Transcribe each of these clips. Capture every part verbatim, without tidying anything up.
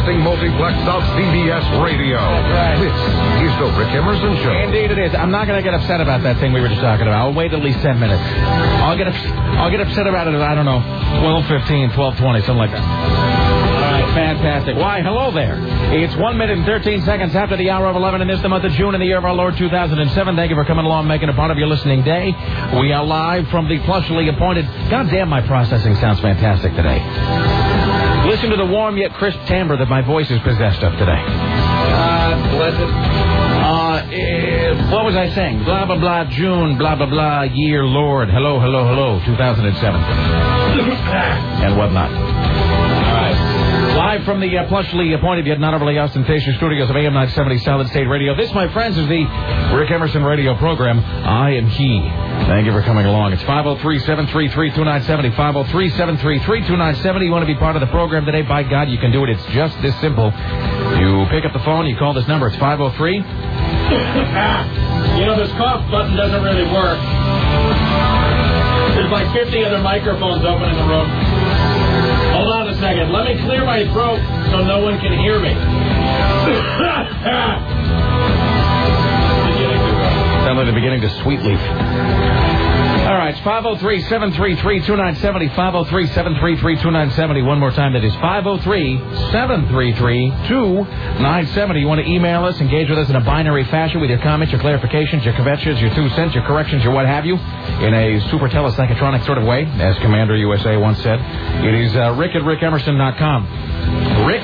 broadcasting multiplex of C B S Radio. That's right. This is the Rick Emerson Show. Indeed it is. I'm not going to get upset about that thing we were just talking about. I'll wait at least ten minutes. I'll get ups- I'll get upset about it at, I don't know, twelve fifteen, twelve twenty, something like that. All right, fantastic. Why, hello there. It's one minute and thirteen seconds after the hour of eleven in this, the month of June in the year of our Lord two thousand seven. Thank you for coming along, making a part of your listening day. We are live from the plushly appointed... God damn, my processing sounds fantastic today. Listen to the warm yet crisp timbre that my voice is possessed of today. God bless it. Uh, eh, what was I saying? Blah, blah, blah, June, blah, blah, blah, year, Lord. Hello, hello, hello, two thousand seven. And whatnot. All right. Live from the uh, plushly appointed yet not overly ostentatious studios of A M nine seventy Solid State Radio. This, my friends, is the Rick Emerson Radio program. I am he. Thank you for coming along. It's five oh three, seven three three, two nine seven oh, five oh three, seven three three, two nine seven oh. You want to be part of the program today? By God, you can do it. It's just this simple. You pick up the phone, you call this number. It's five oh three. You know, this cough button doesn't really work. There's like fifty other microphones open in the room. Hold on a second. Let me clear my throat so no one can hear me. Sounds like the beginning to Sweet Leaf. All right, it's five oh three, seven three three, two nine seven oh, five oh three, seven three three, two nine seven oh. One more time, that is five oh three, seven three three, two nine seven oh. You want to email us, engage with us in a binary fashion with your comments, your clarifications, your kvetches, your two cents, your corrections, your what have you, in a super telepsychotronic sort of way, as Commander U S A once said. It is uh, rick at rick emerson dot com. Rick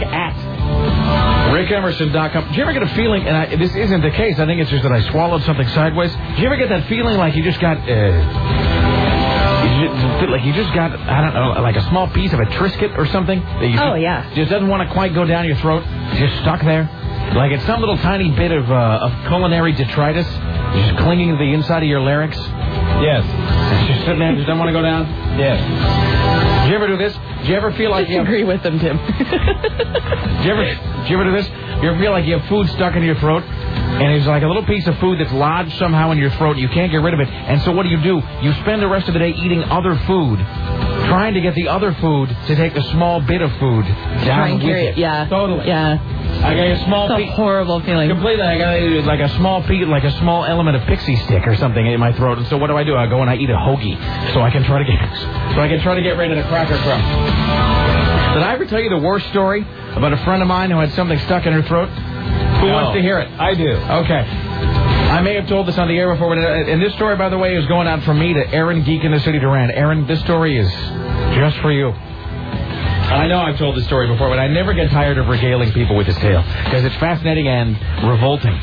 at rick emerson dot com. Do you ever get a feeling, and I, this isn't the case, I think it's just that I swallowed something sideways. Do you ever get that feeling like you just got... Uh, You just, like you just got, I don't know, like a small piece of a Triscuit or something? That you oh, just, yeah. Just doesn't want to quite go down your throat. It's just stuck there. Like it's some little tiny bit of, uh, of culinary detritus just clinging to the inside of your larynx. Yes. It's just sitting there, just don't want to go down? Yes. Do you ever do this? Do you ever feel like you have... agree with them, Tim. do, you ever, do you ever do this? You ever feel like you have food stuck in your throat? And it's like a little piece of food that's lodged somehow in your throat. And you can't get rid of it. And so what do you do? You spend the rest of the day eating other food, trying to get the other food to take a small bit of food down with it. Yeah. Totally. Yeah. I got a small It's a piece. horrible feeling. Completely. I got like a small piece, like a small element of pixie stick or something in my throat. And so what do I do? I go and I eat a hoagie so I can try to get so I can try to get rid of the cracker crumb. Did I ever tell you the worst story about a friend of mine who had something stuck in her throat? Who no. wants to hear it? I do. Okay. I may have told this on the air before, but and this story, by the way, is going out from me to Aaron Geek in the City Durant. Aaron, this story is just for you. I know I've told this story before, but I never get tired of regaling people with this tale because it's fascinating and revolting.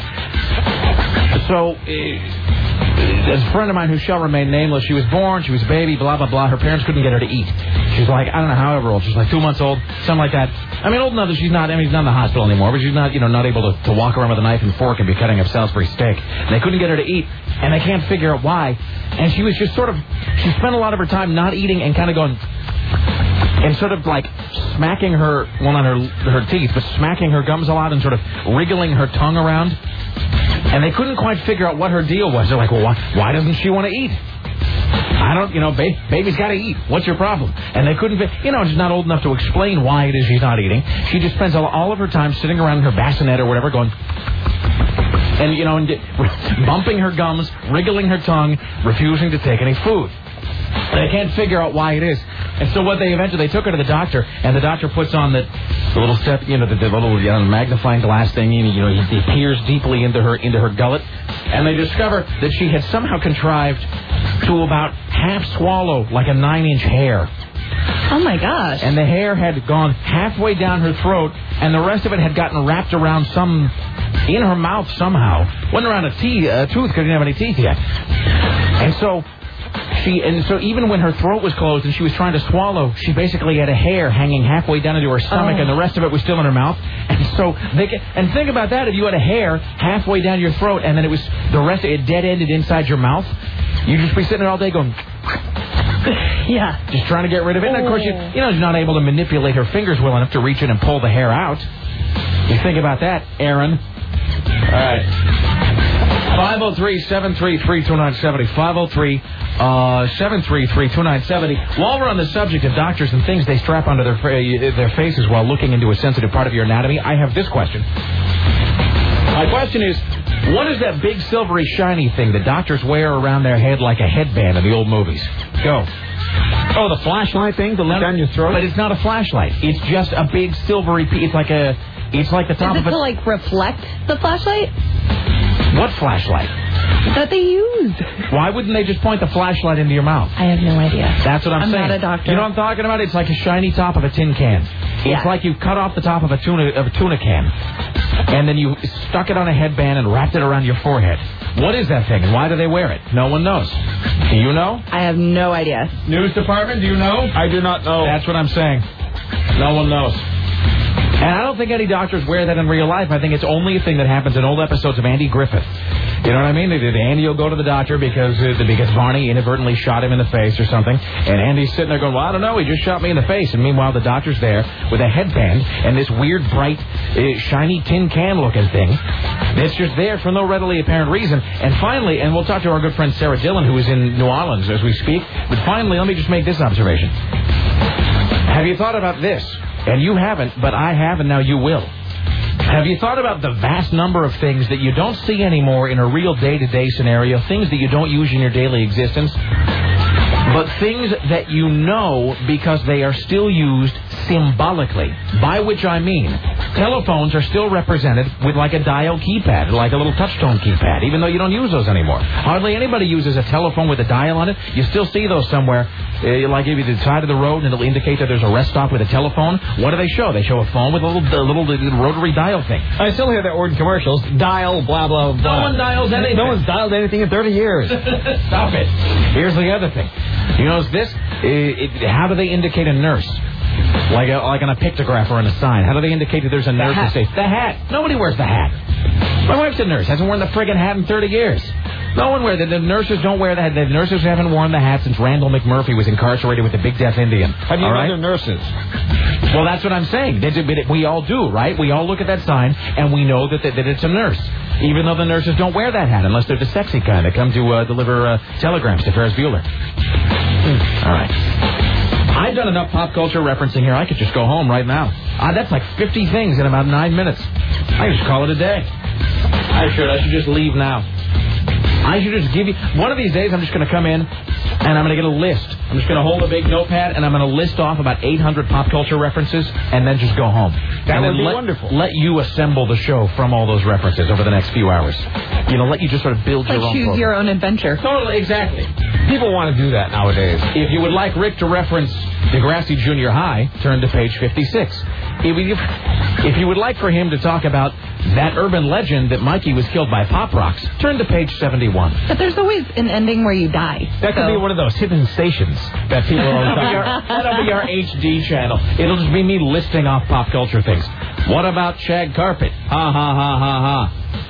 So, uh, a friend of mine who shall remain nameless, she was born, she was a baby, blah, blah, blah. Her parents couldn't get her to eat. She's like, I don't know, however old. She's like two months old, something like that. I mean, old enough that she's not, I mean, she's not in the hospital anymore, but she's not, you know, not able to, to walk around with a knife and fork and be cutting up Salisbury steak. And they couldn't get her to eat, and they can't figure out why. And she was just sort of, she spent a lot of her time not eating and kind of going... And sort of like smacking her, well, not her her teeth, but smacking her gums a lot and sort of wriggling her tongue around. And they couldn't quite figure out what her deal was. They're like, well, why, why doesn't she want to eat? I don't, you know, ba- baby's got to eat. What's your problem? And they couldn't, you know, she's not old enough to explain why it is she's not eating. She just spends all, all of her time sitting around in her bassinet or whatever going... And, you know, and bumping her gums, wriggling her tongue, refusing to take any food. They can't figure out why it is. And so what they eventually, they took her to the doctor, and the doctor puts on the, the little step, you know, the, the little you know, magnifying glass thing, and, you know, he, he peers deeply into her into her gullet, and they discover that she had somehow contrived to about half swallow like a nine-inch hair. Oh, my gosh. And the hair had gone halfway down her throat, and the rest of it had gotten wrapped around some, in her mouth somehow. Wasn't around a, teeth, a tooth because she didn't have any teeth yet. And so... She and so even when her throat was closed and she was trying to swallow, she basically had a hair hanging halfway down into her stomach, oh. and the rest of it was still in her mouth. And so they can, and think about that: if you had a hair halfway down your throat and then it was the rest of it dead ended inside your mouth, you'd just be sitting there all day going, yeah, just trying to get rid of it. And of course, you you know, she's not able to manipulate her fingers well enough to reach in and pull the hair out. You think about that, Aaron. All right. five oh three, seven three three, two nine seven oh. five oh three, Uh, seven three three, two nine seven zero. While we're on the subject of doctors and things they strap onto their fa- their faces while looking into a sensitive part of your anatomy, I have this question. My question is, what is that big silvery shiny thing that doctors wear around their head like a headband in the old movies? Go. Oh, the flashlight thing to look down your throat? But it's not a flashlight. It's just a big silvery piece. It's like a, it's like the top Is of it a... to, like, reflect the flashlight? What flashlight? That they used. Why wouldn't they just point the flashlight into your mouth? I have no idea. That's what I'm, I'm saying. not a doctor. You know what I'm talking about? It's like a shiny top of a tin can. It's Yeah. like you cut off the top of a tuna of a tuna can, and then you stuck it on a headband and wrapped it around your forehead. What is that thing, and why do they wear it? No one knows. Do you know? I have no idea. News department, do you know? I do not know. That's what I'm saying. No one knows. And I don't think any doctors wear that in real life. I think it's only a thing that happens in old episodes of Andy Griffith. You know what I mean? Andy will go to the doctor because uh, because Barney inadvertently shot him in the face or something. And Andy's sitting there going, well, I don't know, he just shot me in the face. And meanwhile, the doctor's there with a headband and this weird, bright, uh, shiny tin can looking thing that's just there for no readily apparent reason. And finally, and we'll talk to our good friend Sarah Dillon, who is in New Orleans as we speak. But finally, let me just make this observation. Have you thought about this? And you haven't, but I have, and now you will. Have you thought about the vast number of things that you don't see anymore in a real day-to-day scenario, things that you don't use in your daily existence, but things that you know because they are still used symbolically, by which I mean telephones are still represented with like a dial keypad, like a little touch-tone keypad, even though you don't use those anymore. Hardly anybody uses a telephone with a dial on it. You still see those somewhere, uh, like if you're at the side of the road and it'll indicate that there's a rest stop with a telephone. What do they show? They show a phone with a little, a little, little rotary dial thing. I still hear that word in commercials. Dial, blah, blah, blah. No one dials anything. No one's dialed anything in thirty years. Stop it. Here's the other thing. You notice this? It, it, how do they indicate a nurse? Like a, like on a pictograph or on a sign. How do they indicate that there's a nurse that says, the hat? Nobody wears the hat. My wife's a nurse. Hasn't worn the friggin' hat in thirty years. No one wears it. The nurses don't wear the hat. The nurses haven't worn the hat since Randall McMurphy was incarcerated with the Big Deaf Indian. Have you all know right? they're nurses? Well, that's what I'm saying. They do, but we all do, right? We all look at that sign, and we know that, that, that it's a nurse. Even though the nurses don't wear that hat, unless they're the sexy kind that come to uh, deliver uh, telegrams to Ferris Bueller. Hmm. All right. I've done enough pop culture referencing here. I could just go home right now. Uh, that's like fifty things in about nine minutes. I could just call it a day. I should. I should just leave now. I should just give you... One of these days, I'm just going to come in, and I'm going to get a list. I'm just going to hold a big notepad, and I'm going to list off about eight hundred pop culture references, and then just go home. That and would be let, wonderful. Let you assemble the show from all those references over the next few hours. You know, let you just sort of build Like your own choose program. your own adventure. Totally, exactly. People want to do that nowadays. If you would like Rick to reference Degrassi Junior High, turn to page fifty-six. If you, if you would like for him to talk about that urban legend that Mikey was killed by Pop Rocks, turn to page seventy-one. But there's always an ending where you die. That could so. be one of those hidden stations that people are always That'll be, our, that'll be our H D channel. It'll just be me listing off pop culture things. What about shag carpet? Ha, ha, ha, ha,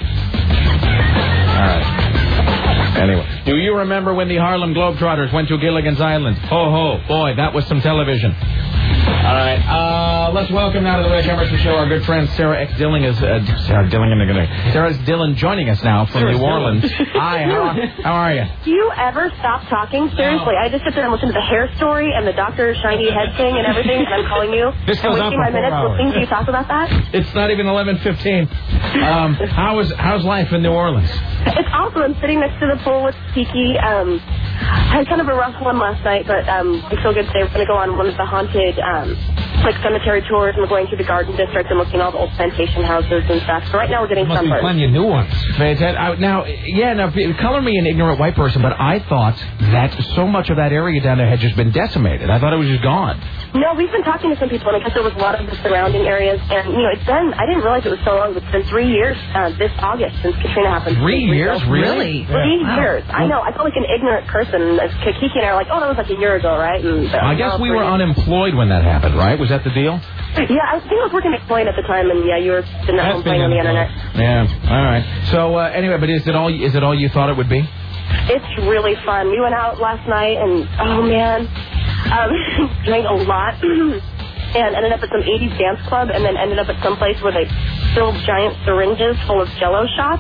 ha. All right. Anyway, do you remember when the Harlem Globetrotters went to Gilligan's Island? Ho, ho, boy, that was some television. All right, uh, let's welcome now to the Rick Emerson Show our good friend Sarah X. Dillon is uh, Sarah Dillon. Sarah Dillon joining us now from Sarah New Orleans. Dillon. Hi, how, how are you? Do you ever stop talking? Seriously, I just sit there and listen to the hair story and the doctor's shiny head thing and everything, and I'm calling you This and goes on wasting for my four minutes hours. listening to you talk about that. It's not even eleven fifteen. Um, how is how's life in New Orleans? It's awesome. I'm sitting next to the pool with Tiki. Um, I had kind of a rough one last night, but um, I feel good today. We're going to go on one of the haunted um, like cemetery tours, and we're going through the garden district and looking at all the old plantation houses and stuff. So right now we're getting Must be sunburned. plenty of new ones. Fantastic. I, now, yeah, now, color me an ignorant white person, but I thought that so much of that area down there had just been decimated. I thought it was just gone. No, we've been talking to some people, and I guess there was a lot of the surrounding areas. And, you know, it's been, I didn't realize it was so long, but it's been three years uh, this August since Katrina happened. Three years? Really? Three Wow. years. I know. I felt like an ignorant person. As Kiki and I are like, oh, that was like a year ago, right? And, uh, I guess no, we three were years. unemployed when that happened, right? Was that the deal? Yeah, I think I was working at Exploit at the time, and yeah, you were sitting at That's home playing on the been internet. Yeah. All right. So uh, anyway, but is it all? Is it all you thought it would be? It's really fun. We went out last night, and oh man, um, drank a lot, and ended up at some eighties dance club, and then ended up at some place where they filled giant syringes full of Jello shots.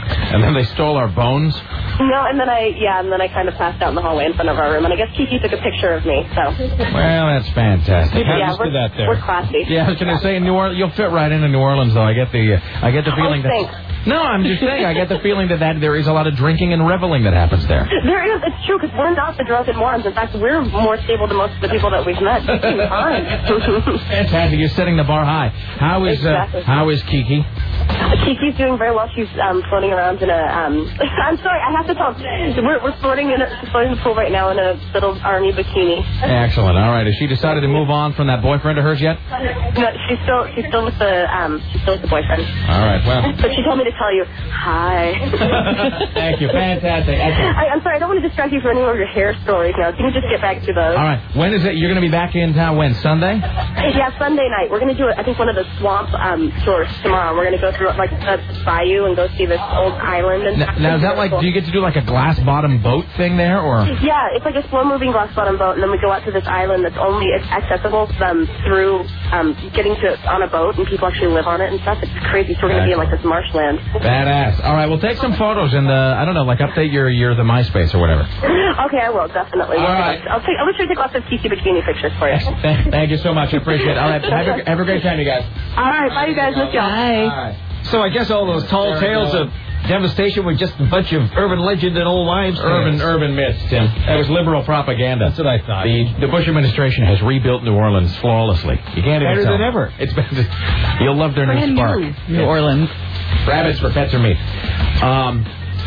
And then they stole our bones. No, and then I, yeah, and then I kind of passed out in the hallway in front of our room, and I guess Kiki took a picture of me, so. Well, that's fantastic. Yeah, we're, that there. we're classy. Yeah, I was going to say, in New Orleans, you'll fit right into New Orleans, though. I get the, uh, I get the feeling oh, that. Thanks. No, I'm just saying, I get the feeling that, that there is a lot of drinking and reveling that happens there. There is. It's true, because we're not the drunken morons. In fact, we're more stable than most of the people that we've met. It's fine. Fantastic. You're setting the bar high. How is Exactly. uh, how is Kiki? Kiki's doing very well. She's um, floating around in a. Um, I'm sorry, I have to talk. We're, we're floating in a, floating in the pool right now in a little army bikini. Excellent. All right. Has she decided to move on from that boyfriend of hers yet? No, she's still she's still with the um she's still with the boyfriend. All right. Well. But she told me to tell you hi. Thank you. Fantastic. Excellent. I, I'm sorry, I don't want to distract you from any more of your hair stories now. Can you just get back to those? All right. When is it? You're going to be back in town when? Sunday? Yeah, Sunday night. We're going to do, I think, one of the swamp um, tours tomorrow. We're going to go through, like, the bayou and go see this old island. And Now, now, is that like, do you get to do like a glass bottom boat thing there, or? Yeah, it's like a slow-moving glass-bottom boat, and then we go out to this island that's only accessible um, through um, getting to on a boat, and people actually live on it and stuff. It's crazy. So we're going to be in, like, this marshland. Badass. All right, well, take some photos and, uh, I don't know, like, update your, your the MySpace or whatever. Okay, I will, definitely. All right. I'll, take, I'll make sure to take lots of Kiki bikini pictures for you. Thank, thank you so much. I appreciate it. All right, have a, have a great time, you guys. All right, bye, you guys. Miss y'all. Bye. So I guess all those tall tales of devastation were just a bunch of urban legend and old wives' Urban, tales. urban myths, Tim. That was liberal propaganda. That's what I thought. The, the Bush administration has rebuilt New Orleans flawlessly. You can't even Better tell. than ever. It's better. You'll love their Brand new spark. new New Orleans. Rabbits for pets or meat. Um,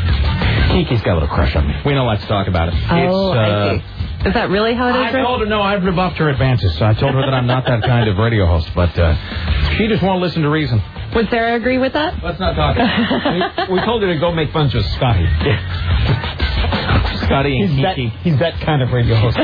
Kiki's got a little crush on me. We don't like to talk about it. Oh, it's, uh, I see. Is that really how it is? I Rick? told her, no, I've rebuffed her advances. So I told her that I'm not that kind of radio host, but uh, she just won't listen to reason. Would Sarah agree with that? Let's not talk about it. we, we told her to go make fun of Scotty. Scotty and He's that, Kiki. he's that kind of radio host.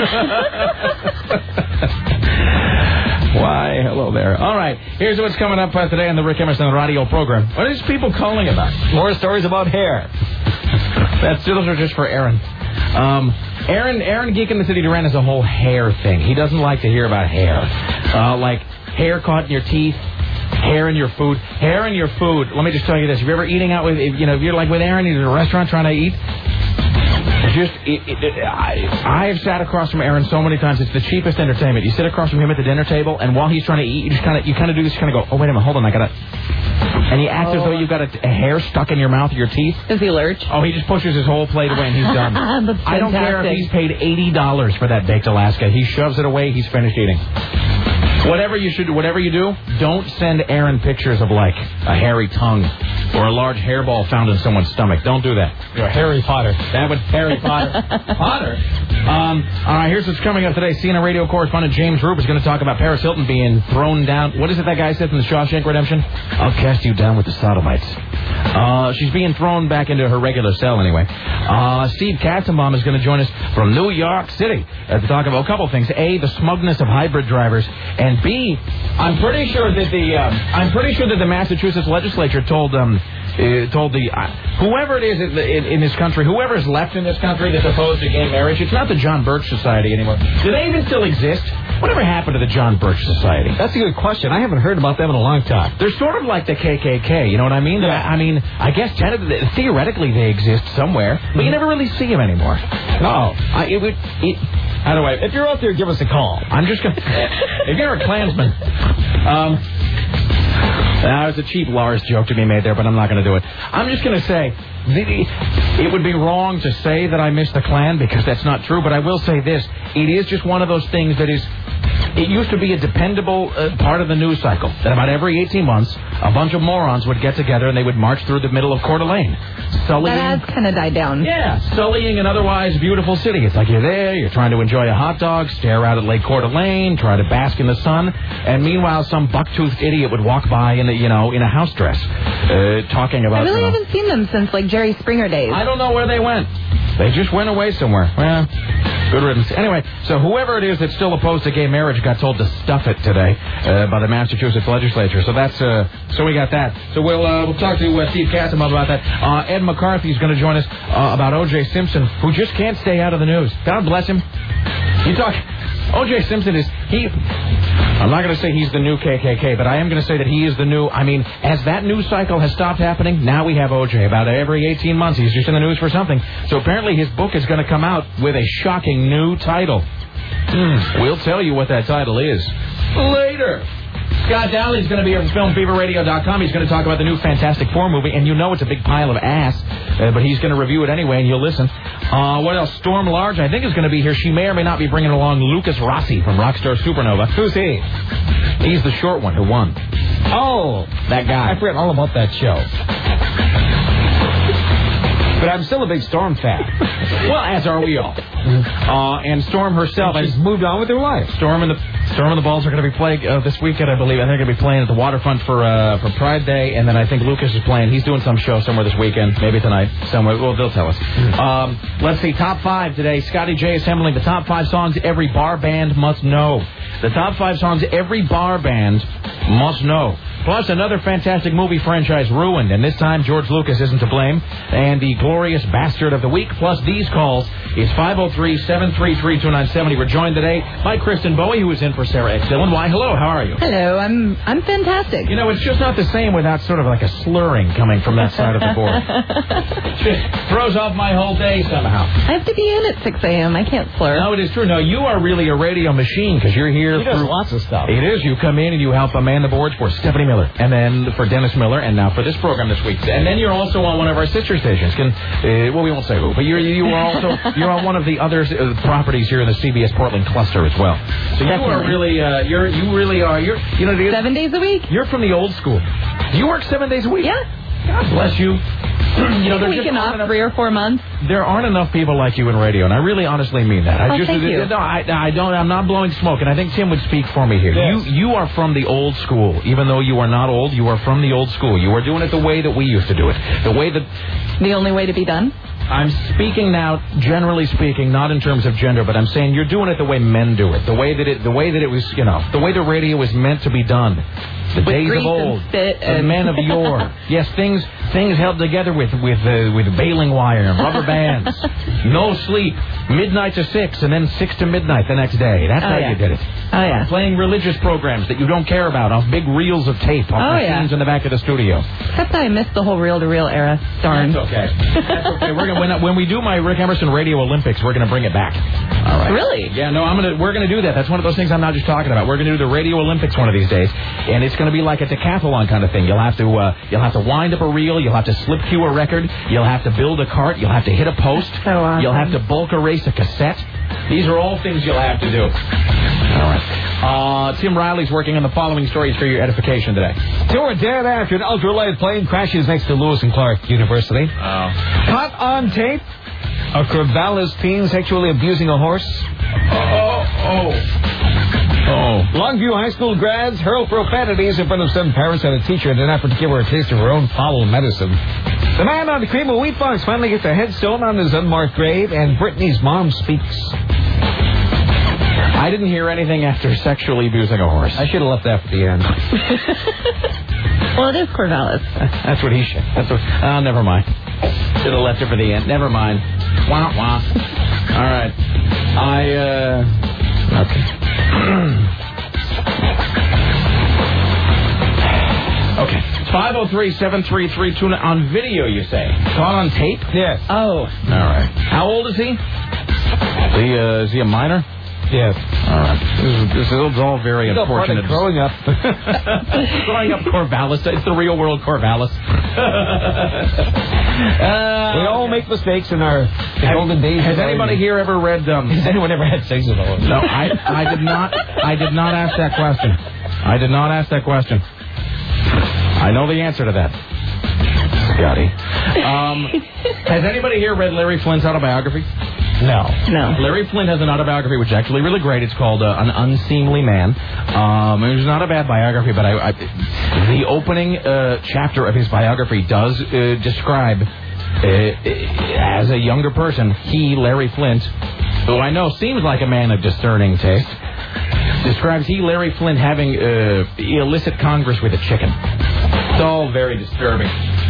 Why, hello there. All right, here's what's coming up uh, today on the Rick Emerson radio program. What are these people calling about? More stories about hair. That's those are just for Aaron. Um, Aaron, Aaron Geek in the City Duran is a whole hair thing. He doesn't like to hear about hair, uh, like hair caught in your teeth, hair in your food, hair in your food. Let me just tell you this: if you're ever eating out with, if, you know, if you're like with Aaron, he's in a restaurant trying to eat. Just, it, it, it, I, I have sat across from Aaron so many times. It's the cheapest entertainment. You sit across from him at the dinner table, and while he's trying to eat, you just kind of, you kind of do this, kind of go, oh wait a minute, hold on, I gotta. And he acts oh. as though you've got a, a hair stuck in your mouth or your teeth. Does he lurch? Oh, he just pushes his whole plate away and he's done. That's I don't care if fantastic. he's paid eighty dollars for that baked Alaska. He shoves it away. He's finished eating. Whatever you should, whatever you do, don't send Aaron pictures of like a hairy tongue or a large hairball found in someone's stomach. Don't do that. You're Harry Potter. That would Harry Potter. Potter. Um, all right, here's what's coming up today. C N N radio correspondent James Roop is going to talk about Paris Hilton being thrown down. What is it that guy said in the Shawshank Redemption? I'll cast you down with the sodomites. Uh, she's being thrown back into her regular cell anyway. Uh, Steve Katzenbaum is going to join us from New York City uh, to talk about a couple things. A, the smugness of hybrid drivers, and B, I'm pretty sure that the um, I'm pretty sure that the Massachusetts legislature told um uh, told the uh, whoever it is in, in, in this country, whoever is left in this country that's opposed to gay marriage. It's not the John Birch Society anymore. Do they even still exist? Whatever happened to the John Birch Society? That's a good question. I haven't heard about them in a long time. They're sort of like the K K K, you know what I mean? Yeah. I, I mean, I guess tentatively, theoretically they exist somewhere, but you never really see them anymore. Oh. I, it would. It, how do I? If you're out there, give us a call. I'm just gonna. If you're a Klansman, um, that was a cheap Lars joke to be made there, but I'm not going to do it. I'm just going to say, the, it would be wrong to say that I miss the Klan because that's not true. But I will say this: it is just one of those things that is. It used to be a dependable uh, part of the news cycle that about every eighteen months, a bunch of morons would get together and they would march through the middle of Coeur d'Alene, sullying. That has kind of died down. Yeah, sullying an otherwise beautiful city. It's like you're there, you're trying to enjoy a hot dog, stare out at Lake Coeur d'Alene, try to bask in the sun, and meanwhile some buck-toothed idiot would walk by in a, you know, in a house dress, uh, talking about. I really you know, haven't seen them since like Jerry Springer days. I don't know where they went. They just went away somewhere. Well, good riddance. Anyway, so whoever it is that's still opposed to gay marriage got told to stuff it today uh, by the Massachusetts legislature. So that's uh, so we got that. So we'll uh, we'll talk to uh, Steve Katzenbaum about that. Uh, Ed McCarthy is going to join us uh, about O J Simpson, who just can't stay out of the news. God bless him. You talk. O J Simpson is he. I'm not going to say he's the new K K K, but I am going to say that he is the new, I mean, as that news cycle has stopped happening, now we have O J. About every eighteen months, he's just in the news for something. So apparently his book is going to come out with a shocking new title. Mm, we'll tell you what that title is later. Scott Dowley's going to be here from film fever radio dot com. He's going to talk about the new Fantastic Four movie, and you know it's a big pile of ass, uh, but he's going to review it anyway, and you'll listen. Uh, what else? Storm Large, I think, is going to be here. She may or may not be bringing along Lucas Rossi from Rockstar Supernova. Who's he? He's the short one who won. Oh, that guy. I forgot all about that show. But I'm still a big Storm fan. Well, as are we all. Uh, and Storm herself has moved on with her life. Storm and the Storm and the Balls are going to be playing uh, this weekend, I believe. I think they're going to be playing at the Waterfront for uh, for Pride Day, and then I think Lucas is playing. He's doing some show somewhere this weekend, maybe tonight, somewhere. Well, they'll tell us. Um, let's see, top five today. Scotty J assembling the top five songs every bar band must know. The top five songs every bar band must know. Plus, another fantastic movie franchise ruined, and this time George Lucas isn't to blame. And the glorious bastard of the week, plus these calls, is five oh three, seven three three, two nine seven oh. We're joined today by Kristen Bowie, who is in for Sarah X. Dillon. Why, hello, how are you? Hello, I'm I'm fantastic. You know, it's just not the same without sort of like a slurring coming from that side of the board. It just throws off my whole day somehow. I have to be in at six a.m. I can't slur. No, it is true. No, you are really a radio machine because you're here. He does through... lots of stuff. It is. You come in and you help uh, man the boards for Stephanie Miller, and then for Dennis Miller, and now for this program this week. And then you're also on one of our sister stations. Can uh, well, we won't say who, but you're you are also you're on one of the other uh, properties here in the C B S Portland cluster as well. So you Definitely. are really uh, you're you really are you're you know seven days a week. You're from the old school. Do you work seven days a week? Yeah. God bless you. You know, a week and off, three or four months. There aren't enough people like you in radio, and I really honestly mean that. I oh, just, thank you. No, I, I don't. I'm not blowing smoke, and I think Tim would speak for me here. Yes. You, you are from the old school, even though you are not old. You are from the old school. You are doing it the way that we used to do it, the way that. The only way to be done. I'm speaking now, generally speaking, not in terms of gender, but I'm saying you're doing it the way men do it, the way that it, the way that it was, you know, the way the radio was meant to be done. The with days grease of old, and spit the and men of yore. Yes, things things held together with with uh, with baling wire and rubber bands. No sleep, midnight to six, and then six to midnight the next day. That's oh, how yeah. you did it. Oh yeah. Playing religious programs that you don't care about off big reels of tape off oh, machines yeah. in the back of the studio. Except I missed the whole reel-to-reel era. Darn. That's okay. That's okay. We're gonna when, when we do my Rick Emerson Radio Olympics, we're gonna bring it back. All right. Really? Yeah. No, I'm gonna. We're gonna do that. That's one of those things I'm not just talking about. We're gonna do the Radio Olympics one of these days, and it's gonna be like a decathlon kind of thing. You'll have to uh, you'll have to wind up a reel. You'll have to slip cue a record. You'll have to build a cart. You'll have to hit a post. So awesome. You'll have to bulk erase a cassette. These are all things you'll have to do. All right. Uh, Tim Riley's working on the following stories for your edification today. Two are dead after an ultralight plane crashes next to Lewis and Clark University. Oh. Caught on tape. A Corvallis teen sexually abusing a horse. Oh, oh. Oh. Longview High School grads hurl profanities in front of some parents and a teacher in an effort to give her a taste of her own foul medicine. The man on the cream of wheat box finally gets a headstone on his unmarked grave, and Brittany's mom speaks. I didn't hear anything after sexually abusing a horse. I should have left that for the end. Well, it is Corvallis. That's what he should. That's what. Oh, never mind. Should have left it for the end. Never mind. Wah wah. All right. I. uh... Okay. Okay. five oh three, seven three three, two nine on video, you say? Caught on tape? Yes. Oh. All right. How old is he? Is he, uh, is he a minor? Yes. All right. This is, this is all very Still unfortunate. Growing up. Growing up Corvallis. It's the real world Corvallis. uh, we all make mistakes in our golden days. Has anybody here ever read... Um, Has anyone ever had sex with a horse? No, I, I did not. I did not ask that question. I did not ask that question. I know the answer to that. Scotty. Um, has anybody here read Larry Flint's autobiography? No. No. Larry Flint has an autobiography which is actually really great. It's called uh, An Unseemly Man. Um, it was not a bad biography, but I, I, the opening uh, chapter of his biography does uh, describe, uh, as a younger person, he, Larry Flint, who I know seems like a man of discerning taste, describes he, Larry Flint, having uh, illicit congress with a chicken. It's all very disturbing.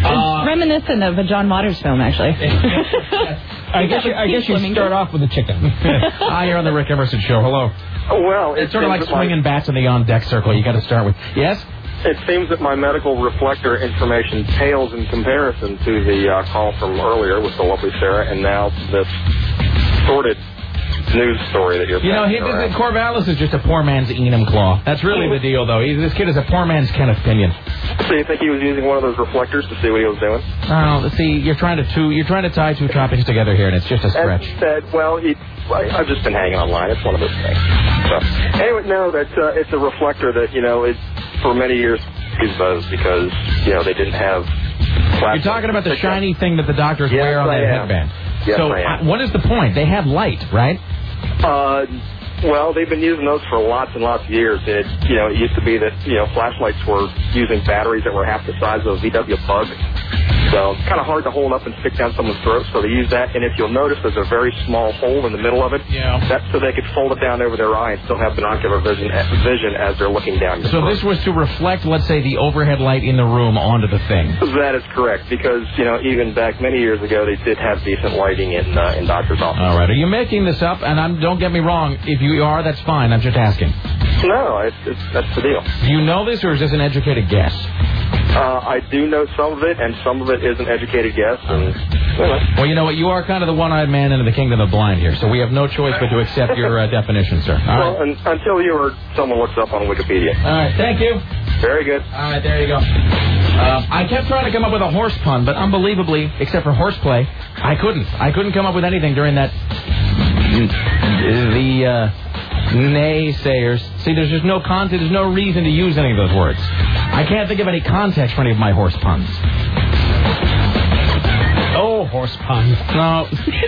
It's reminiscent of a John Waters film, actually. I guess you, I guess you start off with a chicken. Hi, you're on the Rick Emerson Show. Hello. Well, It's sort of like swinging bats in the on-deck circle. You got to start with... Yes? It seems that my medical reflector information pales in comparison to the uh, call from earlier with the lovely Sarah, and now this sordid news story that you're You know, he, around. Corvallis is just a poor man's Enum-Claw. That's really the deal, though. He, this kid is a poor man's Kenneth Pinion. So you think he was using one of those reflectors to see what he was doing? Oh, see, you're trying to two, you're trying to tie two topics together here, and it's just a stretch. And said, well, he, I, I've just been hanging online. It's one of those things. So, anyway, no, that's uh, it's a reflector that, you know, it, for many years is buzzed because, you know, they didn't have... You're talking about the shiny thing that the doctors yes, wear on I their am. headband. Yes, so, I am. uh, what is the point? They have light, right? Uh, well, they've been using those for lots and lots of years. It, you know, it used to be that, you know, flashlights were using batteries that were half the size of a V W Bug. So it's kind of hard to hold up and stick down someone's throat, so they use that. And if you'll notice, there's a very small hole in the middle of it. Yeah. That's so they could fold it down over their eye and still have binocular vision, vision as they're looking down your So throat. this was to reflect, let's say, the overhead light in the room onto the thing. That is correct, because, you know, even back many years ago, they did have decent lighting in uh, in doctors' offices. All right. Are you making this up? And I'm, don't get me wrong. If you are, that's fine. I'm just asking. No, it's, it's, that's the deal. Do you know this, or is this an educated guess? Uh, I do know some of it, and some of it is an educated guess. And, well, Well, you know what? You are kind of the one-eyed man into the kingdom of the blind here, so we have no choice but to accept your uh, definition, sir. All well right. un until you or someone looks up on Wikipedia. All right. Thank you. Very good. All right. There you go. Uh, I kept trying to come up with a horse pun, but unbelievably, except for horseplay, I couldn't. I couldn't come up with anything during that. The uh, naysayers. See, there's just no content. There's no reason to use any of those words. I can't think of any context for any of my horse puns. Oh, horse pun. No.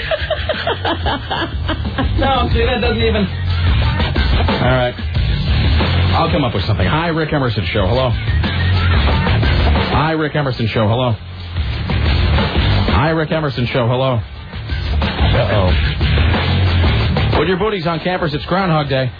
No, see, that doesn't even... All right. I'll come up with something. Hi, Rick Emerson Show. Hello. Hi, Rick Emerson Show. Hello. Hi, Rick Emerson Show. Hello. Uh-oh. Put your booties on campers. It's Groundhog Day.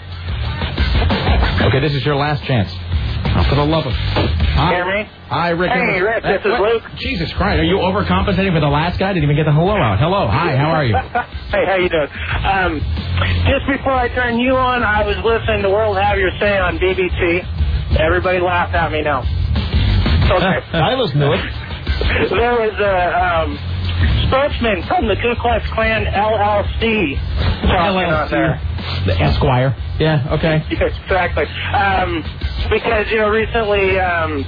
Okay, this is your last chance. Oh, for the love of... Hi. Hear me? Hi, Rick. Hey, Rick, this is what? Luke. Jesus Christ, are you overcompensating for the last guy? Didn't even get the hello out. Hello, hi, how are you? Hey, how you doing? Um, just before I turned you on, I was listening to World Have Your Say on B B C. Everybody laughed at me now. Okay. I listen to it. There was a um, spokesman from the Ku Klux Klan L L C talking on there. The Esquire. Yeah, okay. Yes, exactly. Um, because, you know, recently um,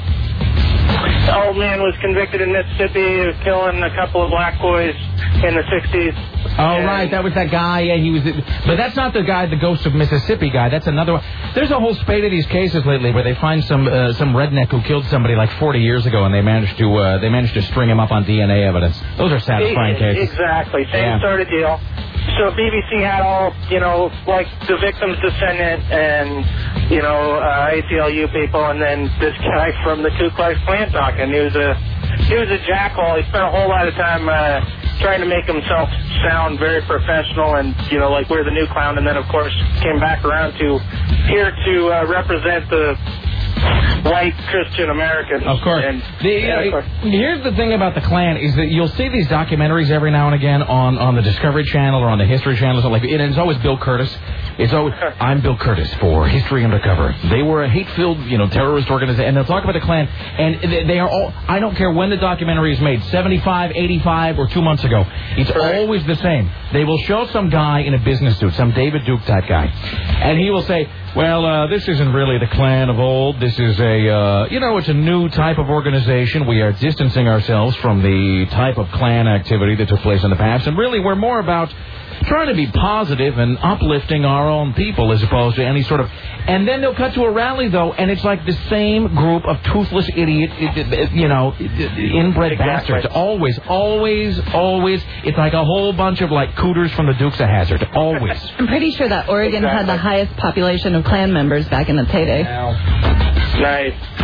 the old man was convicted in Mississippi of killing a couple of black boys in the sixties. Oh, right, that was that guy. Yeah, he was. But that's not the guy, the Ghost of Mississippi guy. That's another one. There's a whole spate of these cases lately where they find some uh, some redneck who killed somebody like forty years ago, and they managed to uh, they managed to string him up on D N A evidence. Those are satisfying cases. Exactly, same Yeah. sort of deal. So B B C had all, you know, like the victim's descendant and, you know, uh, A C L U people, and then this guy from the Ku Klux Klan talking. He was a he was a jackal. He spent a whole lot of time uh, trying to make himself sound very professional and, you know, like we're the new clown, and then, of course, came back around to here to uh, represent the white Christian Americans. Of course. And, The, and of uh, course. here's the thing about the Klan is that you'll see these documentaries every now and again on, on the Discovery Channel or on the History Channel. Or something like, and it's always Bill Curtis. It's always, I'm Bill Curtis for History Undercover. They were a hate-filled, you know, terrorist organization, and they'll talk about the Klan, and they, they are all, I don't care when the documentary is made, seventy-five, eighty-five, or two months ago, it's Right. always the same. They will show some guy in a business suit, some David Duke type guy, and he will say, well, uh, this isn't really the Klan of old. This is a, uh, you know, it's a new type of organization. We are distancing ourselves from the type of Klan activity that took place in the past, and really we're more about trying to be positive and uplifting our own people as opposed to any sort of... And then they'll cut to a rally, though, and it's like the same group of toothless idiot, you know, inbred Exactly. bastards. Always, always, always. It's like a whole bunch of, like, cooters from the Dukes of Hazzard. Always. I'm pretty sure that Oregon had the highest population of Klan members back in its heyday. Nice.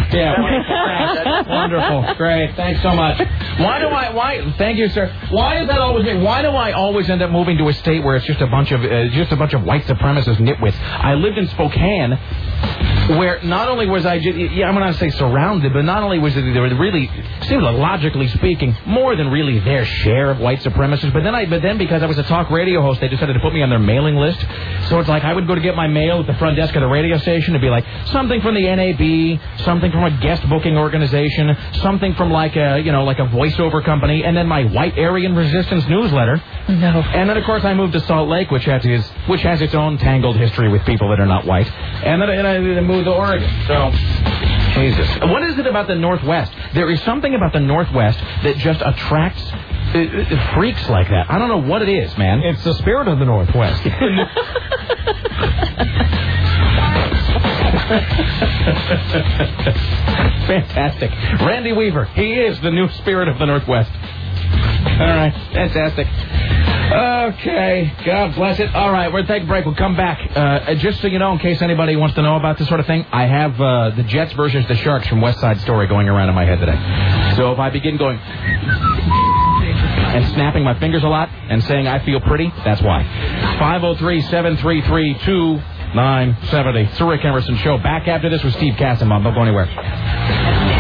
Yeah. That's wonderful. Great. Thanks so much. Why do I? Why? Thank you, sir. Why is that always me? Why do I always end up moving to a state where it's just a bunch of uh, just a bunch of white supremacist nitwits? I lived in Spokane, where not only was I, just, yeah, I'm going to say surrounded, but not only was it there were really, seemed like logically speaking, more than really their share of white supremacists. But then I, but then because I was a talk radio host, they decided to put me on their mailing list. So it's like I would go to get my mail at the front desk of the radio station. It'd be like something from the N A B, something from a guest booking organization, something from like a, you know, like a voiceover company, and then my White Aryan Resistance newsletter. No. And then of course I moved to Salt Lake, which has its which has its own tangled history with people that are not white. And then and I moved to Oregon. So, Jesus. What is it about the Northwest? There is something about the Northwest that just attracts uh, uh, freaks like that. I don't know what it is, man. It's the spirit of the Northwest. Fantastic. Randy Weaver. He is the new spirit of the Northwest. All right. Fantastic. Okay. God bless it. All right. We're going to take a break. We'll come back. Uh, just so you know, in case anybody wants to know about this sort of thing, I have uh, the Jets versus the Sharks from West Side Story going around in my head today. So if I begin going and snapping my fingers a lot and saying I feel pretty, that's why. five oh three, seven three three, two nine seven oh. It's the Rick Emerson Show. Back after this with Steve Casimov. Don't go anywhere.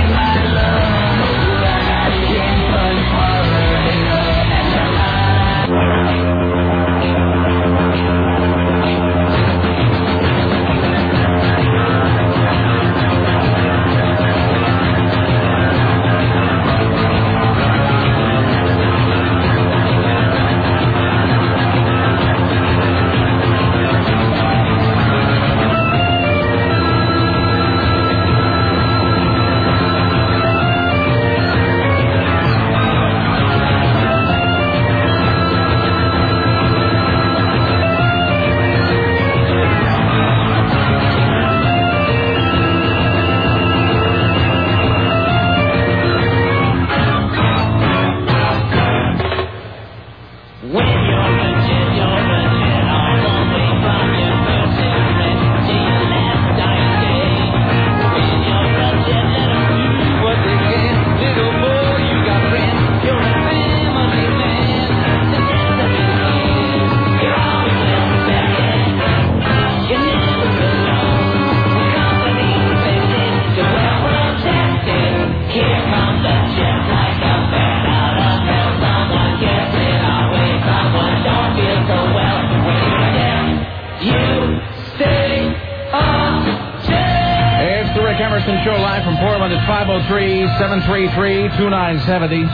five oh three, seven three three, two nine seven oh.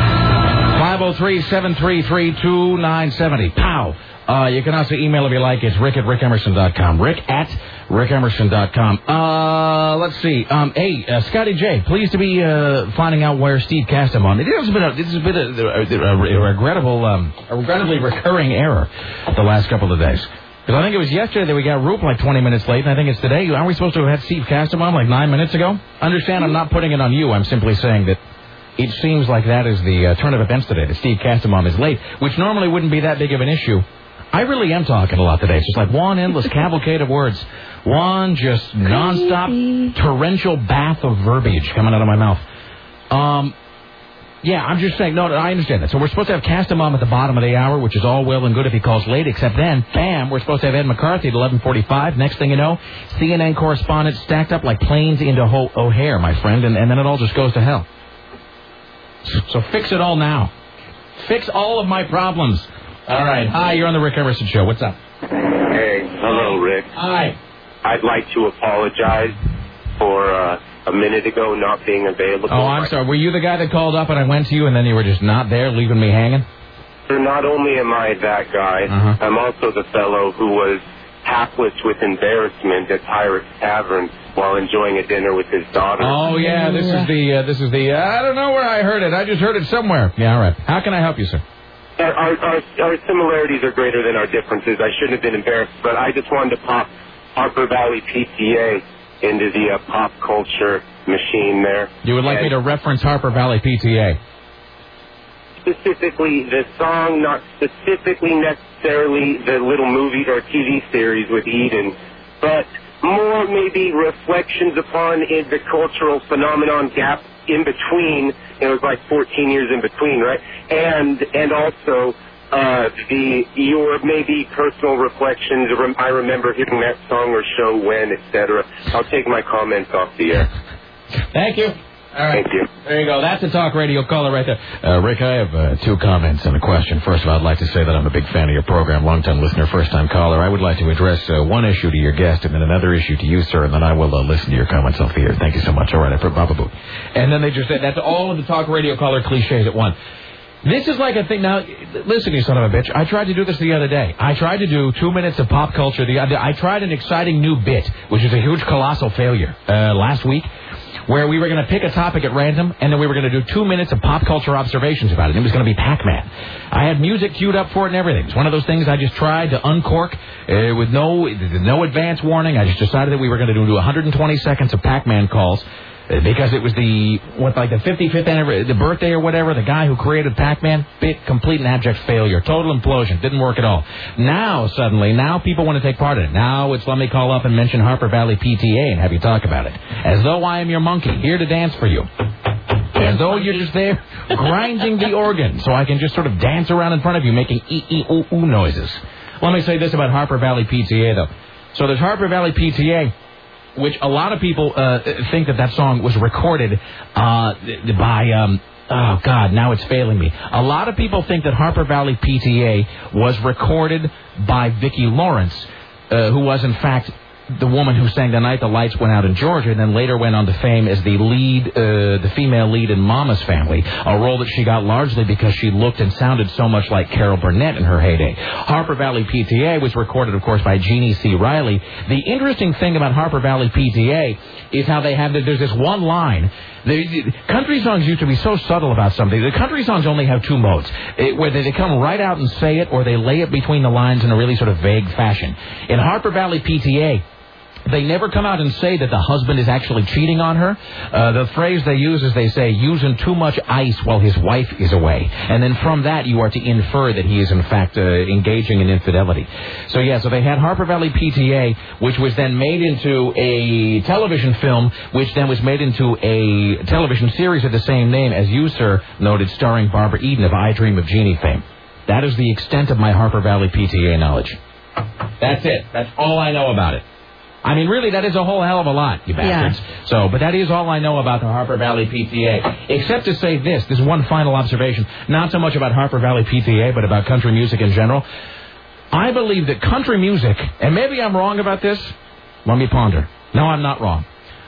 five oh three, seven three three, two nine seven oh. Pow! Uh, you can also email if you like. It's rick at rick emerson dot com. Rick at rick emerson dot com. Uh, let's see. Um, hey, uh, Scotty J, pleased to be uh, finding out where Steve cast him on. It has been a, this has been a, a, a regrettable, um, a regrettably recurring error the last couple of days. Because I think it was yesterday that we got Roop like twenty minutes late, and I think it's today. Aren't we supposed to have had Steve Castum on like nine minutes ago? Understand, I'm not putting it on you. I'm simply saying that it seems like that is the uh, turn of events today, that Steve Castum is late, which normally wouldn't be that big of an issue. I really am talking a lot today. It's just like one endless cavalcade of words. One just nonstop torrential bath of verbiage coming out of my mouth. Um... Yeah, I'm just saying, no, I understand that. So we're supposed to have Castamom at the bottom of the hour, which is all well and good if he calls late, except then, bam, we're supposed to have Ed McCarthy at eleven forty-five. Next thing you know, C N N correspondents stacked up like planes into Ho- O'Hare, my friend, and, and then it all just goes to hell. So fix it all now. Fix all of my problems. All right. Hi, you're on the Rick Emerson Show. What's up? Hey. Hello, Rick. Hi. I'd like to apologize for... Uh, a minute ago not being available. Oh, I'm sorry. Were you the guy that called up and I went to you and then you were just not there, leaving me hanging? Not only am I that guy, uh-huh. I'm also the fellow who was hapless with embarrassment at Pirate's Tavern while enjoying a dinner with his daughter. Oh, yeah, this is the, uh, this is the, uh, I don't know where I heard it. I just heard it somewhere. Yeah, all right. How can I help you, sir? Our, our, our, our similarities are greater than our differences. I shouldn't have been embarrassed, but I just wanted to pop Harper Valley P T A into the uh, pop culture machine there. You would like and me to reference Harper Valley P T A? Specifically the song, not specifically necessarily the little movie or T V series with Eden, but more or maybe reflections upon in the cultural phenomenon gap in between. It was like fourteen years in between, right? And and also uh, the your maybe personal reflections. I remember hearing that song or show when, et cetera. I'll take my comments off the air. Thank you. All right. Thank you. There you go. That's a talk radio caller right there. Uh, Rick, I have uh, two comments and a question. First of all, I'd like to say that I'm a big fan of your program, long-time listener, first-time caller. I would like to address uh, one issue to your guest and then another issue to you, sir, and then I will uh, listen to your comments off the air. Thank you so much. All right, I put Baba Boo. And then they just said that's all of the talk radio caller cliches at once. This is like a thing. Now, listen, you son of a bitch. I tried to do this the other day. I tried to do two minutes of pop culture. The other, I tried an exciting new bit, which is a huge, colossal failure, uh, last week, where we were going to pick a topic at random, and then we were going to do two minutes of pop culture observations about it. It was going to be Pac-Man. I had music queued up for it and everything. It's one of those things I just tried to uncork uh, with no no advance warning. I just decided that we were going to do one hundred twenty seconds of Pac-Man calls. Because it was the, what, like the fifty-fifth anniversary, the birthday or whatever, the guy who created Pac-Man, bit, complete and abject failure, total implosion, didn't work at all. Now, suddenly, now people want to take part in it. Now it's let me call up and mention Harper Valley P T A and have you talk about it. As though I am your monkey, here to dance for you. As though you're just there grinding the organ, so I can just sort of dance around in front of you making ee-ee-ooh-ooh noises. Let me say this about Harper Valley P T A, though. So there's Harper Valley P T A, which a lot of people uh, think that that song was recorded uh, by, um, oh, God, now it's failing me. A lot of people think that Harper Valley P T A was recorded by Vicki Lawrence, uh, who was, in fact, the woman who sang The Night the Lights Went Out in Georgia and then later went on to fame as the lead, uh, the female lead in Mama's Family, a role that she got largely because she looked and sounded so much like Carol Burnett in her heyday. Harper Valley P T A was recorded, of course, by Jeannie C. Riley. The interesting thing about Harper Valley P T A is how they have, there's this one line. The country songs used to be so subtle about something. The country songs only have two modes, it, where they come right out and say it or they lay it between the lines in a really sort of vague fashion. In Harper Valley P T A, they never come out and say that the husband is actually cheating on her. Uh, the phrase they use is they say, using too much ice while his wife is away. And then from that, you are to infer that he is, in fact, uh, engaging in infidelity. So, yeah, so they had Harper Valley P T A, which was then made into a television film, which then was made into a television series of the same name, as you, sir, noted, starring Barbara Eden of I Dream of Jeannie fame. That is the extent of my Harper Valley P T A knowledge. That's it. That's all I know about it. I mean, really, that is a whole hell of a lot, you bastards. Yeah. So, but that is all I know about the Harper Valley P T A. Except to say this, this is one final observation, not so much about Harper Valley P T A, but about country music in general. I believe that country music, and maybe I'm wrong about this, let me ponder. No, I'm not wrong.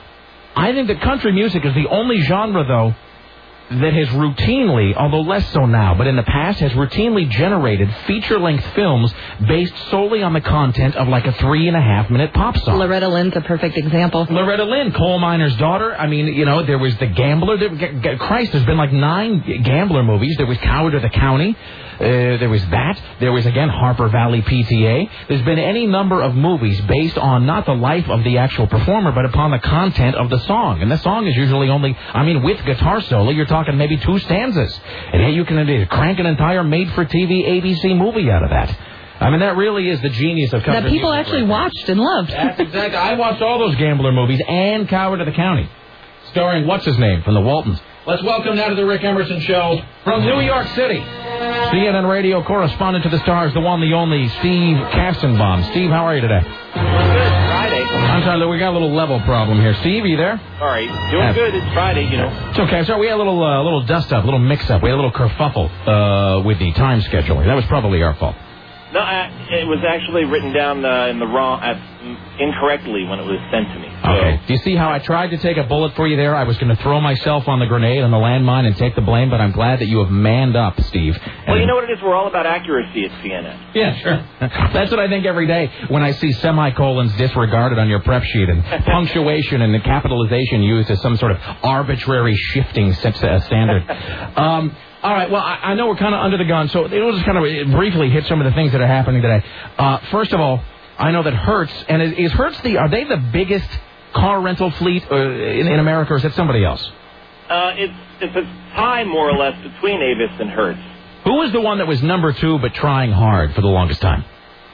I think that country music is the only genre, though, that has routinely, although less so now, but in the past has routinely generated feature-length films based solely on the content of like a three-and-a-half-minute pop song. Loretta Lynn's a perfect example. Loretta Lynn, coal miner's daughter. I mean, you know, there was The Gambler. There, Christ, there's been like nine Gambler movies. There was Coward of the County. Uh, there was that. There was, again, Harper Valley P T A. There's been any number of movies based on not the life of the actual performer, but upon the content of the song. And the song is usually only, I mean, with guitar solo, you're talking maybe two stanzas. And hey, you can uh, crank an entire made-for-T V A B C movie out of that. I mean, that really is the genius of country that people music actually right watched and loved. That's exactly. I watched all those Gambler movies and Coward of the County, starring what's-his-name from the Waltons. Let's welcome now to the Rick Emerson Show from New York City, C N N radio correspondent to the stars, the one, the only, Steve Kastenbaum. Steve, how are you today? Doing good. It's Friday. I'm sorry, we got a little level problem here. Steve, are you there? All right. Doing uh, good. It's Friday, you know. It's okay. So we had a little uh, little dust-up, a little mix-up. We had a little kerfuffle uh, with the time scheduling. That was probably our fault. No, I, it was actually written down uh, in the wrong, uh, incorrectly when it was sent to me. So. Okay. Do you see how I tried to take a bullet for you there? I was going to throw myself on the grenade and the landmine and take the blame, but I'm glad that you have manned up, Steve. And well, you know what it is? We're all about accuracy at C N N. Yeah, sure. That's what I think every day when I see semicolons disregarded on your prep sheet and punctuation and the capitalization used as some sort of arbitrary shifting standard. Um... All right, well, I, I know we're kind of under the gun, so we'll just kind of briefly hit some of the things that are happening today. Uh, first of all, I know that Hertz, and is, is Hertz the, are they the biggest car rental fleet uh, in, in America, or is it somebody else? Uh, it's, it's a tie, more or less, between Avis and Hertz. Who was the one that was number two but trying hard for the longest time?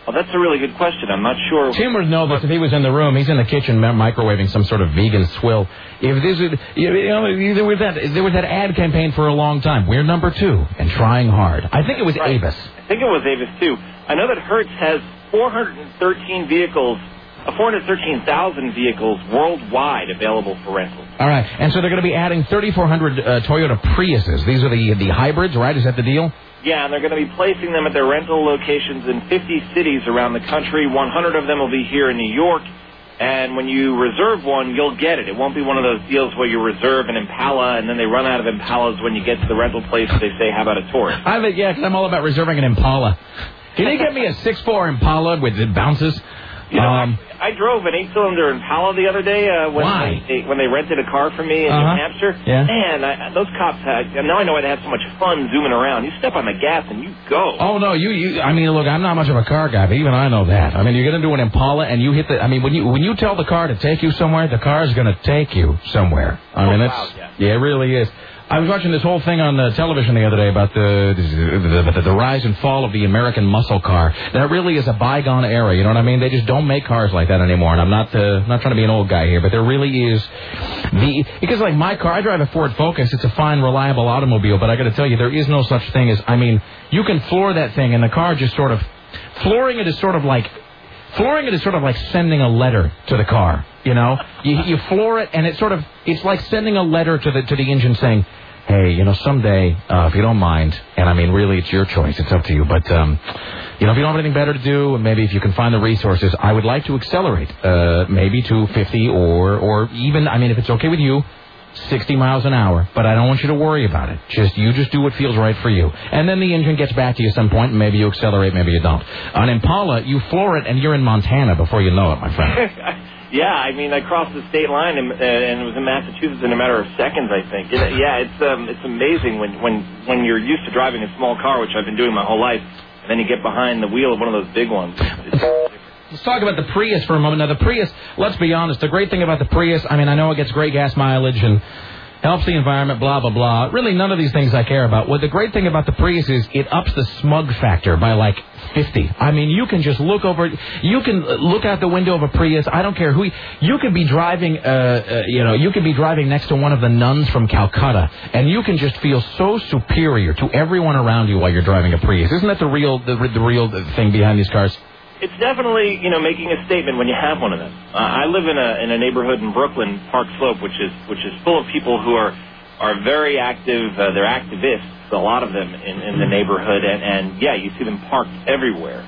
Oh, that's a really good question. I'm not sure. Tim would know this if he was in the room. He's in the kitchen microwaving some sort of vegan swill. If this is, you know, there was that there was that ad campaign for a long time. We're number two and trying hard. I think it was right. Avis. I think it was Avis too. I know that Hertz has four hundred thirteen vehicles, uh, four hundred thirteen thousand vehicles worldwide available for rental. All right, and so they're going to be adding thirty-four hundred uh, Toyota Priuses. These are the the hybrids, right? Is that the deal? Yeah, and they're going to be placing them at their rental locations in fifty cities around the country. one hundred of them will be here in New York. And when you reserve one, you'll get it. It won't be one of those deals where you reserve an Impala and then they run out of Impalas when you get to the rental place. They say, how about a Taurus? I mean, yeah, because I'm all about reserving an Impala. Can you get me a six four Impala with it bounces? You know, um, I, I drove an eight-cylinder Impala the other day uh, when why? They, when they rented a car for me in uh-huh. New Hampshire. Yeah. Man, I, those cops had, now I know why they have so much fun zooming around. You step on the gas and you go. Oh, no, you, you, I mean, look, I'm not much of a car guy, but even I know that. I mean, you get into an Impala and you hit the, I mean, when you when you tell the car to take you somewhere, the car is going to take you somewhere. I mean, oh, it's, wow, yeah. yeah, it really is. I was watching this whole thing on uh, television the other day about the the, the the rise and fall of the American muscle car. That really is a bygone era. You know what I mean? They just don't make cars like that anymore. And I'm not uh, not trying to be an old guy here, but there really is the because like my car, I drive a Ford Focus. It's a fine, reliable automobile. But I got to tell you, there is no such thing as I mean, you can floor that thing, and the car just sort of flooring it is sort of like. Flooring it is sort of like sending a letter to the car, you know? You, you floor it, and it's sort of, it's like sending a letter to the to the engine saying, hey, you know, someday, uh, if you don't mind, and I mean, really, it's your choice, it's up to you, but, um, you know, if you don't have anything better to do, and maybe if you can find the resources, I would like to accelerate, uh, maybe to fifty or, or even, I mean, if it's okay with you, sixty miles an hour, but I don't want you to worry about it. Just you just do what feels right for you. And then the engine gets back to you at some point, and maybe you accelerate, maybe you don't. On Impala, you floor it, and you're in Montana before you know it, my friend. Yeah, I mean, I crossed the state line, and, uh, and it was in Massachusetts in a matter of seconds, I think. It, yeah, it's um, it's amazing when, when, when you're used to driving a small car, which I've been doing my whole life, and then you get behind the wheel of one of those big ones. It's, Let's talk about the Prius for a moment. Now, the Prius, let's be honest, the great thing about the Prius, I mean, I know it gets great gas mileage and helps the environment, blah, blah, blah. Really, none of these things I care about. Well, the great thing about the Prius is it ups the smug factor by like fifty. I mean, you can just look over, you can look out the window of a Prius. I don't care who, you, you could be driving, uh, uh, you know, you could be driving next to one of the nuns from Calcutta, and you can just feel so superior to everyone around you while you're driving a Prius. Isn't that the real, the, the real thing behind these cars? It's definitely, you know, making a statement when you have one of them. Uh, I live in a in a neighborhood in Brooklyn, Park Slope, which is which is full of people who are are very active. Uh, they're activists, a lot of them in, in the neighborhood, and, and yeah, you see them parked everywhere.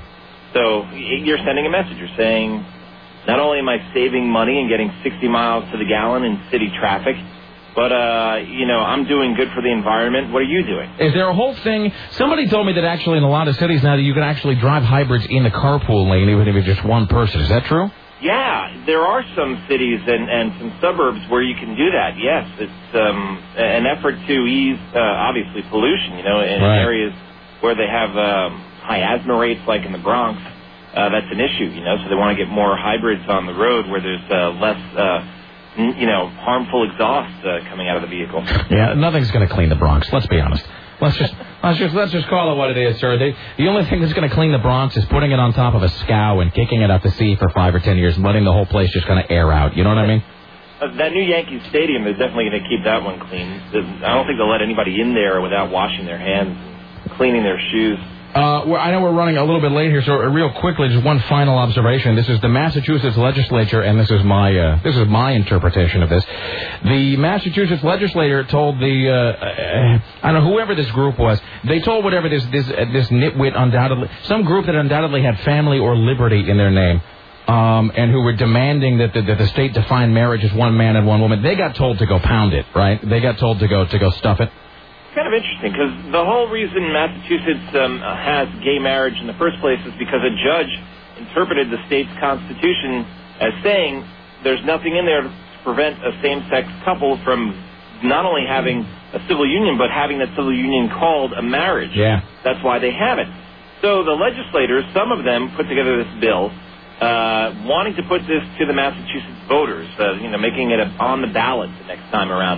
So you're sending a message. You're saying, not only am I saving money and getting sixty miles to the gallon in city traffic, but, uh, you know, I'm doing good for the environment. What are you doing? Is there a whole thing? Somebody told me that actually in a lot of cities now that you can actually drive hybrids in the carpool lane even if it's just one person. Is that true? Yeah, there are some cities and, and some suburbs where you can do that, yes. It's um, an effort to ease, uh, obviously, pollution, you know, in right. areas where they have um, high asthma rates like in the Bronx. Uh, that's an issue, you know, so they want to get more hybrids on the road where there's uh, less... Uh, you know, harmful exhaust uh, coming out of the vehicle. Yeah, nothing's going to clean the Bronx. Let's be honest. Let's just let's just let's just call it what it is, sir. They, the only thing that's going to clean the Bronx is putting it on top of a scow and kicking it out to sea for five or ten years and letting the whole place just kind of air out. You know what I mean? Uh, that new Yankee Stadium, they're definitely going to keep that one clean. I don't think they'll let anybody in there without washing their hands, cleaning their shoes. Uh, well, I know we're running a little bit late here, so real quickly, just one final observation. This is the Massachusetts legislature, and this is my uh, this is my interpretation of this. The Massachusetts legislature told the uh, uh, I don't know whoever this group was. They told whatever this this uh, this nitwit undoubtedly some group that undoubtedly had family or liberty in their name. Um, and who were demanding that the, that the state define marriage as one man and one woman. They got told to go pound it, right? They got told to go to go stuff it. Kind of interesting because the whole reason Massachusetts um, has gay marriage in the first place is because a judge interpreted the state's constitution as saying there's nothing in there to prevent a same-sex couple from not only having a civil union but having that civil union called a marriage. Yeah. That's why they have it. So the legislators, some of them put together this bill uh, wanting to put this to the Massachusetts voters, uh, you know, making it a, on the ballot the next time around.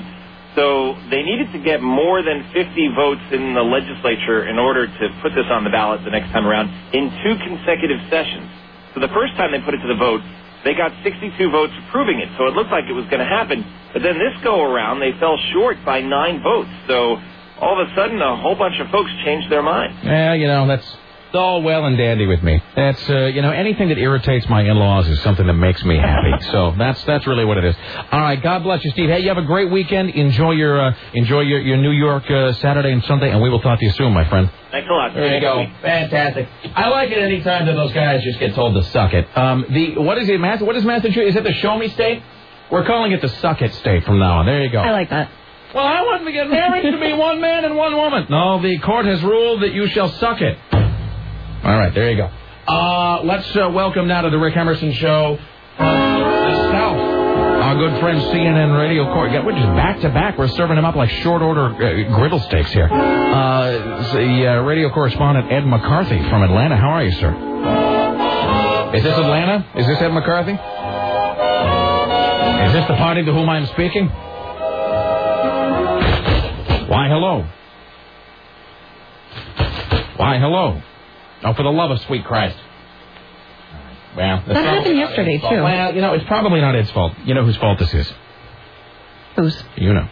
So they needed to get more than fifty votes in the legislature in order to put this on the ballot the next time around in two consecutive sessions. So the first time they put it to the vote, they got sixty-two votes approving it. So it looked like it was going to happen. But then this go around, they fell short by nine votes. So all of a sudden, a whole bunch of folks changed their mind. Yeah, you know, that's all well and dandy with me. That's, uh, you know, anything that irritates my in-laws is something that makes me happy. So that's that's really what it is. All right, God bless you, Steve. Hey, you have a great weekend. Enjoy your uh, enjoy your, your New York uh, Saturday and Sunday, and we will talk to you soon, my friend. Thanks a lot. There you go. Fantastic. I like it any time that those guys just get told to suck it. Um, the what is it, Mass? What is Massachusetts? Is it the Show Me State? We're calling it the Suck It State from now on. There you go. I like that. Well, I want to get married to be one man and one woman. No, the court has ruled that you shall suck it. All right, there you go. Uh, let's uh, welcome now to the Rick Emerson Show, uh, the South. Our good friend C N N Radio Court. We're just back to back. We're serving them up like short order uh, griddle steaks here. Uh, the uh, radio correspondent Ed McCarthy from Atlanta. How are you, sir? Is this Atlanta? Is this Ed McCarthy? Is this the party to whom I am speaking? Why, hello. Why, hello. Oh, for the love of sweet Christ. Well, that happened yesterday, too. Well, you know, it's probably not Ed's fault. You know whose fault this is? Whose? You know.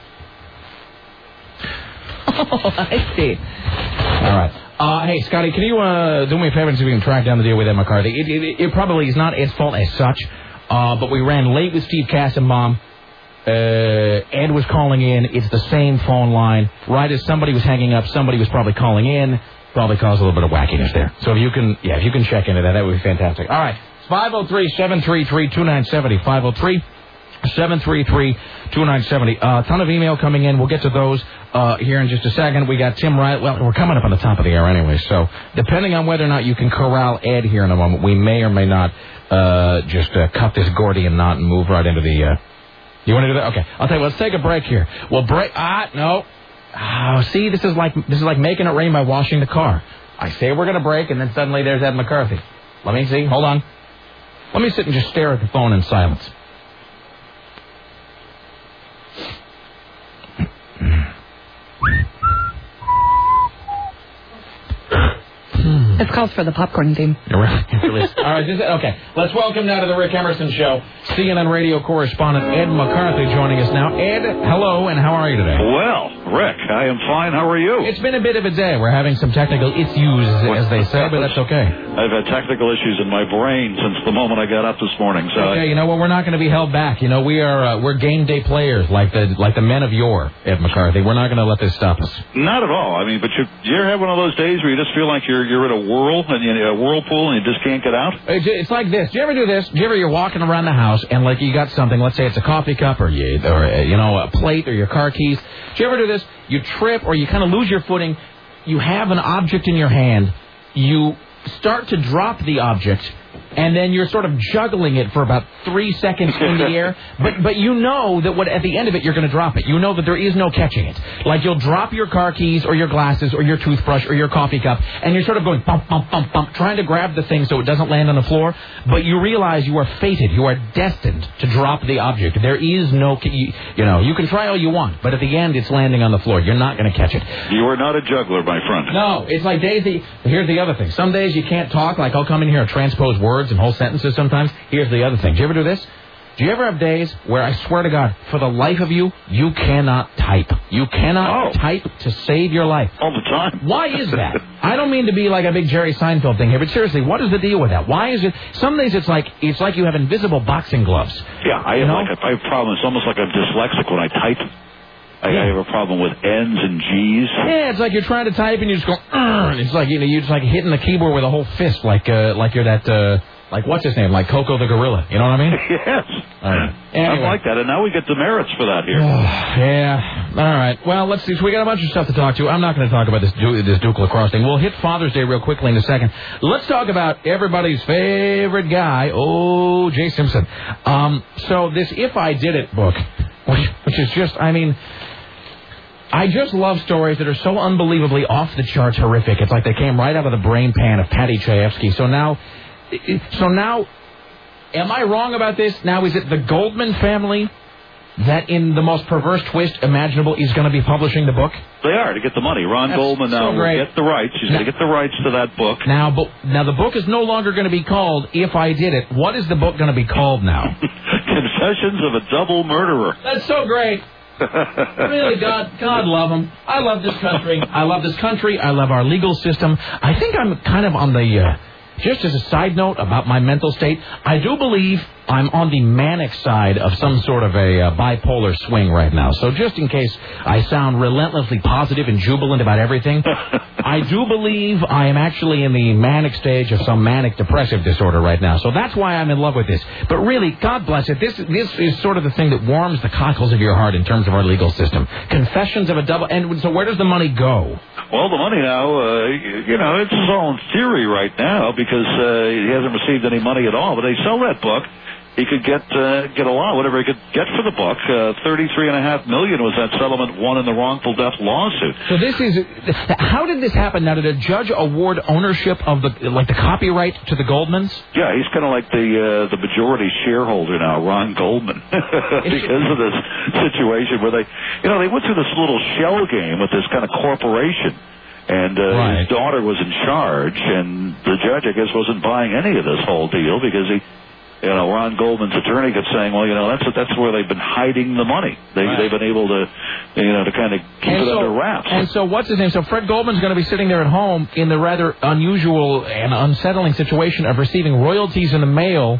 Oh, I see. All right. Uh, hey, Scotty, can you uh, do me a favor and see if we can track down the deal with Ed McCarthy? It, it, it probably is not Ed's fault as such, uh, but we ran late with Steve Kassenbaum. Uh, Ed was calling in. It's the same phone line. Right as somebody was hanging up, somebody was probably calling in. Probably caused a little bit of wackiness there. So if you can, yeah, if you can check into that, that would be fantastic. All right. five oh three, seven three three, two nine seven oh. five oh three, seven three three, two nine seven oh. A uh, ton of email coming in. We'll get to those uh, here in just a second. We got Tim Wright. Well, we're coming up on the top of the hour anyway. So depending on whether or not you can corral Ed here in a moment, we may or may not uh, just uh, cut this Gordian knot and move right into the... Uh, you want to do that? Okay. I'll tell you, let's take a break here. We'll break... Ah, no. Oh, see, this is like this is like making it rain by washing the car. I say we're going to break, and then suddenly there's Ed McCarthy. Let me see. Hold on. Let me sit and just stare at the phone in silence. It's called for the popcorn theme. All right, just, okay. Let's welcome now to the Rick Emerson Show, C N N radio correspondent Ed McCarthy joining us now. Ed, hello, and how are you today? Well, Rick, I am fine. How are you? It's been a bit of a day. We're having some technical issues, as they say, but that's okay. I've had technical issues in my brain since the moment I got up this morning. So okay, I... you know what? We're not going to be held back. You know, we are uh, we're game day players like the like the men of yore, Ed McCarthy. We're not going to let this stop us. Not at all. I mean, but you you ever have one of those days where you just feel like you're you're in a whirl and you a whirlpool and you just can't get out? It's, it's like this. Do you ever do this? Do you ever you're walking around the house and like you got something? Let's say it's a coffee cup or you or uh, you know a plate or your car keys. Do you ever do this? You trip or you kind of lose your footing. You have an object in your hand. You start to drop the object, and then you're sort of juggling it for about three seconds in the air. But but you know that what at the end of it, you're going to drop it. You know that there is no catching it. Like you'll drop your car keys or your glasses or your toothbrush or your coffee cup, and you're sort of going bump, bump, bump, bump, trying to grab the thing so it doesn't land on the floor. But you realize you are fated. You are destined to drop the object. There is no, you, you know, you can try all you want, but at the end, it's landing on the floor. You're not going to catch it. You are not a juggler, my friend. No, it's like days that, here's the other thing. Some days you can't talk. Like I'll come in here and transpose words and whole sentences sometimes. Here's the other thing. Do you ever do this? Do you ever have days where I swear to God, for the life of you, you cannot type? You cannot oh. type to save your life. All the time. Why is that? I don't mean to be like a big Jerry Seinfeld thing here, but seriously, what is the deal with that? Why is it? Some days it's like it's like you have invisible boxing gloves. Yeah, I have, like a, I have a problem. It's almost like I'm dyslexic when I type. I, yeah. I have a problem with N's and G's. Yeah, it's like you're trying to type and you just go, Urgh! It's like, you know, you're just like hitting the keyboard with a whole fist, like uh, like you're that, uh, like what's his name, like Coco the Gorilla. You know what I mean? Yes. All right. Anyway. I like that, and now we get demerits for that here. Yeah. All right. Well, let's see. So we got a bunch of stuff to talk to. I'm not going to talk about this du- this Duke lacrosse thing. We'll hit Father's Day real quickly in a second. Let's talk about everybody's favorite guy, O J Simpson. Um, so this If I Did It book, which, which is just, I mean... I just love stories that are so unbelievably off-the-charts horrific. It's like they came right out of the brain pan of Patty Chayefsky. So now, so now, am I wrong about this? Now, is it the Goldman family that in the most perverse twist imaginable, he's going to be publishing the book? They are, to get the money. Ron That's Goldman now so will great. get the rights. He's going to get the rights to that book. Now, but, now the book is no longer going to be called If I Did It. What is the book going to be called now? Confessions of a Double Murderer. That's so great. Really, God, God love him. I love this country. I love this country. I love our legal system. I think I'm kind of on the, uh, just as a side note about my mental state, I do believe I'm on the manic side of some sort of a uh, bipolar swing right now. So just in case I sound relentlessly positive and jubilant about everything, I do believe I am actually in the manic stage of some manic depressive disorder right now. So that's why I'm in love with this. But really, God bless it, this this is sort of the thing that warms the cockles of your heart in terms of our legal system. Confessions of a double... And so where does the money go? Well, the money now, uh, you know, it's all in theory right now because uh, he hasn't received any money at all. But they sell that book. He could get uh, get a lot, whatever he could get for the book. Uh, Thirty-three and a half million was that settlement won in the wrongful death lawsuit. So this is how did this happen? Now, did a judge award ownership of the like the copyright to the Goldmans? Yeah, he's kind of like the uh, the majority shareholder now, Ron Goldman, because of this situation where they, you know, they went through this little shell game with this kind of corporation. And uh, right. his daughter was in charge, and the judge, I guess, wasn't buying any of this whole deal because he. You know, Ron Goldman's attorney kept saying, "Well, you know, that's that's where they've been hiding the money. They right. they've been able to, you know, to kind of keep and it so, under wraps." And so, what's his name? So Fred Goldman's going to be sitting there at home in the rather unusual and unsettling situation of receiving royalties in the mail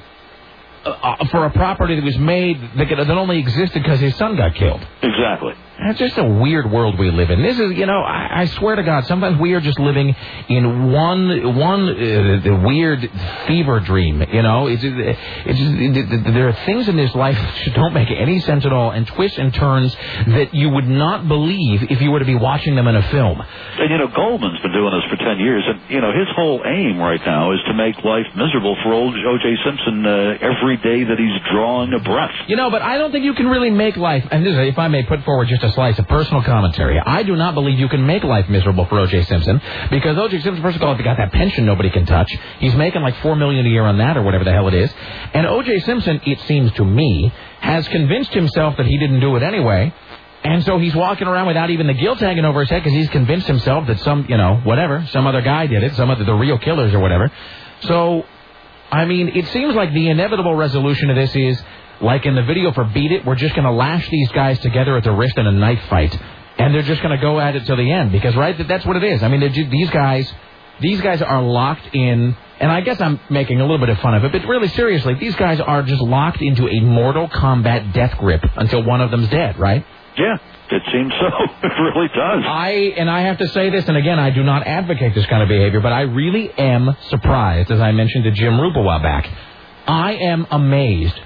uh, for a property that was made that, that only existed because his son got killed. Exactly. It's just a weird world we live in. This is, you know, I, I swear to God, sometimes we are just living in one one uh, weird fever dream. You know, it's, it's just, it, there are things in this life that don't make any sense at all, and twists and turns that you would not believe if you were to be watching them in a film. And you know, Goldman's been doing this for ten years, and you know, his whole aim right now is to make life miserable for old O J Simpson uh, every day that he's drawing a breath. You know, but I don't think you can really make life. And this is, if I may put forward just a slice of personal commentary. I do not believe you can make life miserable for O J Simpson because O J Simpson, first of all, got that pension nobody can touch. He's making like four million dollars a year on that or whatever the hell it is. And O J Simpson, it seems to me, has convinced himself that he didn't do it anyway. And so he's walking around without even the guilt hanging over his head because he's convinced himself that some, you know, whatever, some other guy did it, some other, the real killers or whatever. So, I mean, it seems like the inevitable resolution of this is, like in the video for Beat It, we're just going to lash these guys together at the wrist in a knife fight. And they're just going to go at it to the end. Because, right, that's what it is. I mean, these guys, these guys are locked in, and I guess I'm making a little bit of fun of it, but really, seriously, these guys are just locked into a Mortal Kombat death grip until one of them's dead, right? Yeah, it seems so. It really does. I, and I have to say this, and again, I do not advocate this kind of behavior, but I really am surprised, as I mentioned to Jim Roop a while back. I am amazed.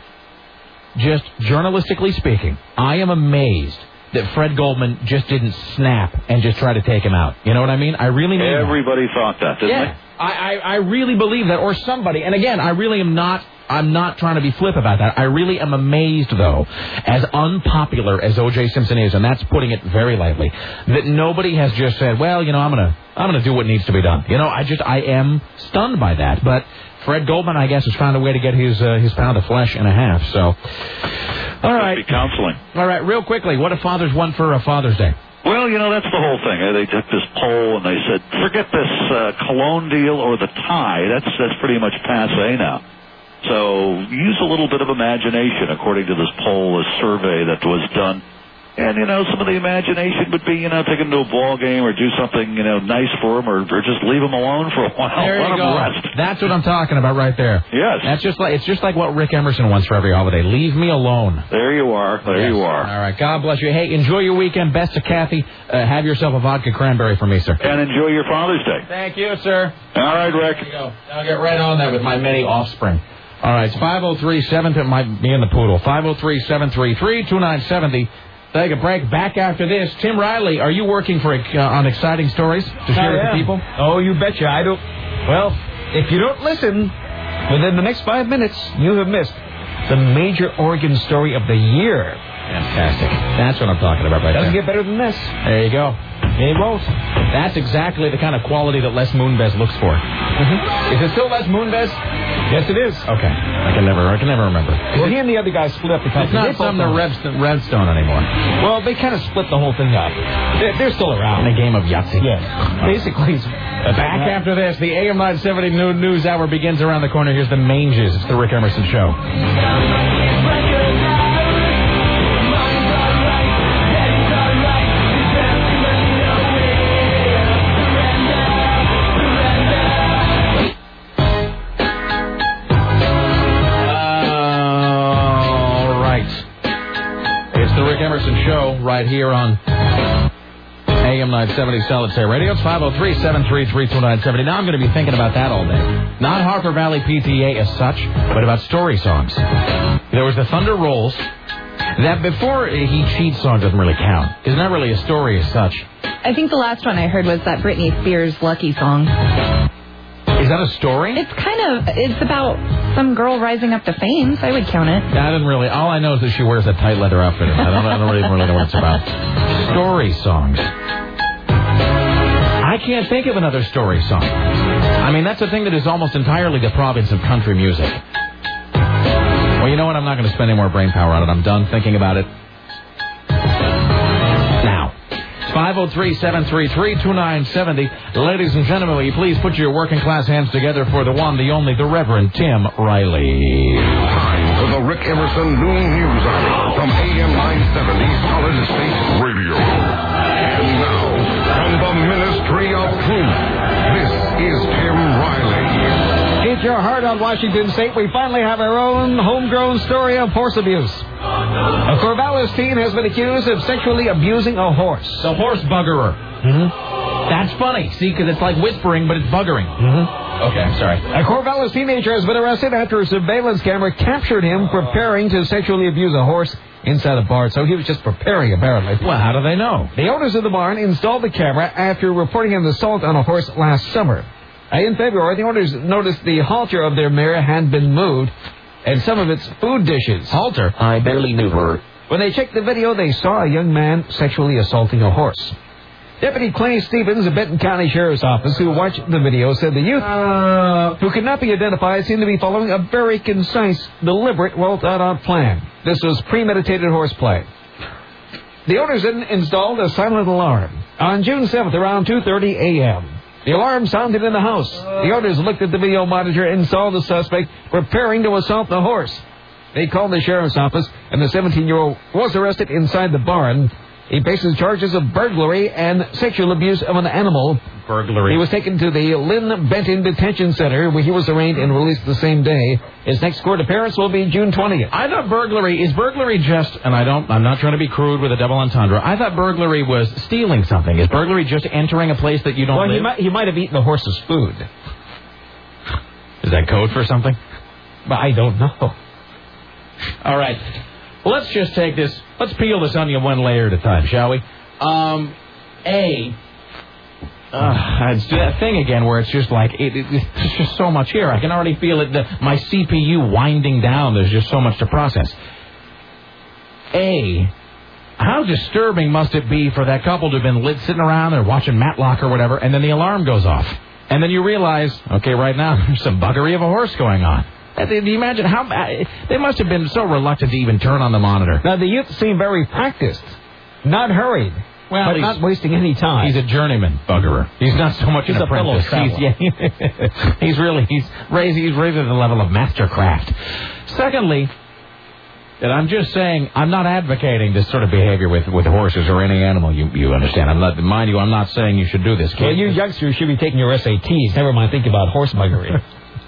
Just journalistically speaking, I am amazed that Fred Goldman just didn't snap and just try to take him out. You know what I mean? I really mean Everybody that. thought that, didn't yeah, they? I, I, I really believe that, or somebody. And again, I really am not, I'm not trying to be flip about that. I really am amazed, though, as unpopular as O J Simpson is, and that's putting it very lightly, that nobody has just said, well, you know, I'm going to I'm gonna do what needs to be done. You know, I just, I am stunned by that. But Fred Goldman, I guess, has found a way to get his uh, his pound of flesh and a half. So, all right. Be counseling. All right, real quickly, what do fathers want for uh, Father's Day? Well, you know, that's the whole thing. They took this poll and they said, forget this uh, cologne deal or the tie. That's that's pretty much passé now. So use a little bit of imagination, according to this poll, this survey that was done. And, you know, some of the imagination would be, you know, take them to a ball game or do something, you know, nice for them, or, or just leave them alone for a while. There you Let go. them rest. That's what I'm talking about right there. Yes. That's just like, it's just like what Rick Emerson wants for every holiday. Leave me alone. There you are. There yes. you are. All right. God bless you. Hey, enjoy your weekend. Best to Kathy. Uh, have yourself a vodka cranberry for me, sir. And enjoy your Father's Day. Thank you, sir. All right, Rick. There you go. I'll get right on that with my many offspring. All right. It's five oh three seven, it might be in the poodle. five oh three, seven three three, two nine seven oh. Take a break. Back after this. Tim Riley, are you working for uh, on exciting stories to share with the people? Oh, you betcha. I don't. Well, if you don't listen within the next five minutes, you have missed the major Oregon story of the year. Fantastic. That's what I'm talking about right Doesn't there. get better than this. There you go. It won't. That's exactly the kind of quality that Les Moonves looks for. Mm-hmm. Is it still Les Moonves? Yes, it is. Okay. I can never I can never remember. Well, he and the other guy split up the company. It's not Sumner Redstone, Redstone anymore. Well, they kind of split the whole thing up. They're, they're still around. In a game of Yahtzee. Yeah. Basically, it's... Back after this, the A M nine seventy News Hour begins around the corner. Here's the Manges. It's the Rick Emerson Show. Emerson Show right here on A M nine seventy Solid State Radio. It's five oh three, seven three three, two nine seven oh. Now I'm going to be thinking about that all day. Not Harper Valley P T A as such, but about story songs. There was the Thunder Rolls. That before he cheats song doesn't really count. It's not really a story as such. I think the last one I heard was that Britney Spears Lucky song. Is that a story? It's kind of, it's about some girl rising up to fame, so I would count it. I didn't really, all I know is that she wears a tight leather outfit. I don't, I don't even really know what it's about. Story songs. I can't think of another story song. I mean, that's a thing that is almost entirely the province of country music. Well, you know what? I'm not going to spend any more brain power on it. I'm done thinking about it. Now. five oh three, seven three three, two nine seven oh. Ladies and gentlemen, will you please put your working class hands together for the one, the only, the Reverend Tim Riley. Time for the Rick Emerson Noon News Hour from A M nine seventy Solid State Radio. And now, from the Ministry of Truth, this is Tim Riley. Hit your heart on Washington State. We finally have our own homegrown story of horse abuse. A Corvallis teen has been accused of sexually abusing a horse. The horse buggerer. Mm-hmm. That's funny, see, because it's like whispering, but it's buggering. Mm-hmm. Okay, I'm sorry. A Corvallis teenager has been arrested after a surveillance camera captured him preparing to sexually abuse a horse inside a barn. So he was just preparing, apparently. Well, how do they know? The owners of the barn installed the camera after reporting an assault on a horse last summer. In February, the owners noticed the halter of their mare had been moved and some of its food dishes. Halter? I barely knew her. When they checked the video, they saw a young man sexually assaulting a horse. Deputy Clay Stevens of Benton County Sheriff's Office, who watched the video, said the youth, uh, who could not be identified, seemed to be following a very concise, deliberate, well-thought-out plan. This was premeditated horseplay. The owners then installed a silent alarm. On June seventh, around two thirty a.m., the alarm sounded in the house. The owners looked at the video monitor and saw the suspect preparing to assault the horse. They called the sheriff's office, and the seventeen-year-old was arrested inside the barn. He faces charges of burglary and sexual abuse of an animal. Burglary. He was taken to the Lynn Benton Detention Center, where he was arraigned and released the same day. His next court appearance will be June twentieth. I thought burglary, is burglary just, and I don't, I'm not trying to be crude with a double entendre. I thought burglary was stealing something. Is burglary just entering a place that you don't well, live? Well, he might, he might have eaten the horse's food. Is that code for something? But I don't know. All right. Let's just take this, let's peel this onion one layer at a time, shall we? Um, A, uh, it's that thing again where it's just like, it, it, it's just so much here. I can already feel it, the, my C P U winding down. There's just so much to process. A, how disturbing must it be for that couple to have been lit, sitting around there watching Matlock or whatever, and then the alarm goes off. And then you realize, okay, right now there's some buggery of a horse going on. Do you imagine how they must have been so reluctant to even turn on the monitor? Now, the youth seem very practiced, not hurried, well, but not wasting any time. He's a journeyman buggerer. He's not so much he's an apprentice. He's, yeah, he's really he's raised he's raised at the level of mastercraft. Secondly, that I'm just saying I'm not advocating this sort of behavior with, with horses or any animal. You you understand? I'm not mind you. I'm not saying you should do this. Well, you youngsters should be taking your S A Ts. Never mind thinking about horse buggery.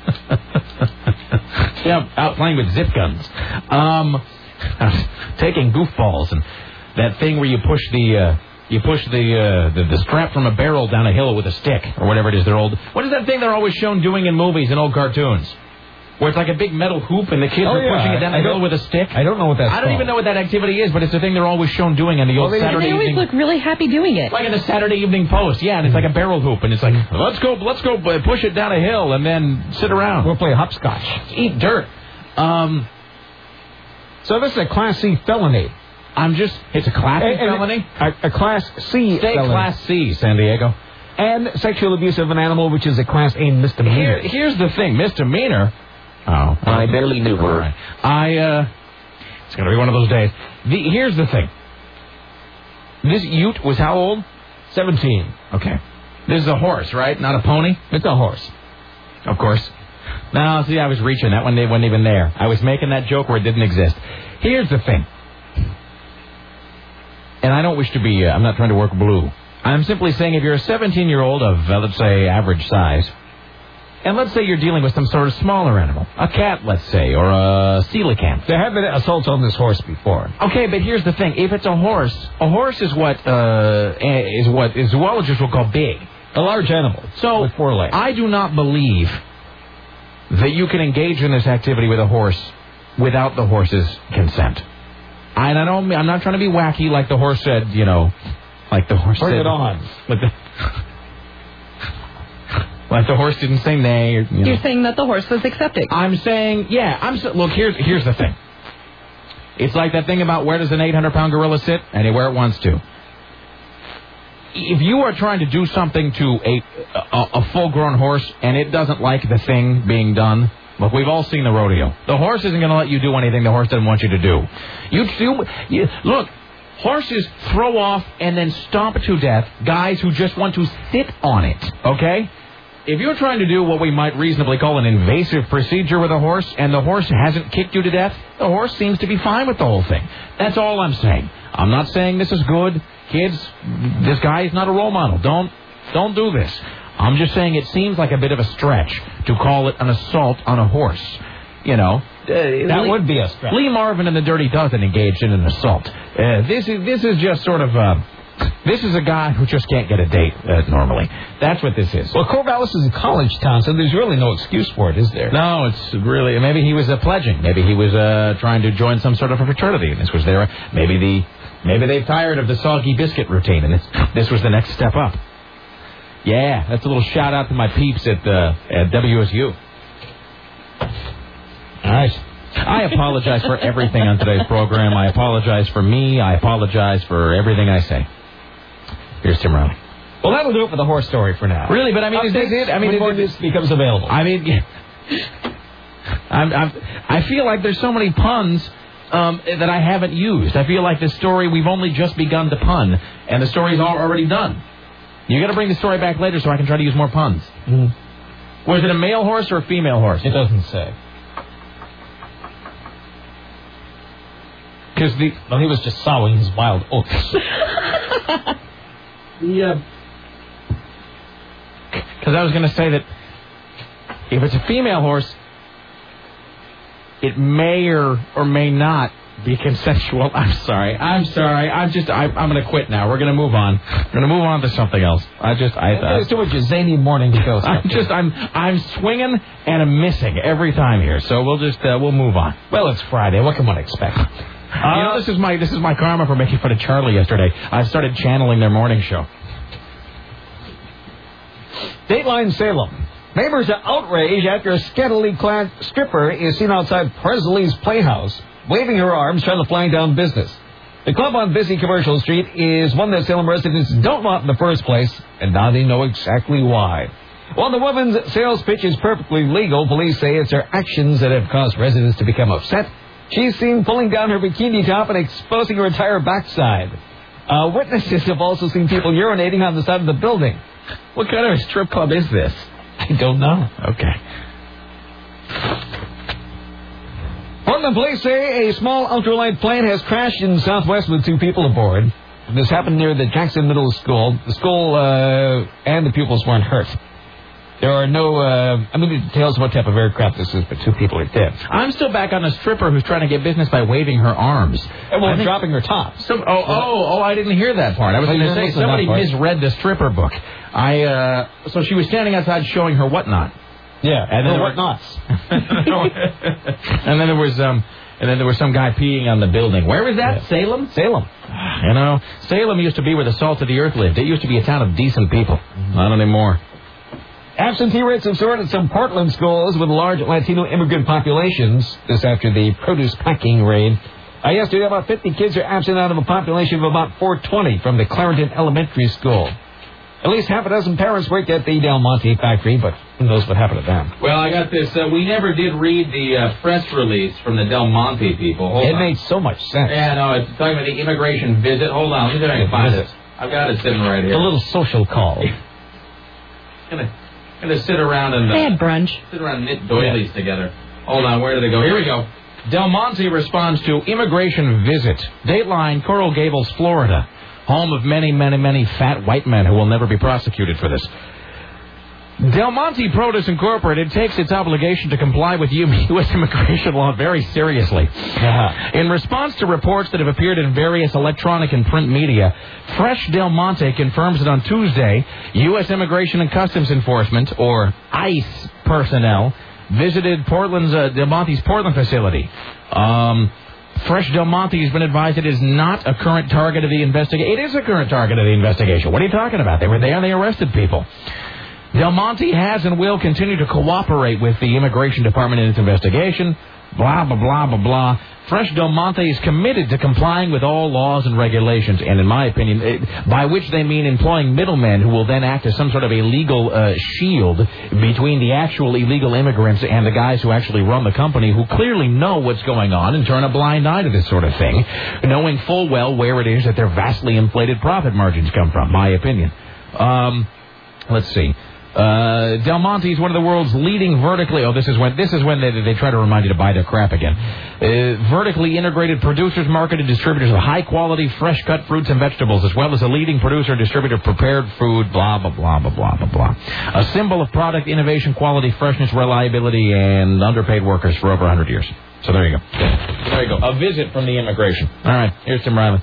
Yeah, out playing with zip guns. Um, taking goofballs and that thing where you push the uh, you push the, uh, the the strap from a barrel down a hill with a stick or whatever it is. They're old. What is that thing they're always shown doing in movies and old cartoons? Where it's like a big metal hoop and the kids oh, are yeah. pushing it down I the hill with a stick. I don't know what that's I don't called. even know what that activity is, but it's the thing they're always shown doing on the old well, they, Saturday they always evening. look really happy doing it. Like in the Saturday Evening Post, yeah, and it's like a barrel hoop, and it's like, let's go, let's go push it down a hill and then sit around. We'll play hopscotch. Eat dirt. Um, so this is a Class C felony. I'm just, it's a classic And- and felony? A, a Class C State felony. Class C, San Diego. And sexual abuse of an animal, which is a Class A misdemeanor. Here, here's the thing, misdemeanor. Oh, I barely knew her. all right. I, uh, it's going to be one of those days. The, here's the thing. This Ute was how old? seventeen. Okay. This is a horse, right? Not a pony? It's a horse. Of course. No, see, I was reaching. That one wasn't even there. I was making that joke where it didn't exist. Here's the thing. And I don't wish to be, uh, I'm not trying to work blue. I'm simply saying if you're a seventeen-year-old of, uh, let's say, average size, and let's say you're dealing with some sort of smaller animal, a cat, let's say, or a coelacanth. There have been assaults on this horse before. Okay, but here's the thing. If it's a horse, a horse is what, uh, is what is zoologists will call big. A large animal. So, with four legs. I do not believe that you can engage in this activity with a horse without the horse's consent. And I don't, I'm not trying to be wacky like the horse said, you know, like the horse Bring said. it on. Like the, like the horse didn't say nay. Or, you know. You're saying that the horse was accepting. I'm saying, yeah, I'm so, look, here's, here's the thing. It's like that thing about where does an eight hundred pound gorilla sit? Anywhere it wants to. If you are trying to do something to a, a, a full-grown horse and it doesn't like the thing being done, look, we've all seen the rodeo. The horse isn't going to let you do anything the horse doesn't want you to do. You, you, you look, horses throw off and then stomp to death guys who just want to sit on it, okay? If you're trying to do what we might reasonably call an invasive procedure with a horse and the horse hasn't kicked you to death, the horse seems to be fine with the whole thing. That's all I'm saying. I'm not saying this is good. Kids, this guy is not a role model. Don't, don't do this. I'm just saying it seems like a bit of a stretch to call it an assault on a horse. You know, uh, that Lee, would be a stretch. Lee Marvin and the Dirty Dozen engaged in an assault. Uh, this is this is just sort of uh, this is a guy who just can't get a date uh, normally. That's what this is. Well, Corvallis is a college town, so there's really no excuse for it, is there? No, it's really maybe he was uh, pledging. Maybe he was uh, trying to join some sort of a fraternity, and this was there. Maybe the maybe they've tired of the soggy biscuit routine, and this this was the next step up. Yeah, that's a little shout out to my peeps at uh, at W S U. Nice. I apologize for everything on today's program. I apologize for me. I apologize for everything I say. Here's Tim Riley. Well, that'll do it for the horse story for now. Really, but I mean, is this it? I mean, before is this becomes available. I mean, I'm, I'm, I feel like there's so many puns um, that I haven't used. I feel like this story we've only just begun to pun, and the story's all already done. You got to bring the story back later so I can try to use more puns. Mm. Was it a male horse or a female horse? It doesn't say. Because the well, he was just sowing his wild oats. Yeah. Because I was going to say that if it's a female horse, it may or, or may not be consensual. I'm sorry. I'm sorry. I'm just. I, I'm going to quit now. We're going to move on. We're going to move on to something else. I just. I. I There's too much zany morning to go. I'm just. I'm. I'm swinging and I'm missing every time here. So we'll just. Uh, we'll move on. Well, it's Friday. What can one expect? Uh, you know, this is my this is my karma for making fun of Charlie yesterday. I started channeling their morning show. Dateline Salem. Neighbors are outraged after a scantily clad stripper is seen outside Presley's Playhouse, waving her arms, trying to flag down business. The club on busy Commercial Street is one that Salem residents don't want in the first place, and now they know exactly why. While the woman's sales pitch is perfectly legal, police say it's her actions that have caused residents to become upset. She's seen pulling down her bikini top and exposing her entire backside. Uh, witnesses have also seen people urinating on the side of the building. What kind of a strip club is this? I don't know. Okay. Portland police say a small ultralight plane has crashed in the southwest with two people aboard. This happened near the Jackson Middle School. The school uh, and the pupils weren't hurt. There are no uh, immediate details of what type of aircraft this is, but two people are dead. I'm still back on a stripper who's trying to get business by waving her arms. And well, dropping her top. Some, oh, oh, oh, I didn't hear that part. I was Oh, going you to say, didn't listen to somebody that part. misread the stripper book. I, uh, so she was standing outside showing her whatnot. Yeah, and then her there whatnots. And then there was, um, and then there was some guy peeing on the building. Where was that? Yeah. Salem? Salem. You know, Salem used to be where the salt of the earth lived. It used to be a town of decent people. Not anymore. Absentee rates have soared at some Portland schools with large Latino immigrant populations. This after the produce packing raid. Uh, yesterday, about fifty kids are absent out of a population of about four twenty from the Clarendon Elementary School. At least half a dozen parents worked at the Del Monte factory, but who knows what happened to them. Well, I got this. Uh, we never did read the uh, press release from the Del Monte people. Hold it on. made so much sense. Yeah, no, it's talking about the immigration visit. Hold on, let me see if I can find it. I've got it sitting right here. A little social call. gonna, gonna sit around and... Uh, they had brunch. Sit around and knit doilies yeah. together. Hold on, where did it go? Here we go. Del Monte responds to immigration visit. Dateline, Coral Gables, Florida. Home of many, many, many fat white men who will never be prosecuted for this. Del Monte Produce Incorporated takes its obligation to comply with U S immigration law very seriously. Uh-huh. In response to reports that have appeared in various electronic and print media, Fresh Del Monte confirms that on Tuesday, U S Immigration and Customs Enforcement, or ICE personnel, visited Portland's uh, Del Monte's Portland facility. Um... Fresh Del Monte has been advised it is not a current target of the investigation. It is a current target of the investigation. What are you talking about? They were there and they arrested people. Del Monte has and will continue to cooperate with the Immigration Department in its investigation. Blah, blah, blah, blah, blah. Fresh Del Monte is committed to complying with all laws and regulations, and in my opinion, it, by which they mean employing middlemen who will then act as some sort of a legal uh, shield between the actual illegal immigrants and the guys who actually run the company, who clearly know what's going on and turn a blind eye to this sort of thing, knowing full well where it is that their vastly inflated profit margins come from, my opinion. Um, let's see. Uh, Del Monte is one of the world's leading vertically... Oh, this is when this is when they, they try to remind you to buy their crap again. Uh, vertically integrated producers, marketed distributors of high-quality, fresh-cut fruits and vegetables, as well as a leading producer and distributor of prepared food, blah, blah, blah, blah, blah, blah, blah. A symbol of product innovation, quality, freshness, reliability, and underpaid workers for over one hundred years. So there you go. There you go. A visit from the immigration. All right, here's Tim Riley.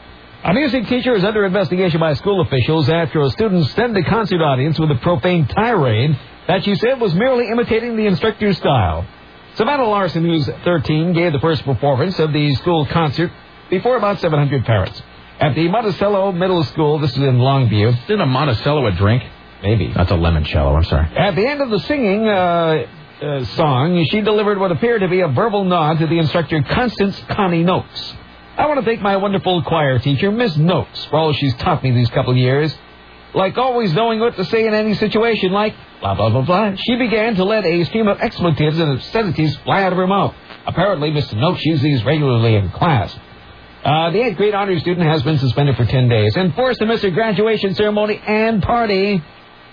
A music teacher is under investigation by school officials after a student stunned the concert audience with a profane tirade that she said was merely imitating the instructor's style. Savannah Larson, who's thirteen, gave the first performance of the school concert before about seven hundred parents. At the Monticello Middle School, this is in Longview. Isn't a Monticello a drink? Maybe. That's a limoncello, I'm sorry. At the end of the singing uh, uh, song, she delivered what appeared to be a verbal nod to the instructor, Constance Connie Noakes. I want to thank my wonderful choir teacher, Miss Noakes, for all she's taught me these couple of years. Like always knowing what to say in any situation, like blah, blah, blah, blah, she began to let a stream of expletives and obscenities fly out of her mouth. Apparently, Mister Noakes uses these regularly in class. Uh, the eighth grade honor student has been suspended for ten days and forced to miss her graduation ceremony and party.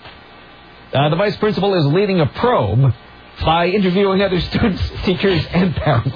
Uh, the vice principal is leading a probe by interviewing other students, teachers, and parents.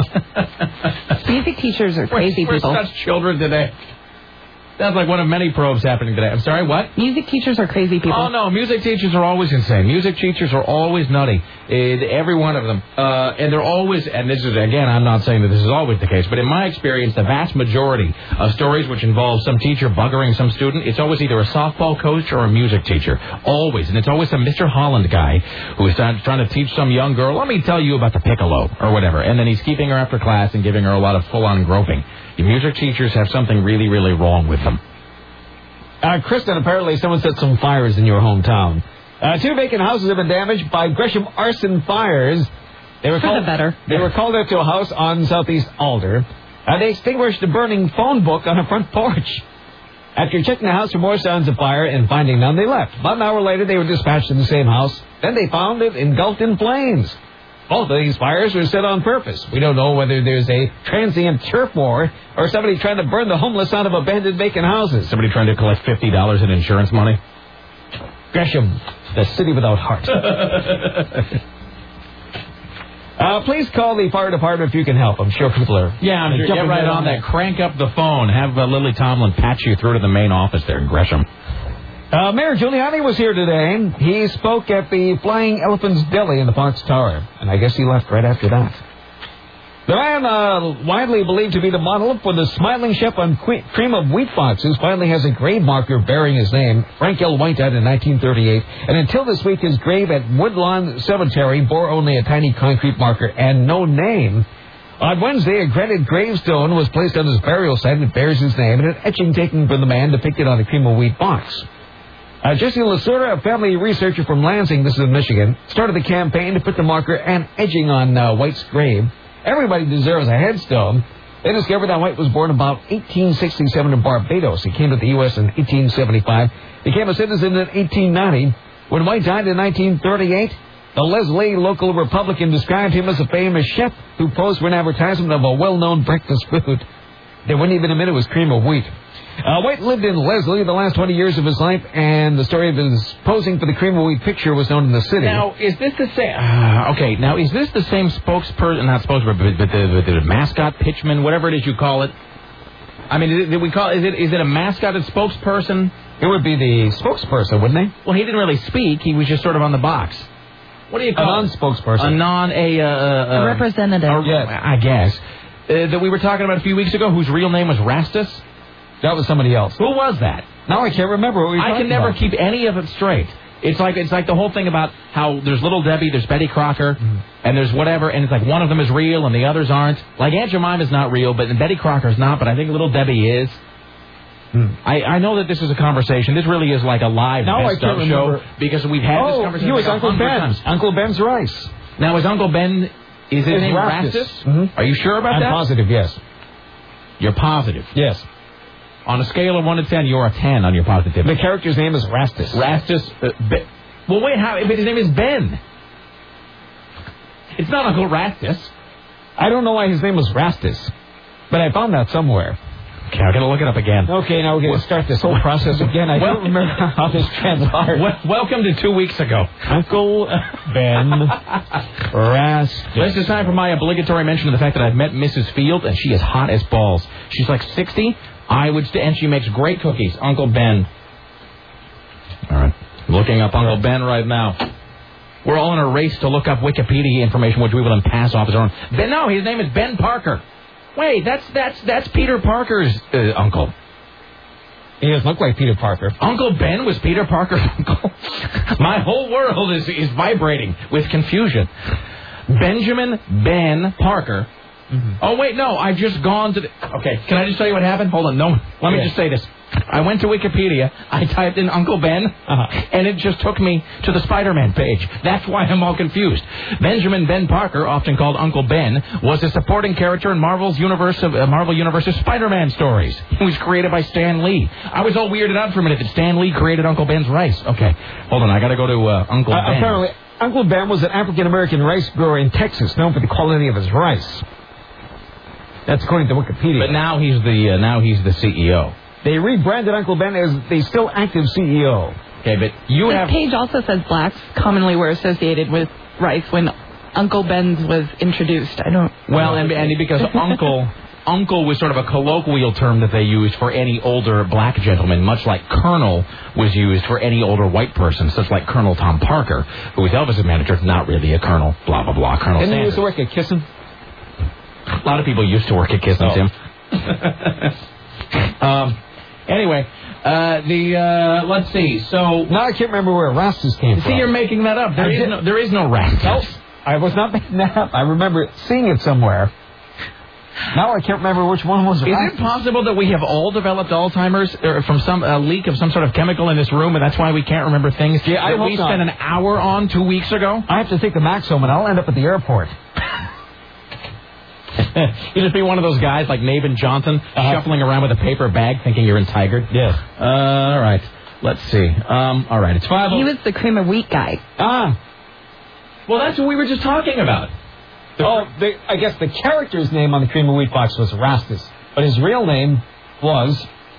Music teachers are crazy we're, people. We're such children today. That's like one of many probes happening today. I'm sorry, what? Music teachers are crazy people. Oh, no, music teachers are always insane. Music teachers are always nutty. Uh, every one of them. Uh, and they're always, and this is, again, I'm not saying that this is always the case, but in my experience, the vast majority of stories which involve some teacher buggering some student, it's always either a softball coach or a music teacher. Always. And it's always some Mister Holland guy who is trying to teach some young girl, let me tell you about the piccolo, or whatever. And then he's keeping her after class and giving her a lot of full-on groping. The music teachers have something really, really wrong with them. Uh, Kristen, apparently someone set some fires in your hometown. Uh, two vacant houses have been damaged by Gresham arson fires. They were For called, the better. They were called out to a house on southeast Alder. Uh, they extinguished a burning phone book on a front porch. After checking the house for more signs of fire and finding none, they left. About an hour later, they were dispatched to the same house. Then they found it engulfed in flames. Both of these fires were set on purpose. We don't know whether there's a transient turf war or somebody trying to burn the homeless out of abandoned vacant houses. Somebody trying to collect fifty dollars in insurance money? Gresham, the city without heart. uh, please call the fire department if you can help. I'm sure people are... Yeah, I'm sure. Get right on that. Crank up the phone. Have uh, Lily Tomlin patch you through to the main office there in Gresham. Uh, Mayor Giuliani was here today. He spoke at the Flying Elephants Deli in the Fox Tower, and I guess he left right after that. The man uh, widely believed to be the model for the smiling chef on que- cream of wheat boxes finally has a grave marker bearing his name. Frank L. White died in nineteen thirty-eight, and until this week his grave at Woodlawn Cemetery bore only a tiny concrete marker and no name. On Wednesday, a granite gravestone was placed on his burial site that bears his name, and an etching taken from the man depicted on a cream of wheat box. Uh, Jesse Lasura, a family researcher from Lansing, this is in Michigan, started the campaign to put the marker and edging on uh, White's grave. Everybody deserves a headstone. They discovered that White was born about eighteen sixty-seven in Barbados. He came to the U S in eighteen seventy-five, became a citizen in eighteen ninety. When White died in nineteen thirty-eight, the Leslie local Republican described him as a famous chef who posed for an advertisement of a well-known breakfast food. They wouldn't even admit it was cream of wheat. Uh, White lived in Leslie the last twenty years of his life, and the story of his posing for the cream of wheat picture was known in the city. Now, is this the same... Uh, okay, now, is this the same spokesperson... Not spokesperson, but, but, the, but the mascot, pitchman, whatever it is you call it? I mean, is it, did we call, is it is it a mascot and spokesperson? It would be the spokesperson, wouldn't he? Well, he didn't really speak. He was just sort of on the box. What do you call it? A non-spokesperson. A non... A, uh, uh, a representative. A, yeah. I guess. Uh, that we were talking about a few weeks ago, whose real name was Rastus? That was somebody else. Who was that? Now I can't remember what we were I talking can never about. keep any of it straight. It's like it's like the whole thing about how there's Little Debbie, there's Betty Crocker, mm. and there's whatever, and it's like one of them is real and the others aren't. Like Aunt Jemima's not real, but Betty Crocker's not, but I think Little Debbie is. Mm. I, I know that this is a conversation. This really is like a live now best I can't of show remember. because we've had oh, this conversation. he was like Uncle Ben. Times. Uncle Ben's rice. Now is Uncle Ben? Is his it's name Rastus? Rastus? Mm-hmm. Are you sure about I'm that? I'm positive. Yes. You're positive. Yes. On a scale of one to ten, you're a ten on your positivity. The character's name is Rastus. Rastus. Uh, Be- well, wait, how? But his name is Ben. It's not Uncle Rastus. I don't know why his name was Rastus, but I found that somewhere. Okay, I'm going to look it up again. Okay, now we're going to start this whole process again. I well, don't remember how this transpired. Well, welcome to two weeks ago. Uncle Ben Rastus. This is time for my obligatory mention of the fact that I've met Missus Field, and she is hot as balls. She's like sixty. I would, st- and she makes great cookies. Uncle Ben. All right, looking up Uncle Ben right now. We're all in a race to look up Wikipedia information, which we will then pass off as our own. Ben, no, his name is Ben Parker. Wait, that's that's that's Peter Parker's uh, uncle. He doesn't look like Peter Parker. Uncle Ben was Peter Parker's uncle. My whole world is is vibrating with confusion. Benjamin Ben Parker. Mm-hmm. Oh, wait, no, I've just gone to the... Okay, can I just tell you what happened? Hold on, no, let me yeah. just say this. I went to Wikipedia, I typed in Uncle Ben, uh-huh. and it just took me to the Spider-Man page. That's why I'm all confused. Benjamin Ben Parker, often called Uncle Ben, was a supporting character in Marvel's universe of uh, Marvel Universe's Spider-Man stories. He was created by Stan Lee. I was all weirded out for a minute that Stan Lee created Uncle Ben's rice. Okay, hold on, I gotta go to uh, Uncle uh, Ben. Apparently, Uncle Ben was an African-American rice grower in Texas, known for the quality of his rice. That's according to Wikipedia. But now he's the uh, now he's the C E O. They rebranded Uncle Ben as the still active C E O. Okay, but you this have... page also says blacks commonly were associated with rice when Uncle Ben's was introduced. I don't... Well, and, and because Uncle... Uncle was sort of a colloquial term that they used for any older black gentleman, much like Colonel was used for any older white person, such like Colonel Tom Parker, who was Elvis's manager, not really a colonel, blah, blah, blah, Colonel Didn't Sanders. he used to work at Kissin'? A lot of people used to work at Kissin', oh. Tim. um, anyway, uh, the, uh, let's see, so... Now I can't remember where Rastus came see, from. See, you're making that up. There, is no, there is no Rastus. Nope. I was not making that up. I remember seeing it somewhere. Now I can't remember which one was. Is it possible that we have all developed Alzheimer's or from some uh, leak of some sort of chemical in this room, and that's why we can't remember things yeah, I that we not. spent an hour on two weeks ago? I have to take the Max home, and I'll end up at the airport. You just be one of those guys like Navin Johnson, uh-huh. shuffling around with a paper bag, thinking you're in Tiger. Yes. Uh, all right. Let's see. Um, all right. It's five. He was the cream of wheat guy. Ah. Well, that's what we were just talking about. The oh, the, I guess the character's name on the cream of wheat box was Rastus, but his real name was...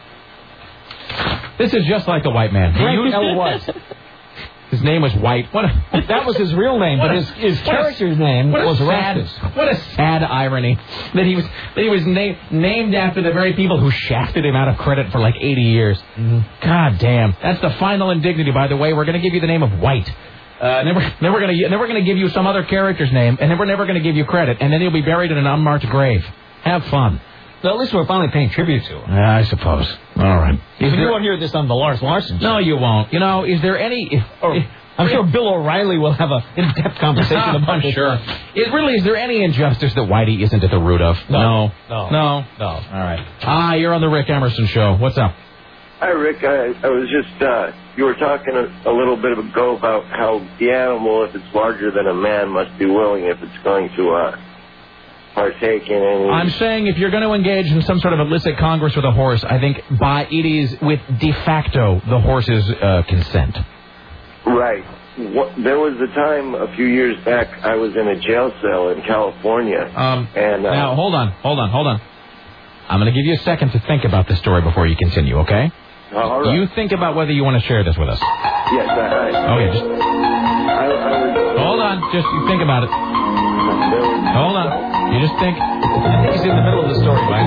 This is just like the white man. Frank L. White. His name was White. What a, that was his real name, but a, his, his character's a, name was sad, Rastus. What a sad irony that he was that he was na- named after the very people who shafted him out of credit for like eighty years. Mm-hmm. God damn. That's the final indignity, by the way. We're going to give you the name of White. Uh, then we're, then we're going to then we're going to give you some other character's name, and then we're never going to give you credit, and then he'll be buried in an unmarked grave. Have fun. Well, at least we're finally paying tribute to him. Yeah, I suppose. All right. If you won't hear this on the Lars Larson show. No, you won't. You know, is there any... If, or, if, I'm sure Bill O'Reilly will have an in-depth conversation about I'm this. sure. Is really, is there any injustice that Whitey isn't at the root of? No. No. No. No. No. All right. Ah, you're on the Rick Emerson Show. What's up? Hi, Rick. I, I was just, uh, you were talking a, a little bit ago about how the animal, if it's larger than a man, must be willing if it's going to uh, partake in any... I'm saying if you're going to engage in some sort of illicit congress with a horse, I think by it is with de facto the horse's uh, consent. Right. What, there was a time a few years back I was in a jail cell in California. Um, and uh, now, hold on, hold on, hold on. I'm going to give you a second to think about this story before you continue, okay? All right. You think about whether you want to share this with us. Yes, I... I okay, just... I, I was, hold on, just think about it. was, hold on. You just think... I think he's in the middle of the story by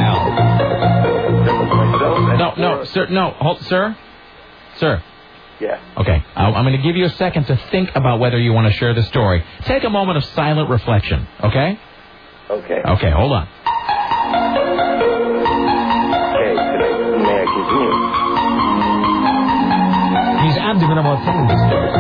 now. No, no, sir, no, hold, sir? Sir. Yeah. Okay, I'll, I'm going to give you a second to think about whether you want to share the story. Take a moment of silent reflection, okay? Okay. Okay, hold on. Okay, can I, may I continue? He's abdominal attendance.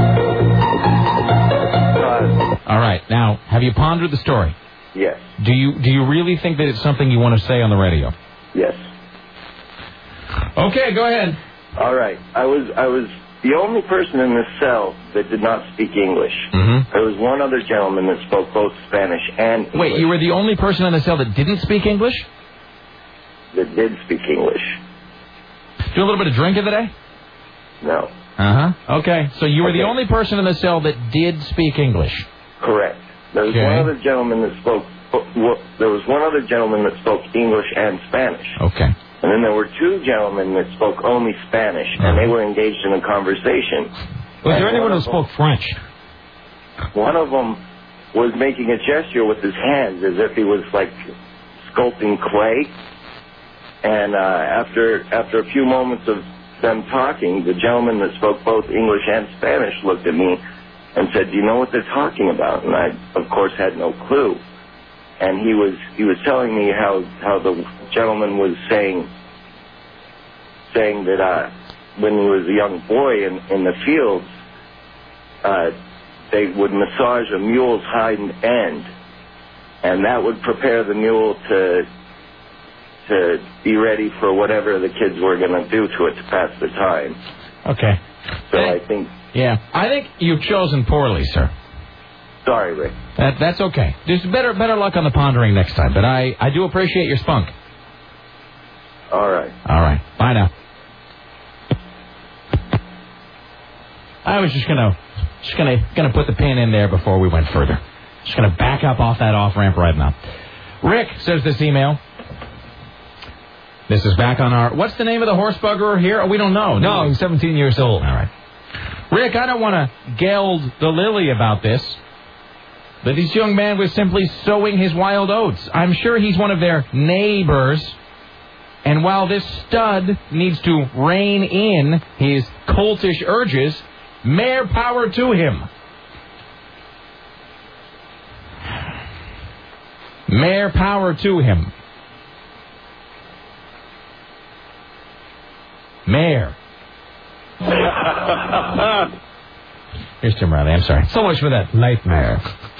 Uh, All right, now, have you pondered the story? Yes. Do you do you really think that it's something you want to say on the radio? Yes. Okay, go ahead. All right. I was I was the only person in this cell that did not speak English. Mm-hmm. There was one other gentleman that spoke both Spanish and English. Wait, you were the only person in the cell that didn't speak English? That did speak English. Do a little bit of drinking today? No. Uh-huh. Okay, so you were Okay. the only person in the cell that did speak English. Correct. There was Okay. one other gentleman that spoke. Well, there was one other gentleman that spoke English and Spanish. Okay. And then there were two gentlemen that spoke only Spanish, and they were engaged in a conversation. Was there And anyone one who of spoke French? One of them was making a gesture with his hands as if he was like sculpting clay. And uh, after after a few moments of them talking, the gentleman that spoke both English and Spanish looked at me and said, "Do you know what they're talking about?" And I, of course, had no clue. And he was he was telling me how how the gentleman was saying saying that uh, when he was a young boy in in the fields, uh, they would massage a mule's hind end, and that would prepare the mule to to be ready for whatever the kids were going to do to it to pass the time. Okay. So I think. Yeah, I think you've chosen poorly, sir. Sorry, Rick. That, that's okay. Just better better luck on the pondering next time. But I, I do appreciate your spunk. All right. All right. Bye now. I was just gonna just gonna gonna put the pin in there before we went further. Just gonna back up off that off ramp right now. Rick says this email. This is back on our. What's the name of the horse buggerer here? Oh, we don't know. No, he's seventeen years old. All right. Rick, I don't want to geld the lily about this, but this young man was simply sowing his wild oats. I'm sure he's one of their neighbors. And while this stud needs to rein in his coltish urges, more power to him. More power to him. Mayor. Here's Tim Riley. I'm sorry. So much for that nightmare.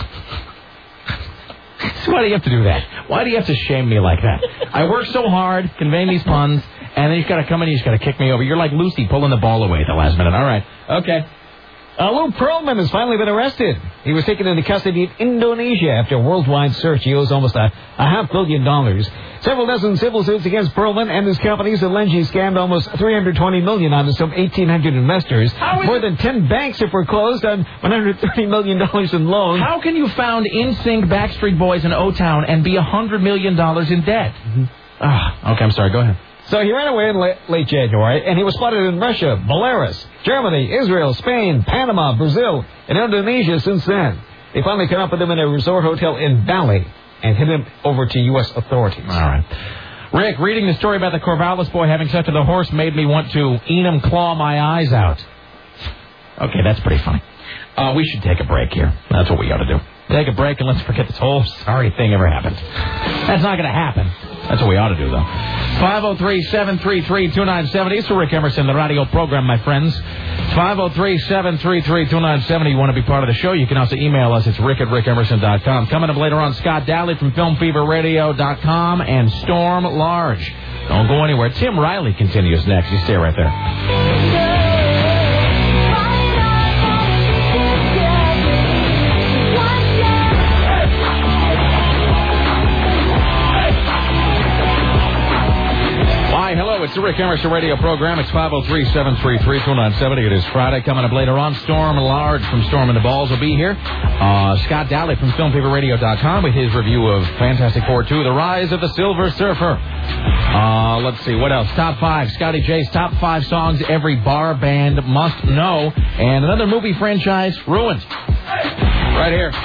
So why do you have to do that? Why do you have to shame me like that? I work so hard conveying these puns, and then you've got to come in and you've got to kick me over. You're like Lucy pulling the ball away at the last minute. All right. Okay. Uh, Lou Pearlman has finally been arrested. He was taken into custody in Indonesia after a worldwide search. He owes almost a, a half billion dollars. Several dozen civil suits against Pearlman and his companies allege he scammed almost three hundred twenty million dollars onto some eighteen hundred investors. More than ten banks have foreclosed on one hundred thirty million dollars in loans. How can you found N Sync, Backstreet Boys, and O-Town and be one hundred million dollars in debt? Mm-hmm. Ah, okay, I'm sorry. Go ahead. So he ran away in late, late January, and he was spotted in Russia, Belarus, Germany, Israel, Spain, Panama, Brazil, and Indonesia since then. They finally caught up with him in a resort hotel in Bali and hit him over to U S authorities. All right. Rick, reading the story about the Corvallis boy having sex with a horse made me want to Enum claw my eyes out. Okay, that's pretty funny. Uh, we should take a break here. That's what we ought to do. Take a break and let's forget this whole sorry thing ever happened. That's not going to happen. That's what we ought to do, though. five oh three, seven three three, two nine seven oh. It's for Rick Emerson, the radio program, my friends. five oh three, seven three three, two nine seven oh. You want to be part of the show? You can also email us. It's rick at rick emerson dot com. Coming up later on, Scott Dowley from film fever radio dot com and Storm Large. Don't go anywhere. Tim Riley continues next. You stay right there. It's the Rick Emerson radio program. It's five oh three, seven three three, two nine seven oh. It is Friday. Coming up later on, Storm Large from Storm and the Balls will be here. Uh, Scott Daly from film paper radio dot com with his review of Fantastic Four two, The Rise of the Silver Surfer. Uh, let's see, what else? Top five, Scotty J's top five songs every bar band must know. And another movie franchise ruined. Right here.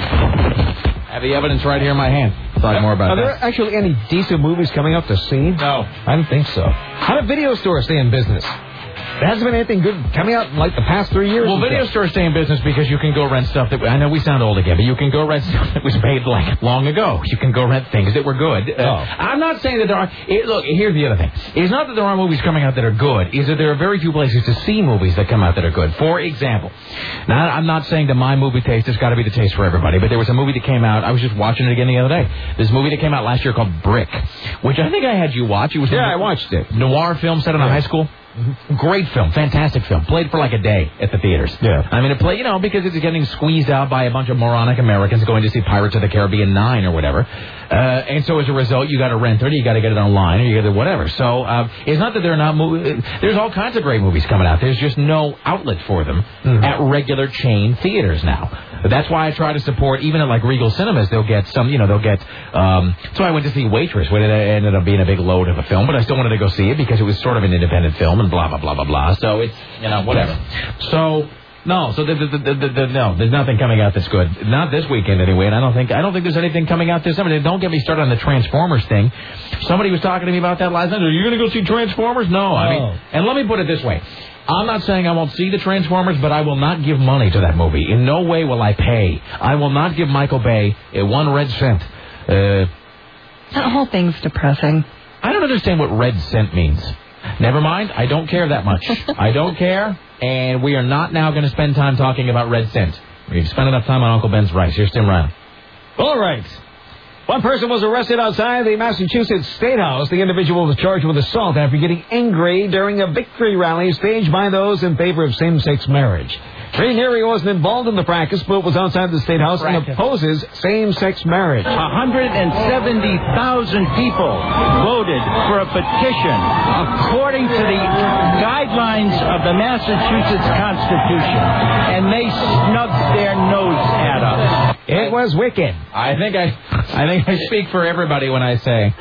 I have the evidence right here in my hand. Talk more about Are that. there actually any decent movies coming up to see? No. I don't think so. How do video stores stay in business? There hasn't been anything good coming out in like the past three years. Well, video stores stay in business because you can go rent stuff that, I know we sound old again, but you can go rent stuff that was made like long ago. You can go rent things that were good. Uh, Oh. I'm not saying that there are, it, look, here's the other thing. It's not that there are movies coming out that are good. It's that there are very few places to see movies that come out that are good. For example, now I'm not saying that my movie taste has got to be the taste for everybody, but there was a movie that came out, I was just watching it again the other day. This movie that came out last year called Brick, which I think I had you watch. It was Yeah, a I watched it. Noir film set in Yeah. a high school. Mm-hmm. Great film, fantastic film. Played for like a day at the theaters. Yeah. I mean, it played, you know, because it's getting squeezed out by a bunch of moronic Americans going to see Pirates of the Caribbean nine or whatever. Uh, and so as a result, you got to rent it, or you got to get it online, or you got to whatever. So uh, it's not that there are not movies. There's all kinds of great movies coming out. There's just no outlet for them mm-hmm. at regular chain theaters now. That's why I try to support, even at like Regal Cinemas, they'll get some, you know, they'll get, um, so I went to see Waitress, when it ended up being a big load of a film, but I still wanted to go see it because it was sort of an independent film and blah, blah, blah, blah, blah. So it's, you know, whatever. So, no, so the, the, the, the, the, no, there's nothing coming out that's good. Not this weekend anyway, and I don't think, I don't think there's anything coming out this summer. Don't get me started on the Transformers thing. Somebody was talking to me about that last night. Are you going to go see Transformers? No, I mean, and let me put it this way. I'm not saying I won't see the Transformers, but I will not give money to that movie. In no way will I pay. I will not give Michael Bay a one red cent. Uh, that whole thing's depressing. I don't understand what red cent means. Never mind. I don't care that much. I don't care, and we are not now going to spend time talking about red cent. We've spent enough time on Uncle Ben's rice. Here's Tim Riley. All right. One person was arrested outside the Massachusetts State House. The individual was charged with assault after getting angry during a victory rally staged by those in favor of same-sex marriage. Ray Neary wasn't involved in the practice, but was outside the State House and opposes same-sex marriage. one hundred seventy thousand people voted for a petition according to the guidelines of the Massachusetts Constitution, and they snubbed their nose at us. It was wicked. I think I, I think I speak for everybody when I say.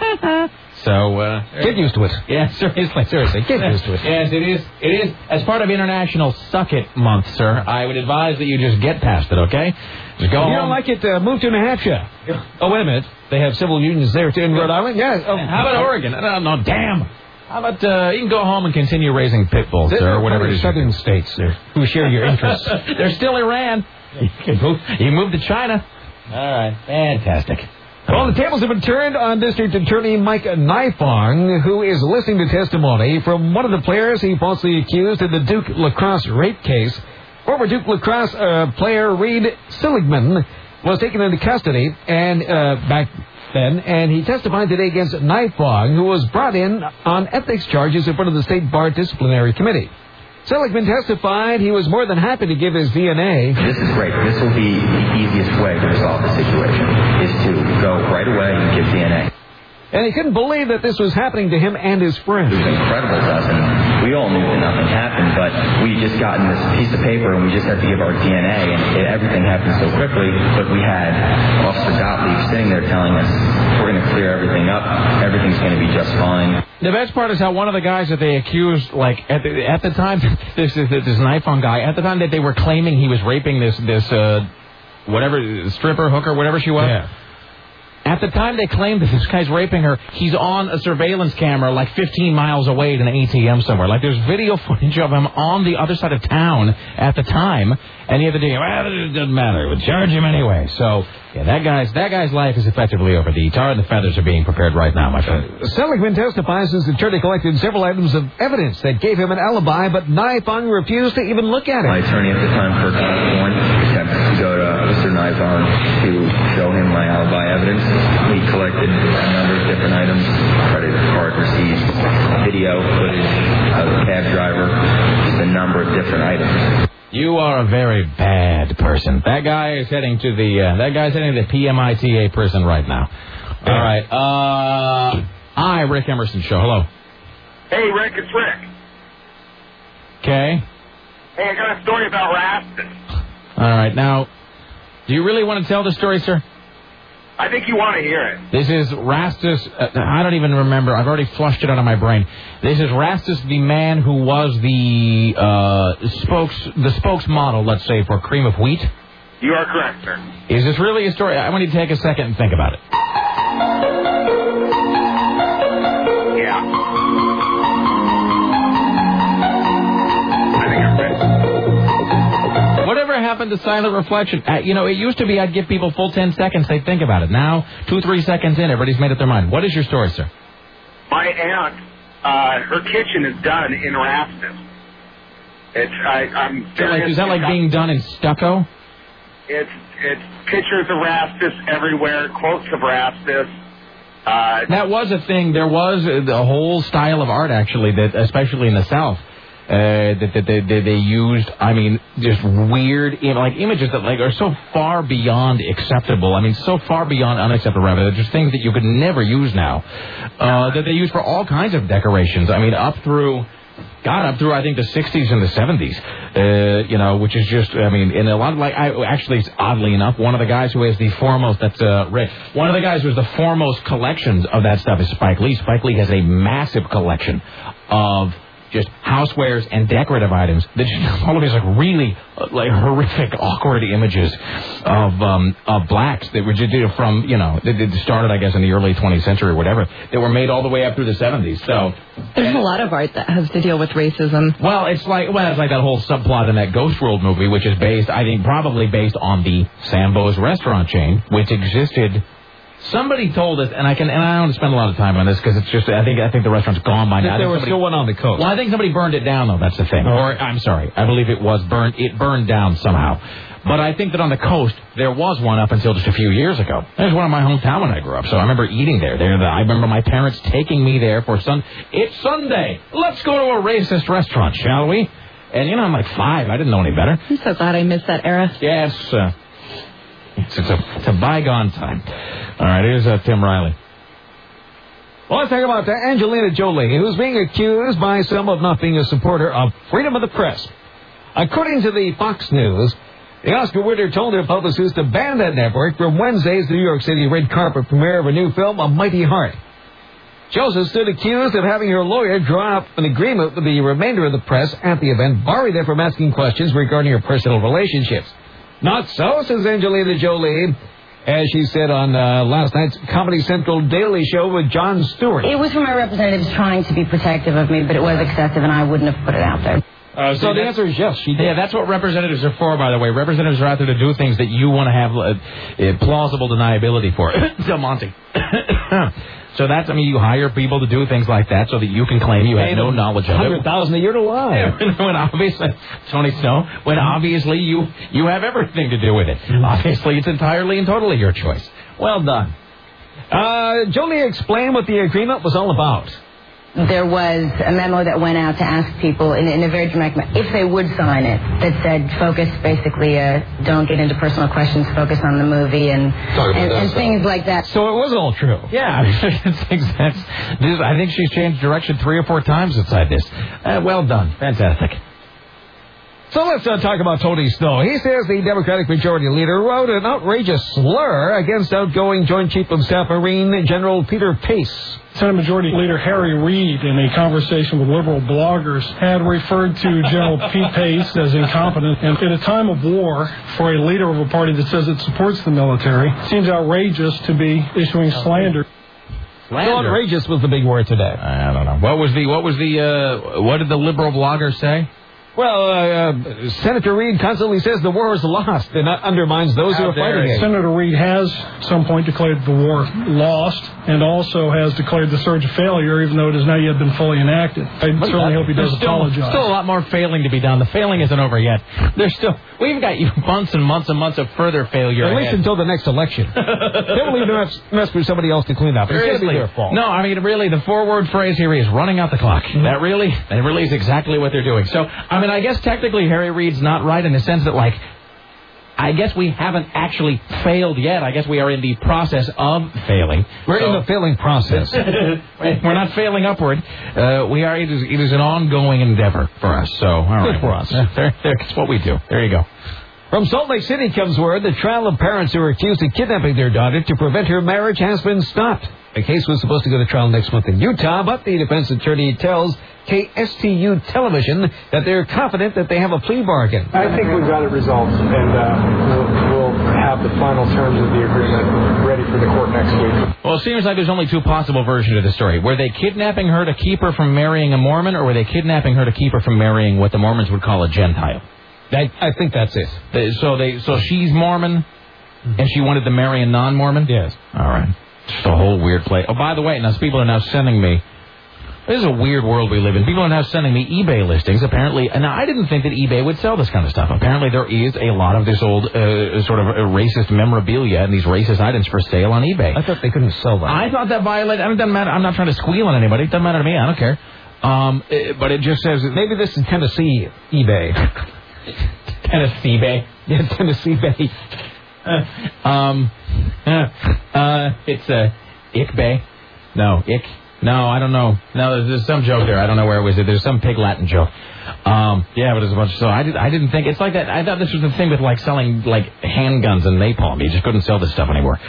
So, uh... Get used to it. Yeah, seriously, seriously. Get used to it. Yes, it is. It is. As part of International Suck It Month, sir, I would advise that you just get past it, okay? Just go if home. you don't like it, uh, move to New Hampshire. Oh, wait a minute. They have civil unions there, too, in Rhode Island? Yeah. Oh, how about Oregon? No, no, damn. How about, uh, you can go home and continue raising pit bulls, sir, or whatever it is. Southern states, sir, who share your interests. They're still Iran. You can move, you can move to China. All right. Fantastic. Well, the tables have been turned on District Attorney Mike Nifong, who is listening to testimony from one of the players he falsely accused in the Duke lacrosse rape case. Former Duke lacrosse uh, player Reed Seligman was taken into custody and uh, back then, and he testified today against Nifong, who was brought in on ethics charges in front of the State Bar Disciplinary Committee. Seligman testified he was more than happy to give his D N A. This is great. This will be the easiest way to resolve the situation, is to go right away and give D N A. And he couldn't believe that this was happening to him and his friends. It was incredible to us, and we all knew that nothing happened, but we just gotten this piece of paper, and we just had to give our D N A, and it, everything happened so quickly, but we had Officer Gottlieb sitting there telling us, we're going to clear everything up, everything's going to be just fine. The best part is how one of the guys that they accused, like, at the, at the time, this this, this Nifong guy, at the time that they were claiming he was raping this, this uh, whatever, stripper, hooker, whatever she was, yeah. At the time they claimed that this guy's raping her, he's on a surveillance camera like fifteen miles away at an A T M somewhere. Like, there's video footage of him on the other side of town at the time, and the other day, well, it doesn't matter, we'll charge him anyway. So, yeah, that guy's that guy's life is effectively over. The tar and the feathers are being prepared right now, my friend. Seligman testifies his attorney collected several items of evidence that gave him an alibi, but Nifong refused to even look at it. My attorney at the time for one attempted to go to Mister Nifong to show him my alibi evidence. He collected a number of different items, credit card receipts, video footage of the cab driver, just a number of different items. You are a very bad person. That guy is heading to the uh, that guy's heading to the P M I T A prison right now. All right. Uh, I, Rick Emerson Show. Hello. Hey, Rick, it's Rick. Okay. Hey, I got a story about Rastus. All right. Now, do you really want to tell the story, sir? I think you want to hear it. This is Rastus. Uh, I don't even remember. I've already flushed it out of my brain. This is Rastus, the man who was the uh, spokes, the spokesmodel, let's say, for Cream of Wheat. You are correct, sir. Is this really a story? I want you to take a second and think about it. Yeah. I think I'm ready. Whatever happened to silent reflection? Uh, you know, it used to be I'd give people full ten seconds, they'd think about it. Now, two, three seconds in, everybody's made up their mind. What is your story, sir? My aunt, uh, her kitchen is done in Rastus. It's, I, I'm Is that like, is that like being done in stucco? It's, it's pictures of Rastus everywhere, quotes of Rastus. Uh, that was a thing. There was a, a whole style of art, actually, that especially in the South, uh, that, that, that, that they used, I mean, just weird, like, images that, like, are so far beyond acceptable. I mean, so far beyond unacceptable, rather. They're just things that you could never use now, uh, that they use for all kinds of decorations. I mean, up through... God, up through, I think, the sixties and the seventies, uh, you know, which is just, I mean, in a lot of, like, I actually, oddly enough, one of the guys who has the foremost, that's, uh, Rick, one of the guys who has the foremost collections of that stuff is Spike Lee. Spike Lee has a massive collection of just housewares and decorative items that just, all of these, like, really, uh, like, horrific, awkward images of, um, of blacks that were just, from, you know, that started, I guess, in the early twentieth century or whatever, that were made all the way up through the seventies, so... There's a lot of art that has to deal with racism. Well, it's like well, it's like that whole subplot in that Ghost World movie, which is based, I think, probably based on the Sambo's restaurant chain, which existed. Somebody told us, and I can, and I don't want to spend a lot of time on this because it's just, I think, I think the restaurant's gone by now. There was still one on the coast. Well, I think somebody burned it down, though. That's the thing. Oh. Or I'm sorry, I believe it was burned. It burned down somehow. But I think that on the coast, there was one up until just a few years ago. There's one in my hometown when I grew up, so I remember eating there. there the, I remember my parents taking me there for sun. It's Sunday. Let's go to a racist restaurant, shall we? And, you know, I'm like five. I didn't know any better. I'm so glad I missed that era. Yes. Uh, it's, it's, a, it's a bygone time. All right, here's uh, Tim Riley. Well, let's talk about uh, Angelina Jolie, who's being accused by some of not being a supporter of freedom of the press. According to the Fox News, the Oscar winner told her publicist to ban that network from Wednesday's New York City red carpet premiere of a new film, A Mighty Heart. She also stood accused of having her lawyer draw up an agreement with the remainder of the press at the event, barring them from asking questions regarding her personal relationships. Not so, says Angelina Jolie, as she said on uh, last night's Comedy Central Daily Show with Jon Stewart. It was from my representatives trying to be protective of me, but it was excessive, and I wouldn't have put it out there. Uh, so, so the answer is yes. She did. Yeah, that's what representatives are for, by the way. Representatives are out there to do things that you want to have uh, uh, plausible deniability for. Del Monte. So that's, I mean, you hire people to do things like that so that you can claim you have no knowledge of it. one hundred thousand dollars a year to lie. Yeah, when obviously, Tony Snow, when obviously you, you have everything to do with it. Obviously, it's entirely and totally your choice. Well done. Uh, Jolie explained what the agreement was all about. There was a memo that went out to ask people in, in a very dramatic manner if they would sign it that said focus, basically, uh, don't get into personal questions, focus on the movie and and, and things like that. So it was all true. Yeah, it's exact. This, I think she's changed direction three or four times inside this. Uh, well done. Fantastic. So let's uh, talk about Tony Snow. He says the Democratic Majority Leader wrote an outrageous slur against outgoing Joint Chief of Staff Marine General Peter Pace. Senate Majority Leader Harry Reid, in a conversation with liberal bloggers, had referred to General Pete Pace as incompetent. And at a time of war, for a leader of a party that says it supports the military, it seems outrageous to be issuing slander. Slander. So outrageous was the big word today. I don't know. What was the what was the uh, what did the liberal blogger say? Well, uh, uh, Senator Reid constantly says the war is lost and undermines those who are fighting it. Senator Reid has, at some point, declared the war lost and also has declared the surge a failure, even though it has not yet been fully enacted. I certainly hope he does still, apologize. Still a lot more failing to be done. The failing isn't over yet. There's still we've got months and months and months of further failure. At ahead. least until the next election. They will even mess with somebody else to clean up. It's going to be their fault. No, I mean, really, the four-word phrase here is running out the clock. Mm-hmm. That really, that really is exactly what they're doing. So, I mean, I guess technically Harry Reid's not right in the sense that, like, I guess we haven't actually failed yet. I guess we are in the process of failing. We're so, in the failing process. We're not failing upward. Uh, we are. It is, it is an ongoing endeavor for us. So, all right. Good for us. There, that's what we do. There you go. From Salt Lake City comes word the trial of parents who were accused of kidnapping their daughter to prevent her marriage has been stopped. The case was supposed to go to trial next month in Utah, but the defense attorney tells K S T U Television that they're confident that they have a plea bargain. I think we've got it resolved, and uh, we'll, we'll have the final terms of the agreement ready for the court next week. Well, it seems like there's only two possible versions of the story. Were they kidnapping her to keep her from marrying a Mormon, or were they kidnapping her to keep her from marrying what the Mormons would call a Gentile? I, I think that's it. They, so they, so she's Mormon, and she wanted to marry a non-Mormon? Yes. All right. Just a whole weird play. Oh, by the way, now people are now sending me. This is a weird world we live in. People are now sending me eBay listings. Apparently, and I didn't think that eBay would sell this kind of stuff. Apparently, there is a lot of this old uh, sort of uh, racist memorabilia and these racist items for sale on eBay. I thought they couldn't sell that. I thought that violated. I mean, it doesn't matter. I'm not trying to squeal on anybody. It doesn't matter to me. I don't care. Um, it, but it just says maybe this is Tennessee eBay. Tennessee Bay. Yeah, Tennessee Bay. Uh, um, uh, uh, it's a uh, Ick Bay. No, Ick. No, I don't know. No, there's, there's some joke there. I don't know where it was. There's some pig Latin joke. Um, yeah, but there's a bunch. So I did. I didn't think it's like that. I thought this was the thing with like selling like handguns and napalm. You just couldn't sell this stuff anymore.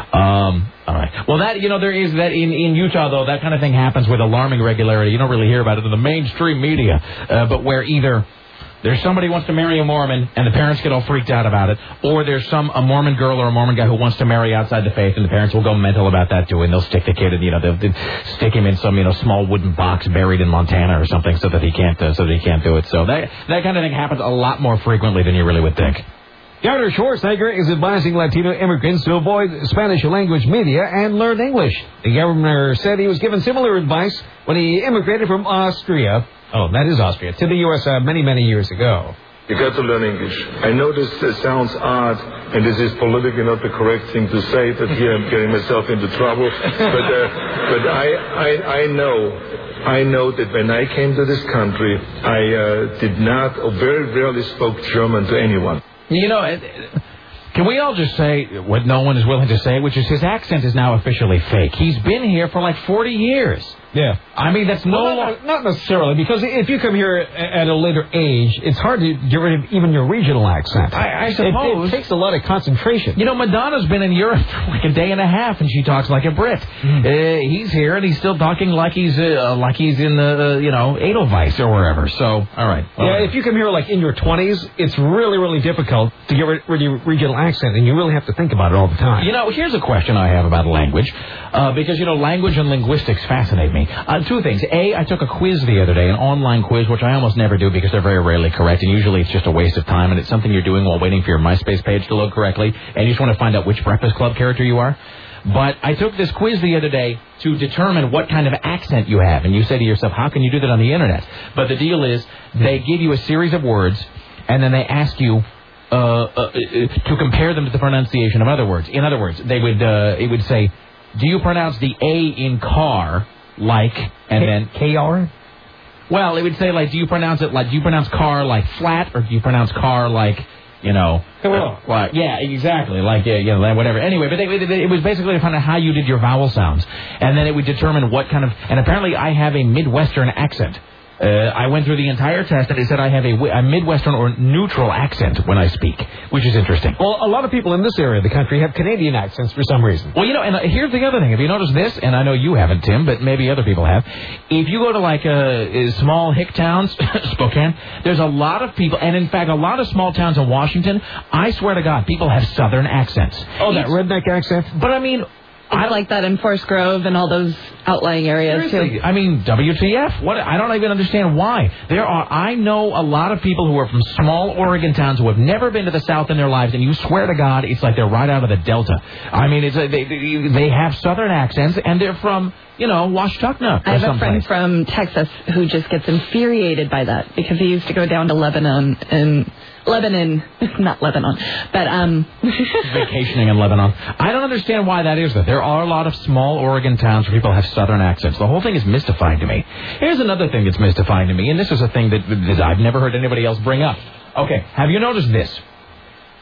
Um, all right. Well, that you know there is that in in Utah though that kind of thing happens with alarming regularity. You don't really hear about it in the mainstream media, uh, but where either there's somebody who wants to marry a Mormon, and the parents get all freaked out about it. Or there's some a Mormon girl or a Mormon guy who wants to marry outside the faith, and the parents will go mental about that too, and they'll stick the kid in, you know, they'll, they'll stick him in some, you know, small wooden box buried in Montana or something, so that he can't, uh, so that he can't do it. So that that kind of thing happens a lot more frequently than you really would think. Governor Schwarzenegger is advising Latino immigrants to avoid Spanish language media and learn English. The governor said he was given similar advice when he immigrated from Austria. Oh, that is Austria, to the U S uh, many, many years ago. You got to learn English. I know this uh, sounds odd, and this is politically not the correct thing to say, that here I'm getting myself into trouble. But uh, but I, I I know, I know that when I came to this country, I uh, did not, or very rarely spoke German to anyone. You know, it, can we all just say what no one is willing to say, which is his accent is now officially fake. He's been here for like forty years. Yeah. I mean, that's no... Well, not, not necessarily, because if you come here at a later age, it's hard to get rid of even your regional accent. I, I suppose. It, it takes a lot of concentration. You know, Madonna's been in Europe for like a day and a half, and she talks like a Brit. Mm. Uh, he's here, and he's still talking like he's uh, like he's in the, uh, you know, Edelweiss or wherever. So, all right. All yeah, right. If you come here like in your twenties, it's really, really difficult to get rid of your regional accent, and you really have to think about it all the time. You know, here's a question I have about language, uh, because, you know, language and linguistics fascinate me. Uh, two things. A, I took a quiz the other day, an online quiz, which I almost never do because they're very rarely correct, and usually it's just a waste of time, and it's something you're doing while waiting for your MySpace page to load correctly, and you just want to find out which Breakfast Club character you are. But I took this quiz the other day to determine what kind of accent you have, and you say to yourself, how can you do that on the Internet? But the deal is, they give you a series of words, and then they ask you uh, uh, to compare them to the pronunciation of other words. In other words, they would uh, it would say, do you pronounce the A in car like, and K- then K R? Well, it would say, like, do you pronounce it like, do you pronounce car like flat, or do you pronounce car like, you know, uh, like, yeah, exactly, like, uh, you know, whatever. Anyway, but they, it, it was basically to find out how you did your vowel sounds, and then it would determine what kind of, and apparently I have a Midwestern accent. Uh, I went through the entire test, and it said I have a, a Midwestern or neutral accent when I speak, which is interesting. Well, a lot of people in this area of the country have Canadian accents for some reason. Well, you know, and uh, here's the other thing. Have you noticed this? And I know you haven't, Tim, but maybe other people have. If you go to, like, uh, small hick towns, Spokane, there's a lot of people, and in fact, a lot of small towns in Washington, I swear to God, people have Southern accents. Oh, that redneck accent? But, I mean... I like that in Forest Grove and all those outlying areas, Seriously, too. I mean, W T F? What? I don't even understand why. There are, I know a lot of people who are from small Oregon towns who have never been to the South in their lives, and you swear to God, it's like they're right out of the Delta. I mean, it's a, they, they they have Southern accents, and they're from, you know, Washtenaw. I have someplace. a friend from Texas who just gets infuriated by that because he used to go down to Lebanon and Lebanon, not Lebanon, but um. vacationing in Lebanon. I don't understand why that is, though. There are a lot of small Oregon towns where people have Southern accents. The whole thing is mystifying to me. Here's another thing that's mystifying to me, and this is a thing that, that I've never heard anybody else bring up. Okay, have you noticed this?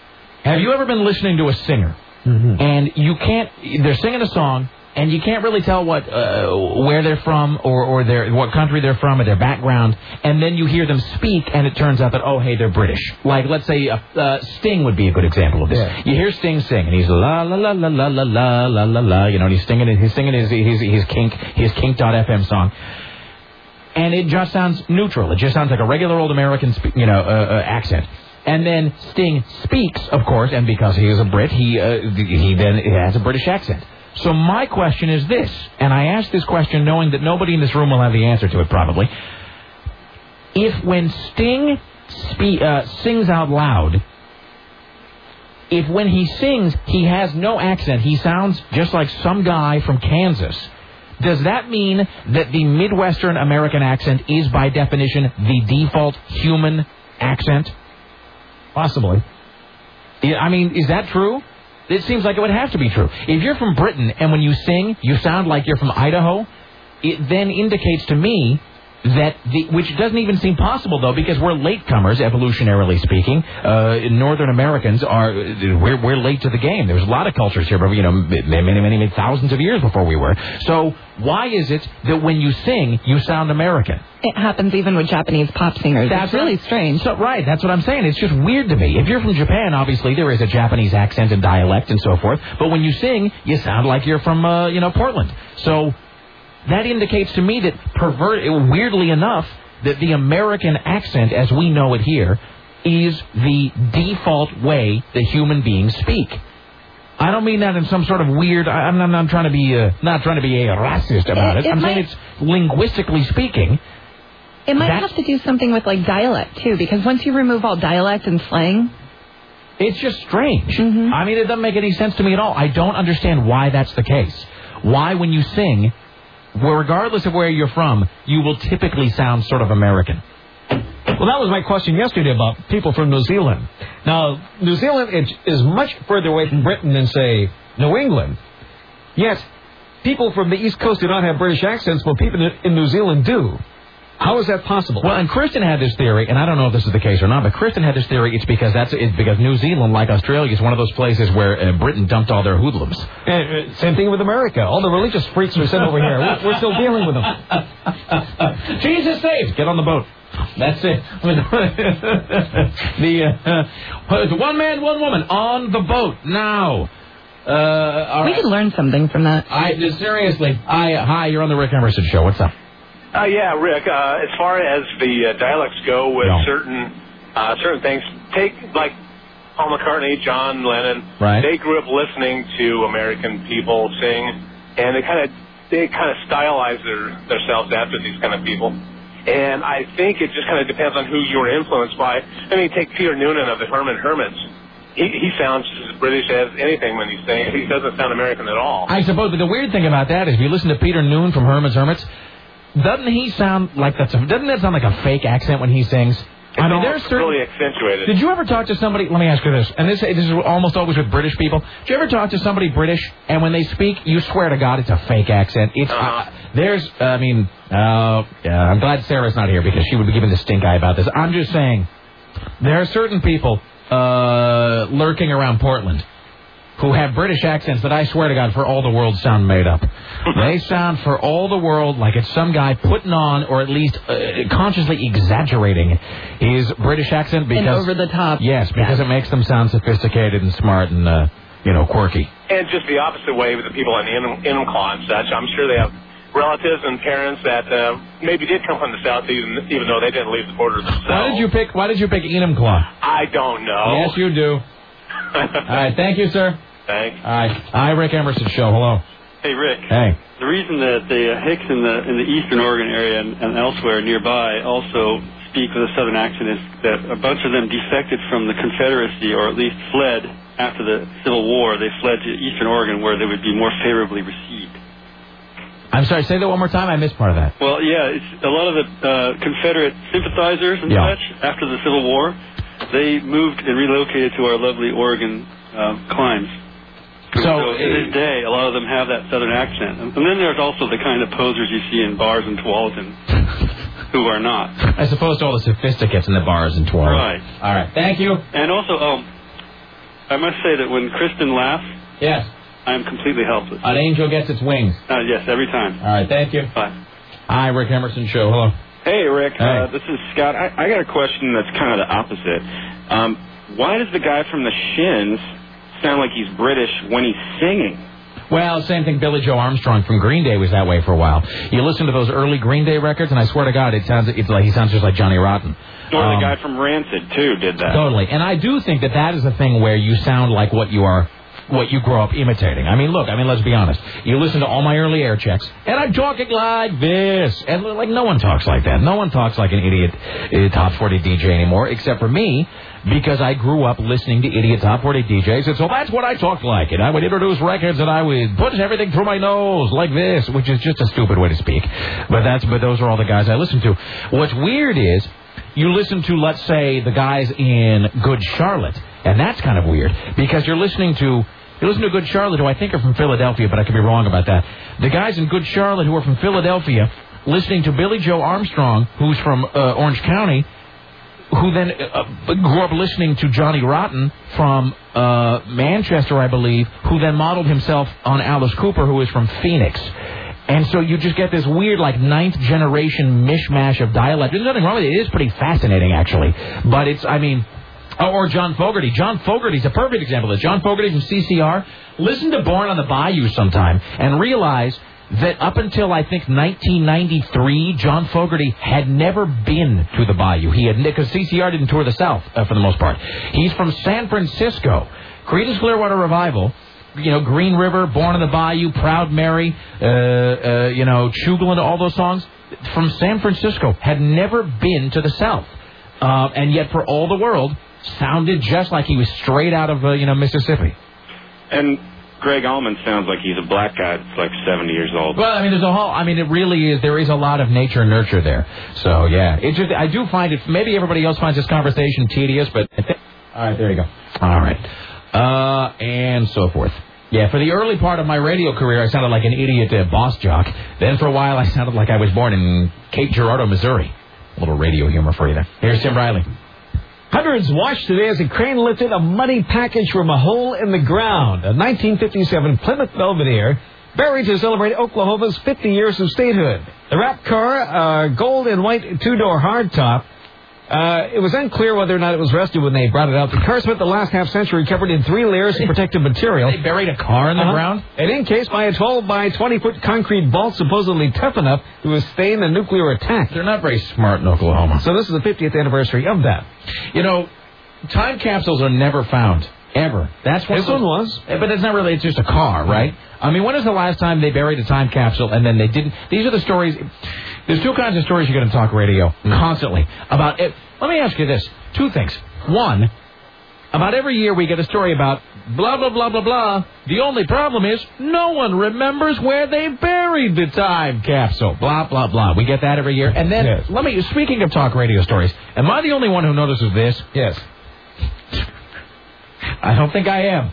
Have you ever been listening to a singer, mm-hmm. and you can't, they're singing a song, and you can't really tell what, uh, where they're from, or, or their, what country they're from, or their background, and then you hear them speak, and it turns out that, oh, hey, they're British. Like, let's say, uh, uh, Sting would be a good example of this. Yeah. You hear Sting sing, and he's la la la la la la la la la la, you know, and he's singing, he's singing his, his, his Kink, his Kink dot F M song. And it just sounds neutral. It just sounds like a regular old American, you know, uh, uh, accent. And then Sting speaks, of course, and because he is a Brit, he uh, he then has a British accent. So my question is this, and I ask this question knowing that nobody in this room will have the answer to it probably. If when Sting spe- uh, sings out loud, if when he sings he has no accent, he sounds just like some guy from Kansas, does that mean that the Midwestern American accent is by definition the default human accent? Possibly. I mean, is that true? It seems like it would have to be true. If you're from Britain and when you sing, you sound like you're from Idaho, it then indicates to me that, the, which doesn't even seem possible, though, because we're latecomers, evolutionarily speaking. Uh, Northern Americans are, we're, we're late to the game. There's a lot of cultures here, but, you know, many, many, many thousands of years before we were. So why is it that when you sing, you sound American? It happens even with Japanese pop singers. That's it's really right. strange. So, right, that's what I'm saying. It's just weird to me. If you're from Japan, obviously there is a Japanese accent and dialect and so forth, but when you sing, you sound like you're from, uh, you know, Portland. So that indicates to me that, pervert, weirdly enough, that the American accent, as we know it here, is the default way that human beings speak. I don't mean that in some sort of weird. I'm not, I'm trying to be uh, not trying to be a racist about it. it, it I'm might, saying it's linguistically speaking. It might have to do something with like dialect too, because once you remove all dialect and slang, it's just strange. Mm-hmm. I mean, it doesn't make any sense to me at all. I don't understand why that's the case. Why, when you sing, well, regardless of where you're from, you will typically sound sort of American. Well, that was my question yesterday about people from New Zealand. Now, New Zealand is much further away from Britain than, say, New England. Yet, people from the East Coast do not have British accents, but people in New Zealand do. How is that possible? Well, and Kristen had this theory, and I don't know if this is the case or not, but Kristen had this theory. It's because that's it's because New Zealand, like Australia, is one of those places where uh, Britain dumped all their hoodlums. And, uh, same thing with America. All the religious freaks are sent over here. We're, we're still dealing with them. Jesus saves. Get on the boat. That's it. the uh, one man, one woman on the boat now. Uh, all we right. could learn something from that. I seriously. I hi. You're on the Rick Emerson Show. What's up? Uh, yeah, Rick. Uh, as far as the uh, dialects go, with no. certain uh, certain things, take like Paul McCartney, John Lennon. Right. They grew up listening to American people sing, and they kind of they kind of stylize their themselves after these kind of people. And I think it just kind of depends on who you're influenced by. I mean, take Peter Noonan of the Herman Hermits. He, he sounds as British as anything when he's singing. He doesn't sound American at all. I suppose, but the weird thing about that is, if you listen to Peter Noonan from Herman's Hermits, doesn't he sound like that's a, doesn't that sound like a fake accent when he sings? It's I mean, there's certain, really accentuated. Did you ever talk to somebody? Let me ask you this, and this, this is almost always with British people. Did you ever talk to somebody British, and when they speak, you swear to God it's a fake accent? It's uh-huh. uh, there's, I mean, uh, yeah, I'm glad Sarah's not here because she would be giving the stink eye about this. I'm just saying, there are certain people uh, lurking around Portland who have British accents that I swear to God, for all the world, sound made up. They sound for all the world like it's some guy putting on, or at least uh, consciously exaggerating his British accent because and over the top. Yes, because yeah. it makes them sound sophisticated and smart and uh, you know, quirky. And just the opposite way with the people in the Enumclaw and such. I'm sure they have relatives and parents that uh, maybe did come from the South, even, even though they didn't leave the border themselves. Why did you pick? Why did you pick Enumclaw? I don't know. Yes, you do. All right, thank you, sir. Thanks. All right. Hi, Rick Emerson Show. Hello. Hey, Rick. Hey. The reason that the uh, Hicks in the in the eastern Oregon area and, and elsewhere nearby also speak with a southern accent is that a bunch of them defected from the Confederacy, or at least fled after the Civil War. They fled to eastern Oregon where they would be more favorably received. I'm sorry, say that one more time. I missed part of that. Well, yeah, it's a lot of the uh, Confederate sympathizers and yeah. such after the Civil War, they moved and relocated to our lovely Oregon uh, climes. So, so to this day, a lot of them have that southern accent. And then there's also the kind of posers you see in bars in Tualatin who are not. As opposed to all the sophisticates in the bars in Tualatin. Right. All right. Thank you. And also, um, I must say that when Kristen laughs, yes, I'm completely helpless. An angel gets its wings. Uh, yes, every time. All right, thank you. Bye. Hi, Rick Emerson Show. Hello. Hey, Rick. Hey. Uh, this is Scott. I, I got a question that's kind of the opposite. Um, why does the guy from the Shins sound like he's British when he's singing? Well, same thing. Billy Joe Armstrong from Green Day was that way for a while. You listen to those early Green Day records, and I swear to God, it sounds it's like he sounds just like Johnny Rotten. Or Um, the guy from Rancid, too, did that. Totally. And I do think that that is a thing where you sound like what you are, what you grow up imitating. I mean, look, I mean, let's be honest. You listen to all my early air checks, and I'm talking like this. And, like, no one talks like that. No one talks like an idiot uh, top forty D J anymore, except for me, because I grew up listening to idiot top forty D Js, and so that's what I talked like. And I would introduce records, and I would put everything through my nose like this, which is just a stupid way to speak. But that's but those are all the guys I listen to. What's weird is, you listen to, let's say, the guys in Good Charlotte, and that's kind of weird, because you're listening to, you listen to Good Charlotte, who I think are from Philadelphia, but I could be wrong about that. The guys in Good Charlotte who are from Philadelphia, listening to Billy Joe Armstrong, who's from uh, Orange County, who then uh, grew up listening to Johnny Rotten from uh, Manchester, I believe, who then modeled himself on Alice Cooper, who is from Phoenix. And so you just get this weird, like, ninth-generation mishmash of dialect. There's nothing wrong with it. It is pretty fascinating, actually. But it's, I mean... Oh, or John Fogerty. John Fogerty's a perfect example of this. John Fogerty from C C R. Listen to Born on the Bayou sometime and realize that up until, I think, nineteen ninety-three, John Fogerty had never been to the Bayou. He had, because C C R didn't tour the South, uh, for the most part. He's from San Francisco. Creedence Clearwater Revival... You know, Green River, Born on the Bayou, Proud Mary, uh, uh, you know, Chugland, all those songs from San Francisco had never been to the South. Uh, and yet, for all the world, sounded just like he was straight out of, uh, you know, Mississippi. And Greg Allman sounds like he's a black guy that's like seventy years old. Well, I mean, there's a whole, I mean, it really is, there is a lot of nature and nurture there. So, yeah, it just, I do find it, maybe everybody else finds this conversation tedious, but, I think, all right, there you go. All right. Uh, and so forth. Yeah, for the early part of my radio career, I sounded like an idiot uh, boss jock. Then for a while, I sounded like I was born in Cape Girardeau, Missouri. A little radio humor for you there. Here's Tim Riley. Hundreds watched today as a crane lifted a muddy package from a hole in the ground. A nineteen fifty-seven Plymouth Belvedere buried to celebrate Oklahoma's fifty years of statehood. The wrapped car, uh, gold and white two-door hardtop. Uh, it was unclear whether or not it was rusted when they brought it out. The car spent the last half-century covered in three layers of protective material. They buried a car in the uh-huh. ground? And encased by a twelve by twenty-foot concrete vault supposedly tough enough to withstand a nuclear attack. They're not very smart in Oklahoma. So this is the fiftieth anniversary of that. You know, time capsules are never found. Ever. That's what this one was. But it's not really, it's just a car, right? I mean, when is the last time they buried a time capsule and then they didn't? These are the stories. There's two kinds of stories you're going to talk radio constantly about it. Let me ask you this. Two things. One, about every year we get a story about blah, blah, blah, blah, blah. The only problem is no one remembers where they buried the time capsule. Blah, blah, blah. We get that every year. And then, yes. let me, speaking of talk radio stories, am I the only one who notices this? Yes. I don't think I am.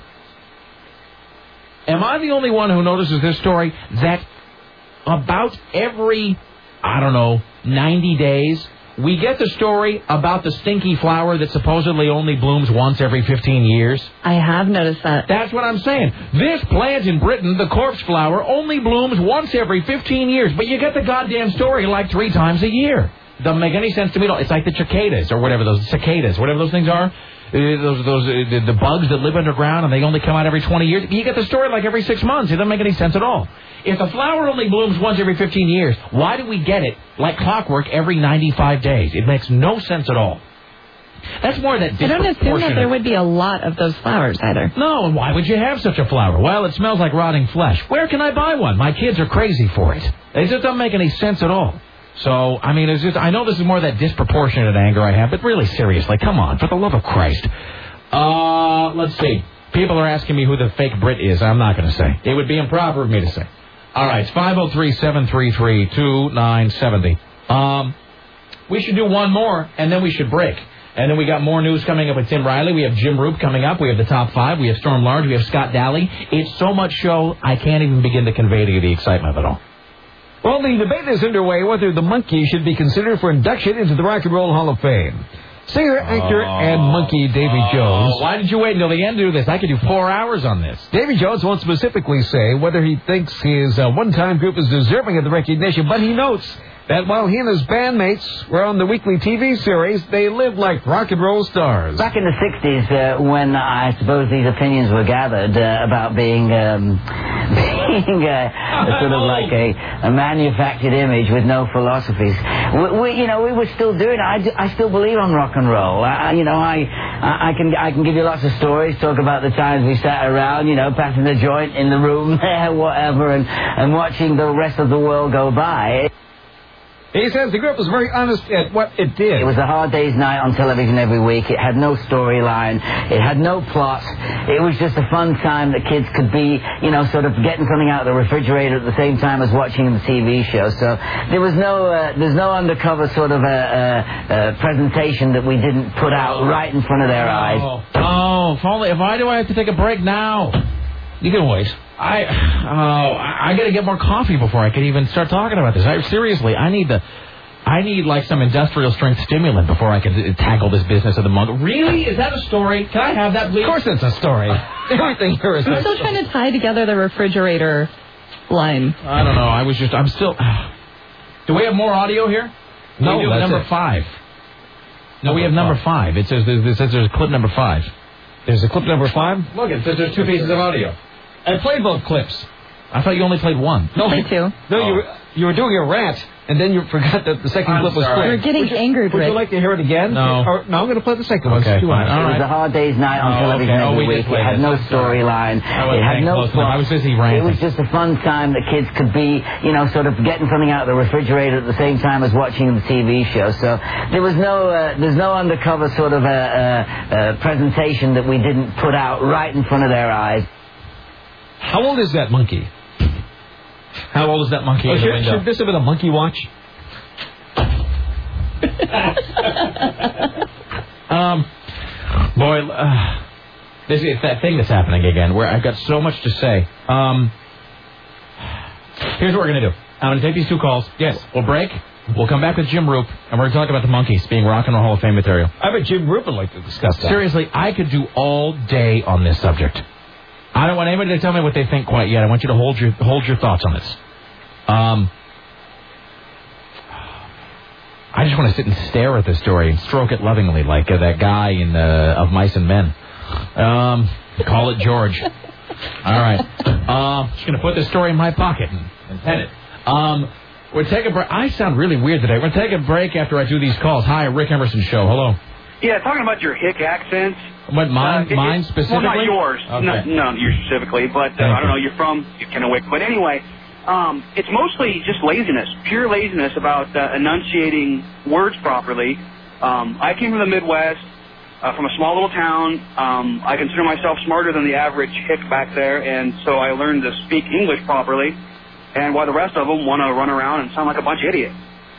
Am I the only one who notices this story that about every, I don't know, ninety days, we get the story about the stinky flower that supposedly only blooms once every fifteen years? I have noticed that. That's what I'm saying. This plant in Britain, the corpse flower, only blooms once every fifteen years, but you get the goddamn story like three times a year. Doesn't make any sense to me at all. It's like the cicadas, or whatever those, cicadas, whatever those things are. Uh, those those uh, the, the bugs that live underground and they only come out every twenty years. You get the story like every six months. It doesn't make any sense at all. If the flower only blooms once every fifteen years, why do we get it like clockwork every ninety-five days? It makes no sense at all. That's more that I don't assume that there would be a lot of those flowers either. No, and why would you have such a flower? Well, it smells like rotting flesh. Where can I buy one? My kids are crazy for it. It just doesn't make any sense at all. So, I mean, it's just, I know this is more that disproportionate anger I have, but really seriously, come on, for the love of Christ. Uh, let's see. People are asking me who the fake Brit is. I'm not going to say. It would be improper of me to say. All right, it's five oh three, seven three three, two nine seven oh. Um, we should do one more, and then we should break. And then we got more news coming up with Tim Riley. We have Jim Roop coming up. We have the top five. We have Storm Large. We have Scott Daly. It's so much show, I can't even begin to convey to you the excitement of it all. Well, the debate is underway whether the Monkees should be considered for induction into the Rock and Roll Hall of Fame. Singer, actor, and monkey Davy Oh, Jones. why did you wait until the end to do this? I could do four hours on this. Davy Jones won't specifically say whether he thinks his uh, one-time group is deserving of the recognition, but he notes that while he and his bandmates were on the weekly T V series, they lived like rock and roll stars. Back in the sixties, uh, when I suppose these opinions were gathered uh, about being um, being uh, sort of like a, a manufactured image with no philosophies, we, we you know we were still doing it. I, do, I still believe on rock and roll. I, you know I, I I can I can give you lots of stories, talk about the times we sat around, you know, passing the joint in the room there, whatever, and and watching the rest of the world go by. He says the group was very honest at what it did. It was a hard day's night on television every week. It had no storyline. It had no plot. It was just a fun time that kids could be, you know, sort of getting something out of the refrigerator at the same time as watching the T V show. So there was no, uh, there's no undercover sort of a, a, a presentation that we didn't put out right in front of their eyes. Oh, oh if only, if I do, I have to take a break now. You can wait. I, oh, I, I got to get more coffee before I can even start talking about this. I, seriously, I need the, I need like some industrial strength stimulant before I can uh, tackle this business of the monk. Really? Is that a story? Can I have that, please? Of course it's a story. Everything here is I'm a still story. trying to tie together the refrigerator line. I don't know. I was just, I'm still. Do we have more audio here? No, we do that's number it. five. No, we have number five. It says it says there's clip number five. There's a clip number five? Look, it says there's two pieces of audio. I played both clips. I thought you only played one. No, Me too. No, Oh. you were, you were doing a rant, and then you forgot that the second I'm clip was sorry. played. We're getting would you, angry, Would Rick. you like to hear it again? No. Or, no, I'm going to play the second one. Okay, It's two fine. hours. All It right. was a hard day's night on Oh, television okay. Oh, every we did week. play It had this. no I'm sorry. storyline. I wasn't It had paying no close enough. plot. I was busy It ranting. was just a fun time that kids could be, you know, sort of getting something out of the refrigerator at the same time as watching the T V show. So there was no, uh, there's no undercover sort of a, a, a presentation that we didn't put out right in front of their eyes. How old is that monkey? How old is that monkey Oh, in the should, window? should this have been a monkey watch? um, boy, uh, this is that thing that's happening again. Where I've got so much to say. Um, here's what we're gonna do. I'm gonna take these two calls. Yes. We'll break. We'll come back with Jim Roop, and we're gonna talk about the Monkees being Rock and Roll Hall of Fame material. I bet Jim Roop would like to discuss that. Seriously, I could do all day on this subject. I don't want anybody to tell me what they think quite yet. I want you to hold your hold your thoughts on this. Um, I just want to sit and stare at this story and stroke it lovingly, like uh, that guy in uh, Of Mice and Men. Um, call it George. All right. Um, just gonna put this story in my pocket and, and pen it. Um, we'll take a break. I sound really weird today. We're gonna take a break after I do these calls. Hi, Rick Emerson Show. Hello. Yeah, talking about your hick accents. What, mine, Uh, it- mine it- specifically? Well, not yours. Okay. No, no, you specifically. But uh, I don't know. You're from Kennewick. But anyway, um, it's mostly just laziness, pure laziness about uh, enunciating words properly. Um, I came from the Midwest, uh, from a small little town. Um, I consider myself smarter than the average hick back there, and so I learned to speak English properly. And while the rest of them want to run around and sound like a bunch of idiots.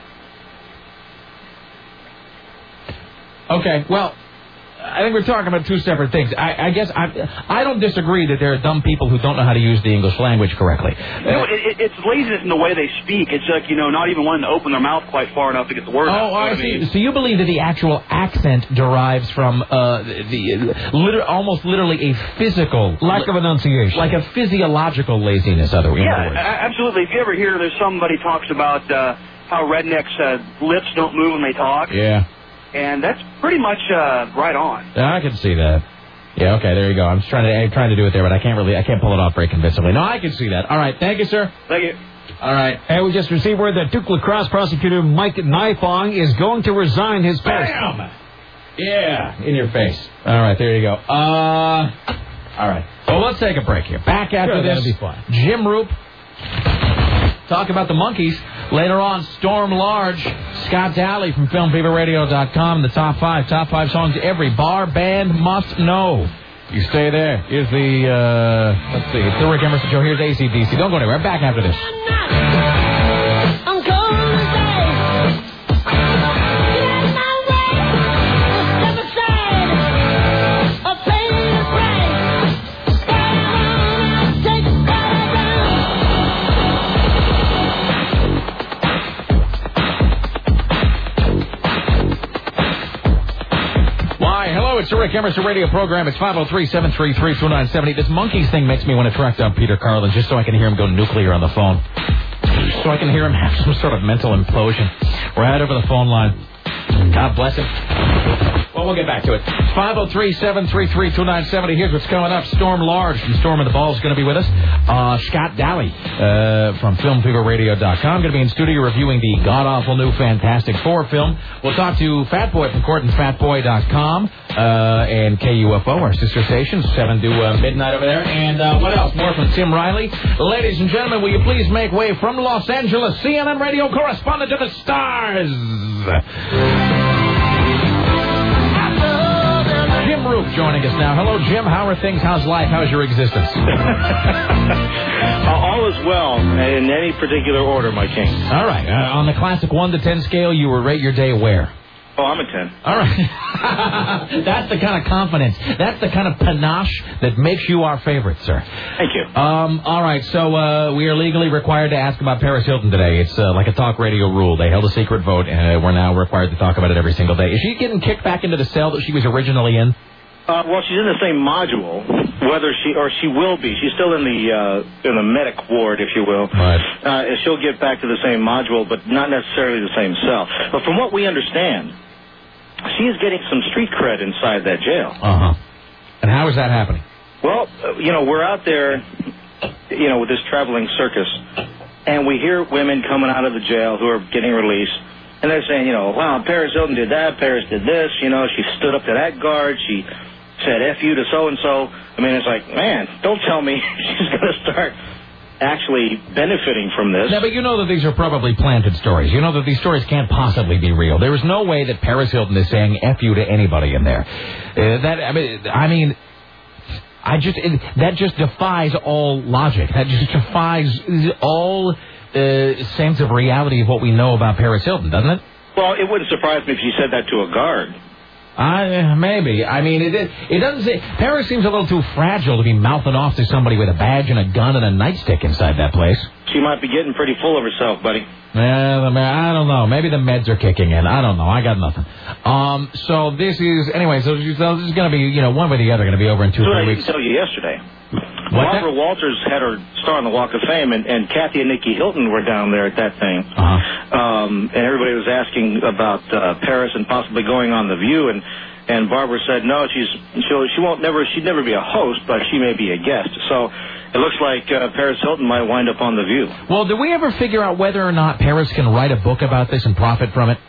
Okay, well, I think we're talking about two separate things. I, I guess I I don't disagree that there are dumb people who don't know how to use the English language correctly. You know, it, it, it's laziness in the way they speak. It's like, you know, not even wanting to open their mouth quite far enough to get the word out. Oh, You know I what see. mean? So you believe that the actual accent derives from uh, the, the liter- almost literally a physical lack of enunciation, like a physiological laziness. Other in Yeah, other words. a- absolutely. If you ever hear there's somebody talks about uh, how rednecks' uh, lips don't move when they talk, Yeah. and that's pretty much uh, right on. Yeah, I can see that. Yeah, okay, there you go. I'm just trying to I'm trying to do it there, but I can't really I can't pull it off very convincingly. No, I can see that. All right, thank you, sir. Thank you. All right. And we just received word that Duke Lacrosse prosecutor Mike Nifong is going to resign his post. Bam! Yeah, in your face. All right, there you go. Uh, all right. Well, let's take a break here. Back after Sure, this, that'll be fine. Jim Roop. Talk about the Monkees. Later on, Storm Large. Scott Daly from film fever radio dot com. The top five. Top five songs every bar band must know. You stay there. Here's the, uh, let's see. It's the Rick Emerson Show. Here's A C D C. Don't go anywhere. Back after this. It's the Rick Emerson radio program. It's five oh three, seven three three, two nine seven oh. This Monkeys thing makes me want to track down Peter Carlin just so I can hear him go nuclear on the phone. So I can hear him have some sort of mental implosion right over the phone line. God bless him. Well, we'll get back to it. five oh three, seven three three, two nine seven oh. Here's what's coming up. Storm Large from Storm and the Ball is going to be with us. Uh, Scott Daly uh, from film fever radio dot com going to be in studio reviewing the god-awful new Fantastic Four film. We'll talk to Fat Boy from Court and Fat Boy dot com uh, and K U F O, our sister station, seven to uh, midnight over there. And uh, what else? More from Tim Riley. Ladies and gentlemen, will you please make way from Los Angeles, C N N radio correspondent to the stars, Jim Roop joining us now. Hello, Jim. How are things? How's life? How's your existence? uh, all is well, in any particular order, my king. All right. Uh, on the classic one to ten scale, you would rate your day where? Oh, I'm a ten. All right. That's the kind of confidence. That's the kind of panache that makes you our favorite, sir. Thank you. Um, all right. So uh, we are legally required to ask about Paris Hilton today. It's uh, like a talk radio rule. They held a secret vote, and uh, we're now required to talk about it every single day. Is she getting kicked back into the cell that she was originally in? Uh, well, she's in the same module, whether she or she will be. She's still in the uh, in the medic ward, if you will. Right. Uh, she'll get back to the same module, but not necessarily the same cell. But from what we understand, she is getting some street cred inside that jail. Uh-huh. And how is that happening? Well, uh, you know, we're out there, you know, with this traveling circus, and we hear women coming out of the jail who are getting released, and they're saying, you know, wow, Paris Hilton did that, Paris did this, you know, she stood up to that guard, she said F you to so-and-so. I mean, it's like, man, don't tell me she's going to start actually benefiting from this. No, but you know that these are probably planted stories. You know that these stories can't possibly be real. There is no way that Paris Hilton is saying F you to anybody in there. Uh, that I mean, I mean, I just it, that just defies all logic. That just defies all uh, sense of reality of what we know about Paris Hilton, doesn't it? Well, it wouldn't surprise me if she said that to a guard. Uh, maybe. I mean, it it doesn't say... Paris seems a little too fragile to be mouthing off to somebody with a badge and a gun and a nightstick inside that place. She might be getting pretty full of herself, buddy. Well, I don't know. Maybe the meds are kicking in. I don't know. I got nothing. Um, so this is... Anyway, so this is going to be, you know, one way or the other going to be over in two, That's three what weeks. I didn't tell you yesterday. What Barbara Walters had her star on the Walk of Fame, and, and Kathy and Nikki Hilton were down there at that thing. Uh-huh. Um, and everybody was asking about uh, Paris and possibly going on The View, and... And Barbara said, no, she's she'll, she won't never she'd never be a host, but she may be a guest. So it looks like uh, Paris Hilton might wind up on The View. Well, did we ever figure out whether or not Paris can write a book about this and profit from it?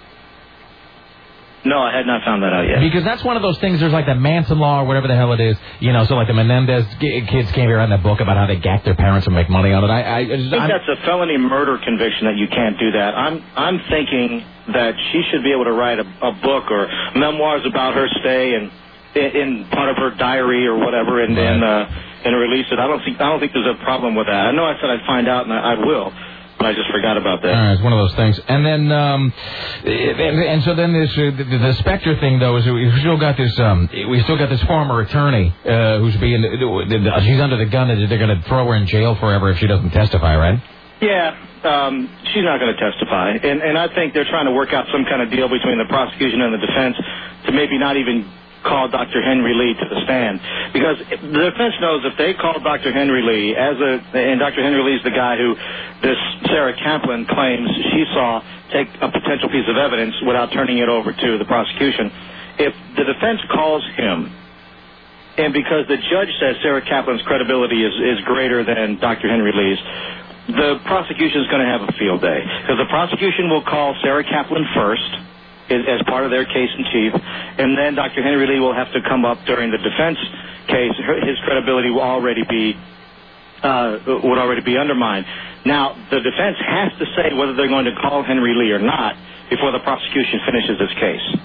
No, I had not found that out yet. Because that's one of those things, there's like the Manson Law or whatever the hell it is. You know, so like the Menendez kids came here on that book about how they gacked their parents and make money on it. I, I, I think I'm, that's a felony murder conviction that you can't do that. I'm I'm thinking that she should be able to write a, a book or memoirs about her stay and in, in part of her diary or whatever, and right. and, uh, and release it. I don't think I don't think there's a problem with that. I know I said I'd find out, and I, I will. I just forgot about that. All right, it's one of those things. And then, um, and, and so then this uh, the, the Spectre thing, though, is we still got this. Um, we still got this former attorney uh, who's being. Uh, she's under the gun that they're going to throw her in jail forever if she doesn't testify, right? Yeah, um, she's not going to testify, and and I think they're trying to work out some kind of deal between the prosecution and the defense to maybe not even call Doctor Henry Lee to the stand, because the defense knows if they call Doctor Henry Lee as a, and Doctor Henry Lee's the guy who this Sarah Kaplan claims she saw take a potential piece of evidence without turning it over to the prosecution. If the defense calls him, and because the judge says Sarah Kaplan's credibility is, is greater than Doctor Henry Lee's, the prosecution is going to have a field day, because the prosecution will call Sarah Kaplan first as part of their case in chief, and then Doctor Henry Lee will have to come up during the defense case. His credibility will already be uh, would already be undermined. Now, the defense has to say whether they're going to call Henry Lee or not before the prosecution finishes its case.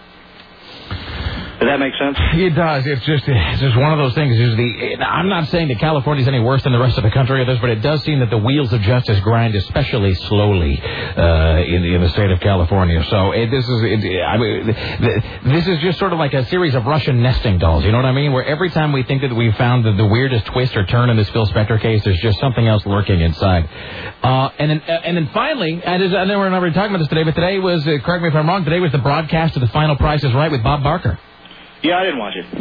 Does that make sense? It does. It's just it's just one of those things. It's the, I'm not saying that California's any worse than the rest of the country or this, but it does seem that the wheels of justice grind especially slowly uh, in, in the state of California. So it, this is it, I mean, this is just sort of like a series of Russian nesting dolls. You know what I mean? Where every time we think that we found the, the weirdest twist or turn in this Phil Spector case, there's just something else lurking inside. Uh, and then and then finally, and I know we're not really talking about this today, but today was uh, correct me if I'm wrong. Today was the broadcast of the Final Price is Right with Bob Barker. Yeah, I didn't watch it.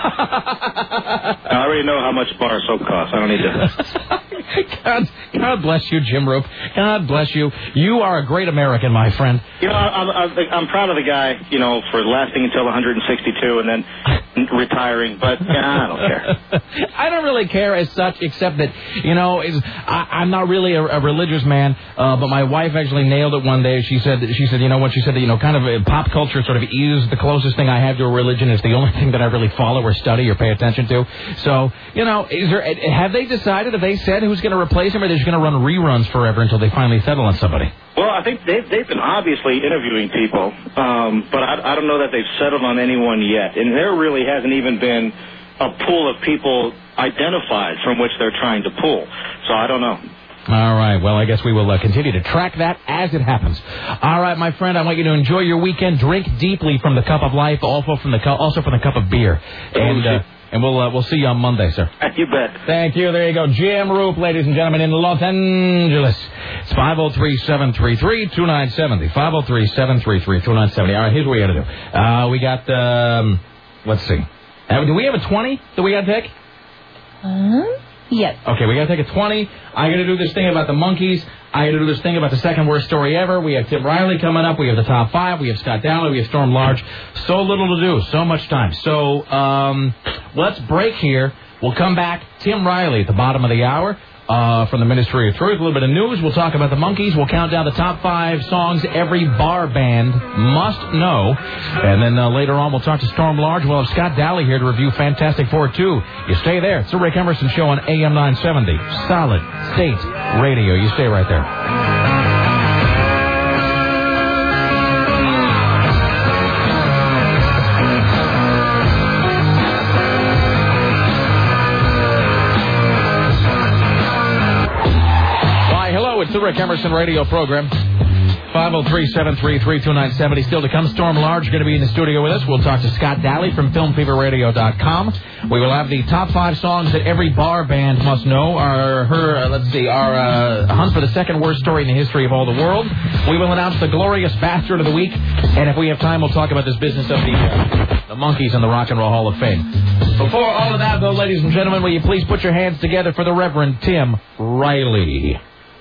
I already know how much bar soap costs. I don't need to. God, God bless you, Jim Roop. God bless you. You are a great American, my friend. You know, I'm, I'm, I'm proud of the guy, you know, for lasting until one hundred sixty-two and then retiring. But yeah, I don't care. I don't really care as such, except that, you know, is I, I'm not really a, a religious man. Uh, but my wife actually nailed it one day. She said, she said, you know what? She said that, you know, kind of uh, pop culture sort of is the closest thing I have to a religion. It's the only thing that I really follow or study or pay attention to. So, you know, is there? Have they decided? Have they said who's going to replace him, or they're just going to run reruns forever until they finally settle on somebody? Well, I think they've, they've been obviously interviewing people, um, but I, I don't know that they've settled on anyone yet. And there really hasn't even been a pool of people identified from which they're trying to pull. So I don't know. All right. Well, I guess we will uh, continue to track that as it happens. All right, my friend, I want you to enjoy your weekend. Drink deeply from the cup of life, also from the cu- also from the cup of beer. And uh, and we'll uh, we'll see you on Monday, sir. You bet. Thank you. There you go. Jim Roop, ladies and gentlemen, in Los Angeles. It's five oh three, seven three three, two nine seven oh. five oh three, seven three three, two nine seven oh. All right, here's what we got to do. Uh, we got, um, let's see. Uh, do we have a twenty that we got to take? Uh-huh. Yes. Okay, we got to take a twenty. I got to do this thing about the monkeys. I got to do this thing about the second worst story ever. We have Tim Riley coming up. We have the top five. We have Scott Dowling. We have Storm Large. So little to do. So much time. So um, let's break here. We'll come back. Tim Riley at the bottom of the hour. Uh, from the Ministry of Truth. A little bit of news. We'll talk about the monkeys. We'll count down the top five songs every bar band must know. And then uh, later on, we'll talk to Storm Large. We'll have Scott Dowling here to review Fantastic Four two. You stay there. It's the Rick Emerson Show on A M nine seventy. Solid State Radio. You stay right there. It's the Rick Emerson radio program. five oh three, seven three three, two nine seven oh. Still to come. Storm Large going to be in the studio with us. We'll talk to Scott Dowling from film fever radio dot com. We will have the top five songs that every bar band must know. Our, her, uh, let's see, our uh, hunt for the second worst story in the history of all the world. We will announce the glorious bastard of the week. And if we have time, we'll talk about this business of the, uh, the monkeys in the Rock and Roll Hall of Fame. Before all of that, though, ladies and gentlemen, will you please put your hands together for the Reverend Tim Riley.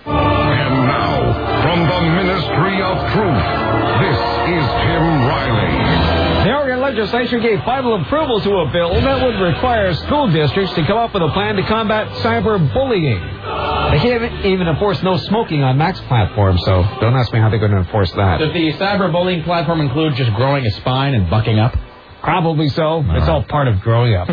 And now, from the Ministry of Truth, this is Tim Riley. The Oregon legislature gave final approval to a bill that would require school districts to come up with a plan to combat cyberbullying. They can't even enforce no smoking on Max platforms, so don't ask me how they're going to enforce that. Does the cyberbullying platform include just growing a spine and bucking up? Probably so. All it's right. all part of growing up.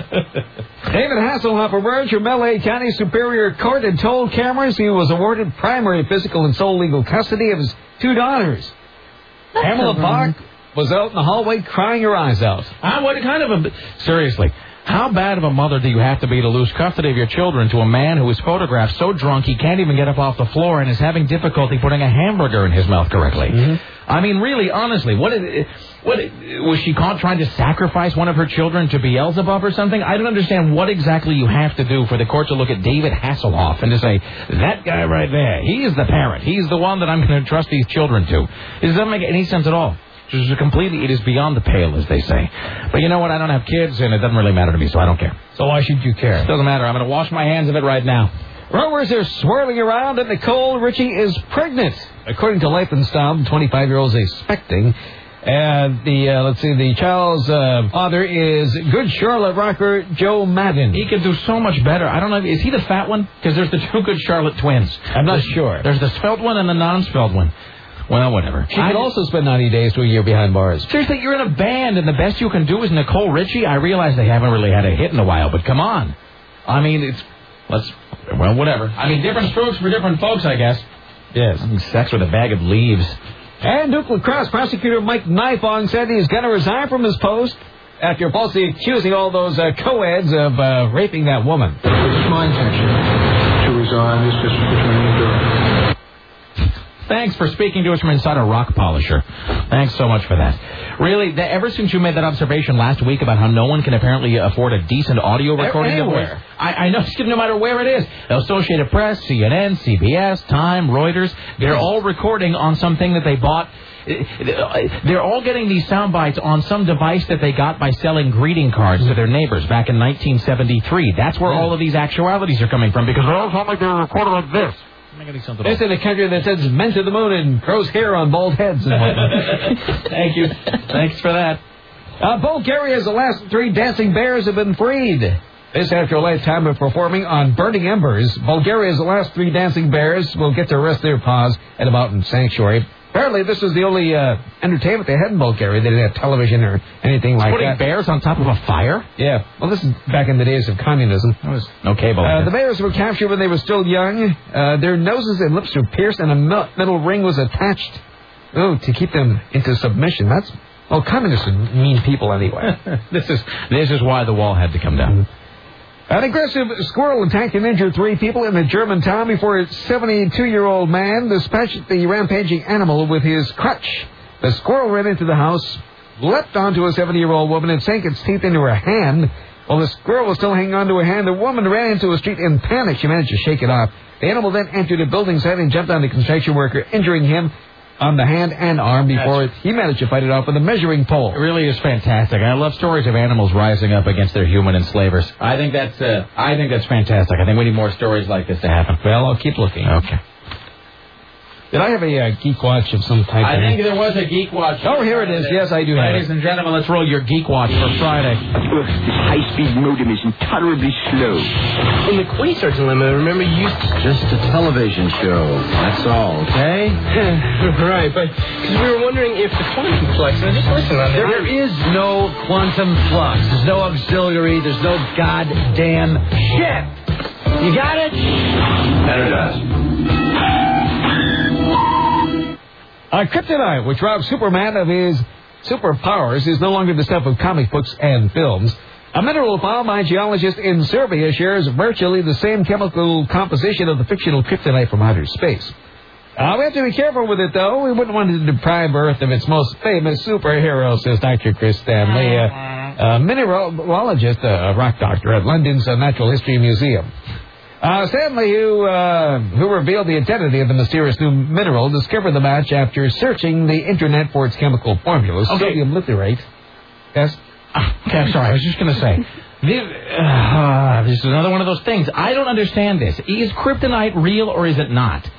David Hasselhoff emerged from L A County Superior Court and told cameras he was awarded primary physical and sole legal custody of his two daughters. That's Pamela so Bach was out in the hallway crying her eyes out. Ah, what kind of a... Seriously, how bad of a mother do you have to be to lose custody of your children to a man who is photographed so drunk he can't even get up off the floor and is having difficulty putting a hamburger in his mouth correctly? Mm-hmm. I mean, really, honestly, what, is, what was she caught trying to sacrifice one of her children to Beelzebub or something? I don't understand what exactly you have to do for the court to look at David Hasselhoff and to say, that guy right there, he is the parent. He's the one that I'm going to trust these children to. It doesn't make any sense at all. It's completely, it is beyond the pale, as they say. But you know what? I don't have kids, and it doesn't really matter to me, so I don't care. So why should you care? It doesn't matter. I'm going to wash my hands of it right now. Rumors are swirling around that Nicole Richie is pregnant. According to Life and Style, the twenty-five-year-old is expecting. And the, uh, let's see, the child's uh, father is good Charlotte rocker Joe Madden. He could do so much better. I don't know. Is he the fat one? Because there's the two good Charlotte twins. I'm not sure. There's the svelte one and the non-svelte one. Well, whatever. She could also spend ninety days to a year behind bars. Seriously, you're in a band, and the best you can do is Nicole Richie? I realize they haven't really had a hit in a while, but come on. I mean, it's... Let's... Well, whatever. I mean, different strokes for different folks, I guess. Yes. Having sex with a bag of leaves. And Duke Lacrosse prosecutor Mike Nifong said he's going to resign from his post after falsely accusing all those uh, co-eds of uh, raping that woman. It's my intention to resign this district attorney. Thanks for speaking to us from inside a rock polisher. Thanks so much for that. Really, the, ever since you made that observation last week about how no one can apparently afford a decent audio recording Anywhere. device, I, I know, no matter where it is. The Associated Press, C N N, C B S, Time, Reuters, they're all recording on something that they bought. They're all getting these sound bites on some device that they got by selling greeting cards to their neighbors back in nineteen seventy-three. That's where all of these actualities are coming from, because they all sound like they're recorded like this. This is a country that sends men to the moon and grows hair on bald heads. And whatnot. Thank you. Thanks for that. Uh, Bulgaria's the last three dancing bears have been freed. This after a lifetime of performing on burning embers. Bulgaria's last three dancing bears will get to rest their paws at a mountain sanctuary. Apparently, this is the only uh, entertainment they had in Bulgaria. They didn't have television or anything like Putting that. Putting bears on top of a fire? Yeah. Well, this is back in the days of communism. That was no cable. Uh, the bears were captured when they were still young. Uh, their noses and lips were pierced, and a metal ring was attached oh, to keep them into submission. That's... Well, communists are mean people anyway. this is this is why the wall had to come down. An aggressive squirrel attacked and injured three people in a German town before a seventy-two-year-old man dispatched the rampaging animal with his crutch. The squirrel ran into the house, leapt onto a seventy-year-old woman, and sank its teeth into her hand. While the squirrel was still hanging onto her hand, the woman ran into a street in panic. She managed to shake it off. The animal then entered a building site and jumped on the construction worker, injuring him on the hand and arm before it, he managed to fight it off with a measuring pole. It really is fantastic. I love stories of animals rising up against their human enslavers. I think that's uh, I think that's fantastic. I think we need more stories like this to happen. Well, I'll keep looking. Okay. Did I have a uh, Geek Watch of some type? I think there was a Geek Watch. Oh, here it is. Yes, I do have it. Ladies and gentlemen, let's roll your Geek Watch for Friday. Ugh, this high-speed modem is intolerably slow. In the Quasar Dilemma, remember you used to... Just a television show. That's all, okay? Right, but because we were wondering if the quantum flux... Now, just listen on there. There is no quantum flux. There's no auxiliary. There's no goddamn shit. You got it? Energize. Uh, Kryptonite, which robs Superman of his superpowers, is no longer the stuff of comic books and films. A mineral found by geologists in Serbia shares virtually the same chemical composition of the fictional kryptonite from outer space. Uh, we have to be careful with it, though. We wouldn't want to deprive Earth of its most famous superhero, says Doctor Chris Stanley, uh, a mineralogist, a rock doctor at London's uh, Natural History Museum. Uh, Stanley, who uh, who revealed the identity of the mysterious new mineral, discovered the match after searching the internet for its chemical formula. Okay. Sodium lithium. Yes? Okay, I'm sorry. I was just going to say, this, uh, this is another one of those things. I don't understand this. Is kryptonite real or is it not?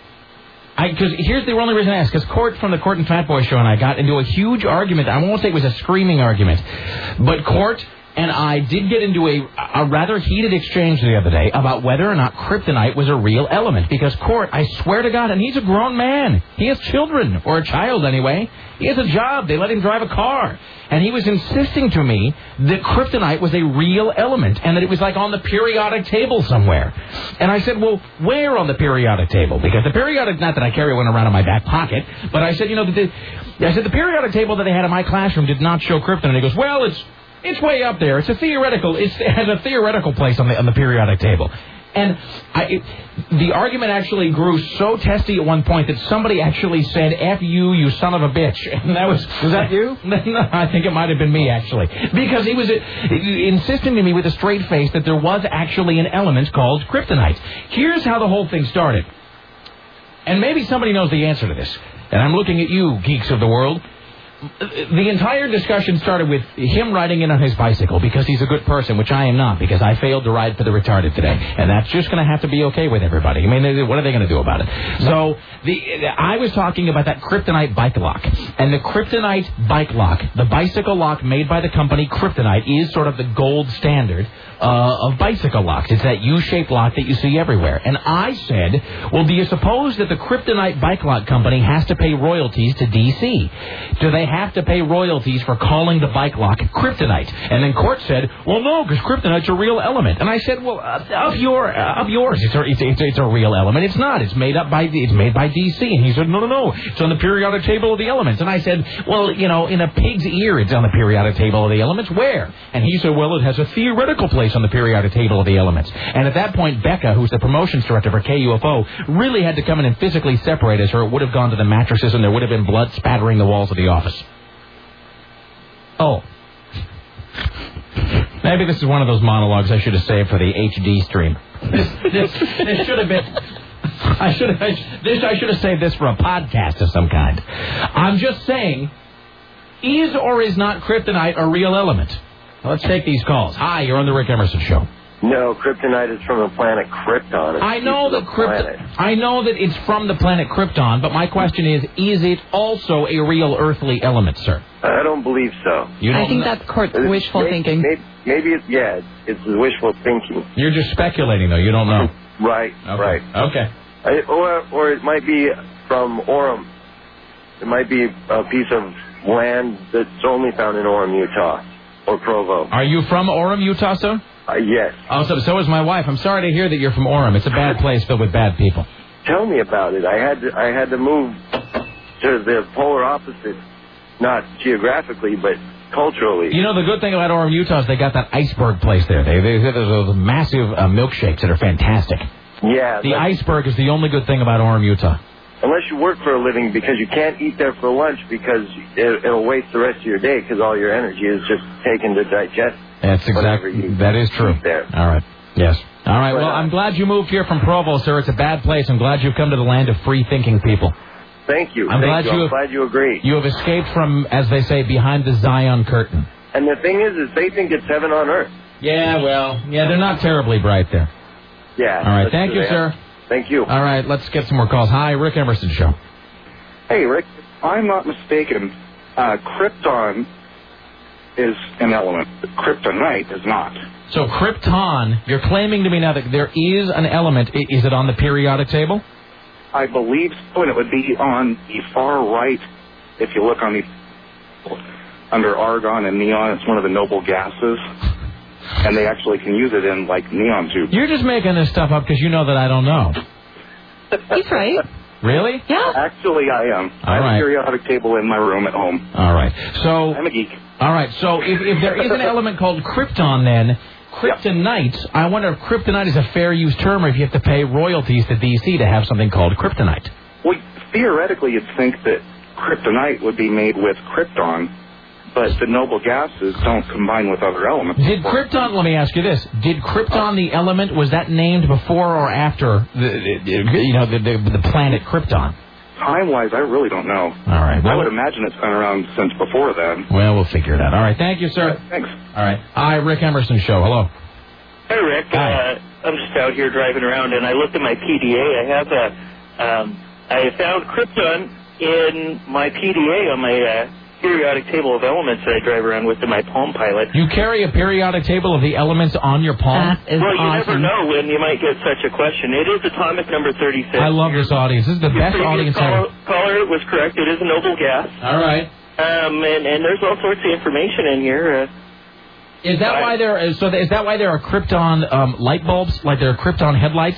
Because here's the only reason I ask. Because Court from the Court and Fat Boy show and I got into a huge argument. I won't say it was a screaming argument, but Court and I did get into a, a rather heated exchange the other day about whether or not kryptonite was a real element. Because Court, I swear to God, and he's a grown man. He has children, or a child anyway. He has a job. They let him drive a car. And he was insisting to me that kryptonite was a real element and that it was like on the periodic table somewhere. And I said, well, where on the periodic table? Because the periodic, not that I carry one around in my back pocket, but I said, you know, the, I said the periodic table that they had in my classroom did not show kryptonite. He goes, well, it's It's way up there. It's a theoretical. It's, it has a theoretical place on the on the periodic table, and I, it, the argument actually grew so testy at one point that somebody actually said, "F you, you son of a bitch," and that was was that you? No, I think it might have been me actually, because he was uh, insisting to me with a straight face that there was actually an element called kryptonite. Here's how the whole thing started, and maybe somebody knows the answer to this, and I'm looking at you, geeks of the world. The entire discussion started with him riding in on his bicycle because he's a good person, which I am not, because I failed to ride for the retarded today. And that's just going to have to be okay with everybody. I mean, what are they going to do about it? So the I was talking about that kryptonite bike lock. And the kryptonite bike lock, the bicycle lock made by the company Kryptonite, is sort of the gold standard uh, of bicycle locks. It's that U-shaped lock that you see everywhere. And I said, well, do you suppose that the Kryptonite bike lock company has to pay royalties to D C? Do they have to pay royalties for calling the bike lock kryptonite. And then court said, well, no, because kryptonite's a real element. And I said, well, uh, of your uh, of yours, it's a, it's, it's, it's a real element. It's not. It's made up by it's made by D C. And he said, no, no, no. It's on the periodic table of the elements. And I said, well, you know, in a pig's ear, it's on the periodic table of the elements. Where? And he said, well, it has a theoretical place on the periodic table of the elements. And at that point, Becca, who's the promotions director for K U F O, really had to come in and physically separate us, or it would have gone to the mattresses and there would have been blood spattering the walls of the office. Oh. Maybe this is one of those monologues I should have saved for the H D stream. This, this, this should have been... I should have... This, I should have saved this for a podcast of some kind. I'm just saying, is or is not kryptonite a real element? Let's take these calls. Hi, you're on the Rick Emerson Show. No, kryptonite is from the planet Krypton. It's I know that Krypton. I know that it's from the planet Krypton, but my question is: is it also a real earthly element, sir? I don't believe so. You don't I think know? that's court wishful maybe, thinking. Maybe, maybe it's yeah, it's, it's wishful thinking. You're just speculating, though. You don't know. Right. Okay. Right. Okay. I, or or it might be from Orem. It might be a piece of land that's only found in Orem, Utah, or Provo. Are you from Orem, Utah, sir? Uh, yes. Oh, so, so is my wife. I'm sorry to hear that you're from Orem. It's a bad place filled with bad people. Tell me about it. I had to, I had to move to the polar opposite, not geographically, but culturally. You know, the good thing about Orem, Utah is they got that iceberg place there. They, they have those massive uh, milkshakes that are fantastic. Yeah. The iceberg is the only good thing about Orem, Utah. Unless you work for a living, because you can't eat there for lunch because it, it'll waste the rest of your day because all your energy is just taken to digest. That's exactly, that is true. There. All right. Yes. All right. But, Well, uh, I'm glad you moved here from Provo, sir. It's a bad place. I'm glad you've come to the land of free-thinking people. Thank you. I'm Thank glad you. you I'm have, glad you agree. You have escaped from, as they say, behind the Zion curtain. And the thing is, is they think it's heaven on earth. Yeah, well, yeah, they're not terribly bright there. Yeah. All right. that's Thank who you, they sir. are. Thank you. All right. Let's get some more calls. Hi, Rick Emerson Show. Hey, Rick, if I'm not mistaken, uh, Krypton is an element. Kryptonite is not. So Krypton, you're claiming to me now that there is an element. I- Is it on the periodic table? I believe so, and it would be on the far right. If you look on the under argon and neon, it's one of the noble gases, and they actually can use it in like neon tubes. You're just making this stuff up because you know that I don't know. He's right. Really? Yeah. Actually, I am. I have right. a periodic table in my room at home. All right. So I'm a geek. All right. So if, if there is an element called krypton, then kryptonite. I wonder if kryptonite is a fair use term, or if you have to pay royalties to D C to have something called kryptonite. Well, theoretically, you'd think that kryptonite would be made with krypton, but the noble gases don't combine with other elements. Did krypton? Let me ask you this: did krypton, the element, was that named before or after the, the you know the, the the planet Krypton? Time-wise, I really don't know. All right. I would imagine it's been around since before then. Well, we'll figure it out. All right. Thank you, sir. Thanks. All right. Hi, Rick Emerson Show. Hello. Hey, Rick. Hi. Uh, I'm just out here driving around, and I looked at my P D A. I have a, um, I found krypton in my P D A on my uh, periodic table of elements that I drive around with in my Palm Pilot. You carry a periodic table of the elements on your palm? Well, you never know when you might get such a question. It is atomic number thirty-six. I love this audience. This is the Your best previous audience call, ever. caller was correct. It is a noble gas. All right. Um, and, and there's all sorts of information in here. Uh, Is that why there is so? Is that why there are krypton um, light bulbs? Like there are krypton headlights?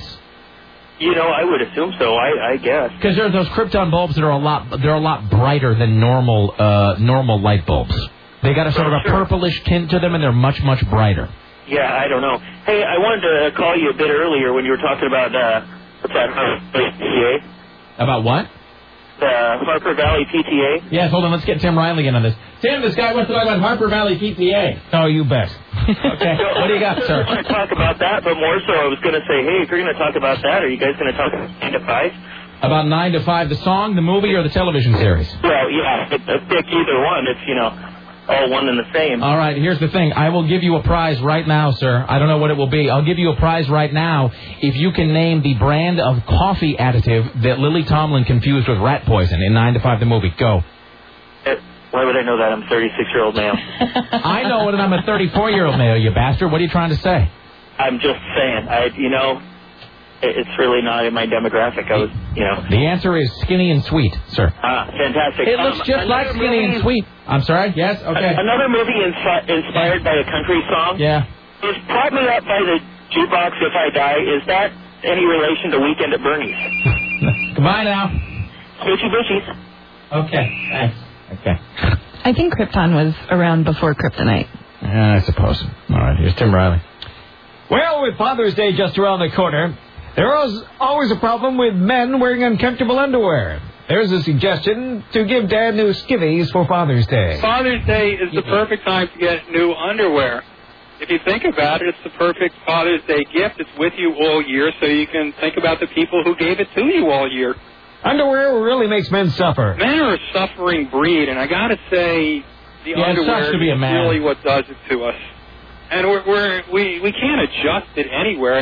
you know, I would assume so. I, I guess. Because there are those krypton bulbs that are a lot they're a lot brighter than normal uh, normal light bulbs. They got a sort of a purplish tint to them, and they're much much brighter. Yeah, I don't know. Hey, I wanted to call you a bit earlier when you were talking about uh, what's that P T A? About what? The Harper Valley P T A. Yes, hold on. Let's get Tim Riley in on this. Tim, this guy wants to talk about Harper Valley P T A. Oh, you bet. Okay. What do you got, sir? I want to talk about that, but more so, I was going to say, hey, if you're going to talk about that, are you guys going to talk about nine to five? About nine to five, the song, the movie, or the television series? Well, yeah, pick either one. It's, you know, all one and the same. All right, here's the thing. I will give you a prize right now, sir. I don't know what it will be. I'll give you a prize right now if you can name the brand of coffee additive that Lily Tomlin confused with rat poison in nine to five, the movie. Go. Uh, why would I know that? I'm a thirty-six-year-old male. I know it, and I'm a thirty-four-year-old male, you bastard. What are you trying to say? I'm just saying. I, you know, it- it's really not in my demographic. I was, you know. The answer is skinny and sweet, sir. Ah, fantastic. It looks Um, just like another skinny movie- and sweet. I'm sorry? Yes? Okay. a- Another movie inspi- inspired by a country song Yeah. is Prop Me Up by the Jukebox If I Die. Is that any relation to Weekend at Bernie's? Goodbye now. Bitchy bitchies. Okay, thanks. Okay. I think Krypton was around before Kryptonite. Yeah, I suppose. All right, here's Tim Riley. Well, with Father's Day just around the corner, there is always a problem with men wearing uncomfortable underwear. There's a suggestion to give Dad new skivvies for Father's Day. Father's Day is the perfect time to get new underwear. If you think about it, it's the perfect Father's Day gift. It's with you all year, so you can think about the people who gave it to you all year. Underwear really makes men suffer. Men are a suffering breed, and I gotta say, the Yeah, it sucks underwear to be a is man. really what does it to us. And we're, we're, we we can't adjust it anywhere.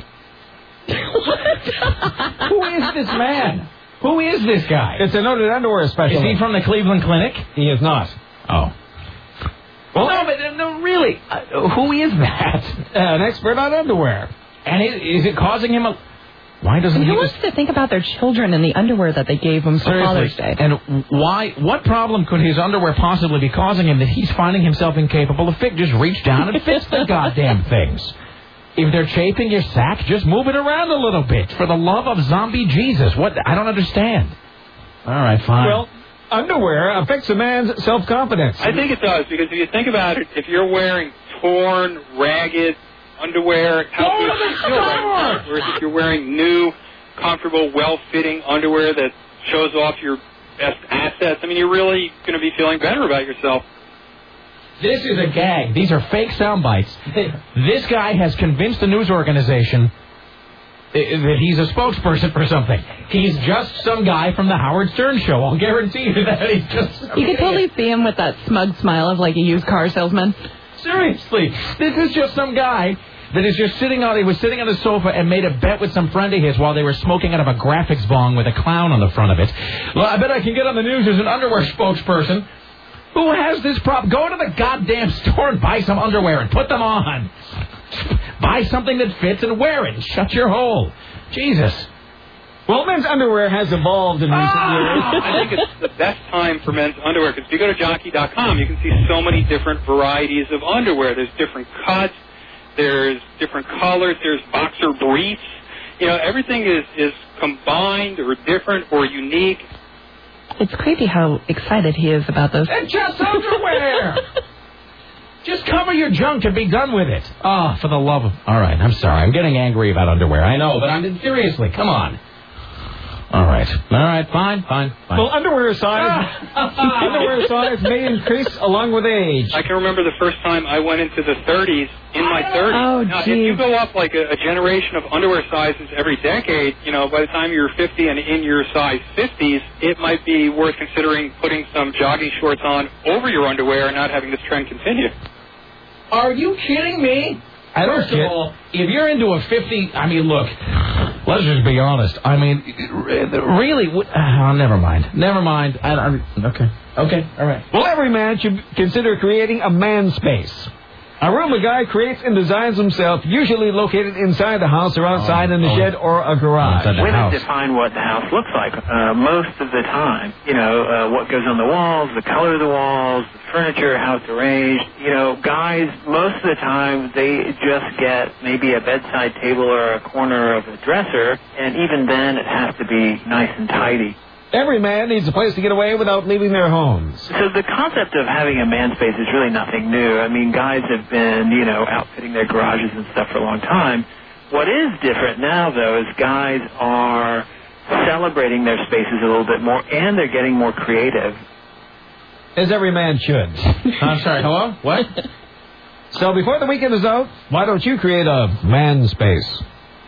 Who is this man? Who is this guy? It's a noted underwear specialist. Is he from the Cleveland Clinic? He is not. Oh. Well, no, but uh, no, really, uh, who is that? Uh, an expert on underwear. And is, is it causing him a... Why doesn't And he who just... wants to think about their children and the underwear that they gave them for Father's Seriously. Day? And why? What problem could his underwear possibly be causing him that he's finding himself incapable of fit? Just reach down and fix the goddamn things. If they're chafing your sack, just move it around a little bit. For the love of zombie Jesus. What? I don't understand. All right, fine. Well, underwear affects a man's self-confidence. I think it does, because if you think about it, if you're wearing torn, ragged underwear, how Go good to do the you feel right now? Whereas if you're wearing new, comfortable, well-fitting underwear that shows off your best assets, I mean, you're really going to be feeling better about yourself. This is a gag. These are fake sound bites. This guy has convinced the news organization that he's a spokesperson for something. He's just some guy from the Howard Stern show. I'll guarantee you that he's just... You could totally see him with that smug smile of like a used car salesman. Seriously, this is just some guy that is just sitting on, he was sitting on the sofa and made a bet with some friend of his while they were smoking out of a graphics bong with a clown on the front of it. Well, I bet I can get on the news as an underwear spokesperson. Who has this prop? Go to the goddamn store and buy some underwear and put them on. Buy something that fits and wear it and shut your hole. Jesus. Well, men's underwear has evolved in recent Ah! years. I think it's the best time for men's underwear, because if you go to jockey dot com, you can see so many different varieties of underwear. There's different cuts, there's different colors, there's boxer briefs. You know, everything is, is combined or different or unique. It's creepy how excited he is about those. It's just underwear. Just cover your junk and be done with it. Oh, for the love of... All right, I'm sorry. I'm getting angry about underwear. I know, but I'm... Seriously, come on. All right. All right, fine, fine, fine. Well, underwear size, underwear size may increase along with age. I can remember the first time I went into the thirties, in my thirties. Oh, now, if geez. you go up like a, a generation of underwear sizes every decade, you know, by the time you're fifty and in your size fifties, it might be worth considering putting some jogging shorts on over your underwear and not having this trend continue. Are you kidding me? I don't First of kid. all, if you're into a fifty, I mean, look, let's just be honest. I mean, really, oh, never mind. Never mind. I, I, okay. Okay, all right. Well, every man should consider creating a man space. A room a guy creates and designs himself, usually located inside the house or outside Oh, in the oh. shed or a garage. Inside the Women house. define what the house looks like uh, most of the time. You know, uh, what goes on the walls, the color of the walls, the furniture, how it's arranged. You know, guys, most of the time, they just get maybe a bedside table or a corner of a dresser, and even then, it has to be nice and tidy. Every man needs a place to get away without leaving their homes. So the concept of having a man space is really nothing new. I mean, guys have been, you know, outfitting their garages and stuff for a long time. What is different now, though, is guys are celebrating their spaces a little bit more, and they're getting more creative. As every man should. I'm sorry, hello? What? So before the weekend is out, why don't you create a man space?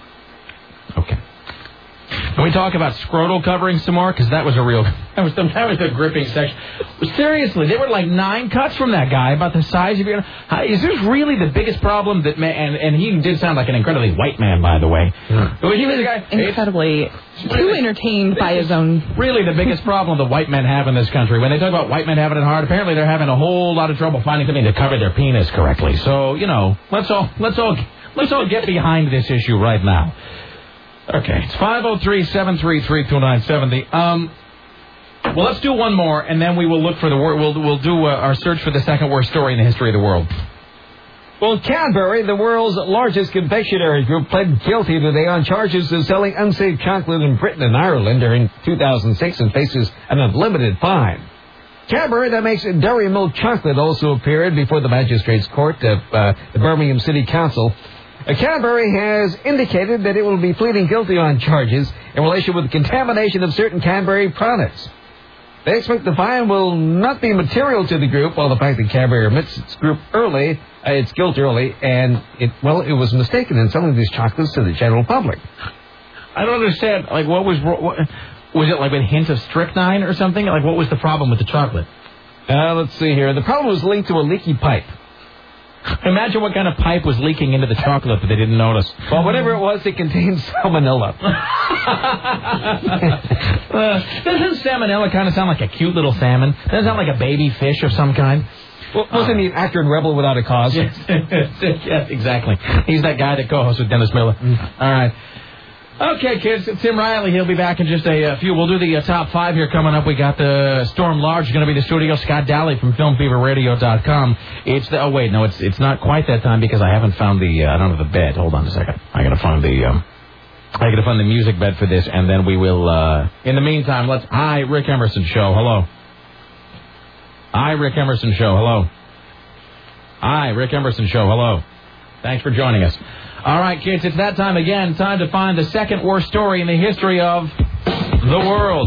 Okay. Can we talk about scrotal covering some more? Because that was a real... That was, the, that was the gripping section. Seriously, there were like nine cuts from that guy about the size of your... How, is this really the biggest problem that... Man, and, and he did sound like an incredibly white man, by the way. Mm. Was he the guy... Incredibly too entertained by his own... Really the biggest problem the white men have in this country. When they talk about white men having it hard, apparently they're having a whole lot of trouble finding something to cover their penis correctly. So, you know, let's all let's all let's all get behind this issue right now. Okay, it's five oh three, seven three three, two nine seven oh. Um, well, let's do one more, and then we will look for the wor- we'll we'll do uh, our search for the second worst story in the history of the world. Well, Cadbury, the world's largest confectionery group, pled guilty today on charges of selling unsafe chocolate in Britain and Ireland during two thousand six and faces an unlimited fine. Cadbury, that makes dairy milk chocolate, also appeared before the magistrates' court of uh, the Birmingham City Council. Uh, Cadbury has indicated that it will be pleading guilty on charges in relation with the contamination of certain Cadbury products. They expect the fine will not be material to the group, while the fact that Cadbury admits its group early, uh, its guilt early, and it well, it was mistaken in selling these chocolates to the general public. I don't understand. Like, what was what, was it like a hint of strychnine or something? Like, what was the problem with the chocolate? Uh, let's see here. The problem was linked to a leaky pipe. Imagine what kind of pipe was leaking into the chocolate that they didn't notice. Well, whatever it was, it contained salmonella. uh, doesn't salmonella kind of sound like a cute little salmon? Doesn't it sound like a baby fish of some kind? Well, wasn't he an actor in Rebel Without a Cause? Yes, yes, exactly. He's that guy that co-hosts with Dennis Miller. Mm. All right. Okay, kids, it's Tim Riley. He'll be back in just a uh, few. We'll do the uh, top five here coming up. We got the Storm Large going to be the studio. Scott Daly from film fever radio dot com. It's the, oh, wait, no, it's it's not quite that time because I haven't found the, uh, I don't have the bed. Hold on a second. I got to find the, um, I got to find the music bed for this, and then we will, uh, in the meantime, let's, hi, Rick Emerson Show. Hello. Hi, Rick Emerson Show. Hello. Hi, Rick Emerson Show. Hello. Thanks for joining us. All right, kids, it's that time again. Time to find the second worst story in the history of the world.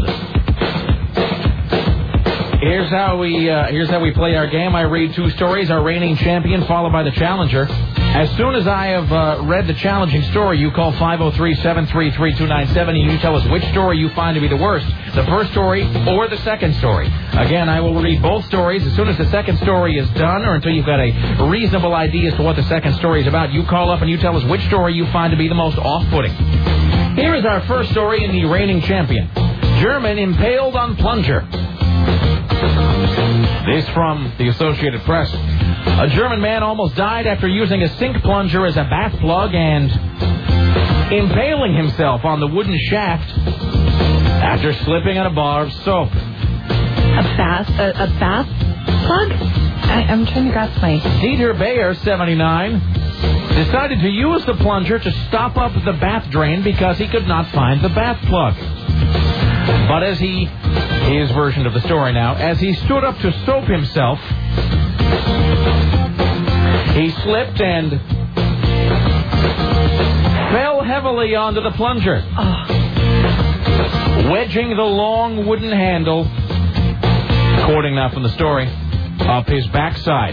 Here's how we uh, here's how we play our game. I read two stories, our reigning champion, followed by the challenger. As soon as I have uh, read the challenging story, you call five oh three, seven three three, two nine seven oh and you tell us which story you find to be the worst, the first story or the second story. Again, I will read both stories. As soon as the second story is done, or until you've got a reasonable idea as to what the second story is about, you call up and you tell us which story you find to be the most off-putting. Here is our first story in the reigning champion. German impaled on plunger. This from the Associated Press. A German man almost died after using a sink plunger as a bath plug and impaling himself on the wooden shaft after slipping on a bar of soap. A bath, a, a bath plug? I, I'm trying to grasp my... Dieter Bayer, seventy-nine, decided to use the plunger to stop up the bath drain because he could not find the bath plug. But as he, his version of the story now, as he stood up to soap himself, he slipped and fell heavily onto the plunger, oh. wedging the long wooden handle, according now from the story, up his backside.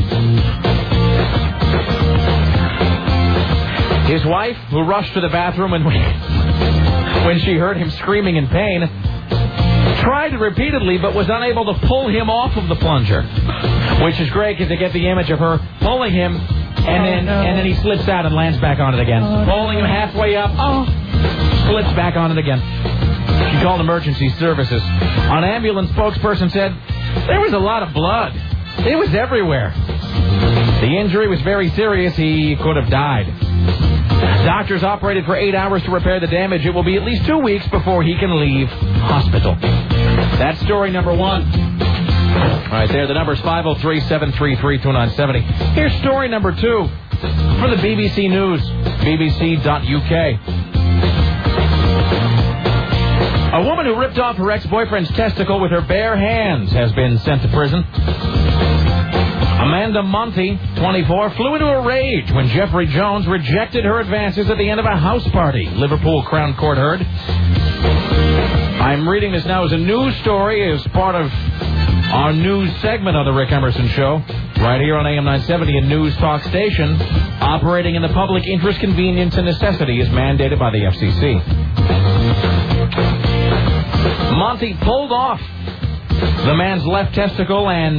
His wife, who rushed to the bathroom and when she heard him screaming in pain, tried repeatedly but was unable to pull him off of the plunger, which is great because they get the image of her pulling him, and oh, then no. and then he slips out and lands back on it again, oh, pulling him halfway up, oh, slips back on it again. She called emergency services. An ambulance spokesperson said there was a lot of blood. It was everywhere. The injury was very serious. He could have died. Doctors operated for eight hours to repair the damage. It will be at least two weeks before he can leave hospital. That's story number one. All right, there. The number's five oh three, seven three three, two nine seven oh. Here's story number two for the B B C News, B B C dot U K. A woman who ripped off her ex-boyfriend's testicle with her bare hands has been sent to prison. Amanda Monty, twenty-four, flew into a rage when Jeffrey Jones rejected her advances at the end of a house party, Liverpool Crown Court heard. I'm reading this now as a news story as part of our news segment of the Rick Emerson Show, right here on A M nine seventy, a news talk station operating in the public interest, convenience, and necessity as mandated by the F C C. Monty pulled off the man's left testicle and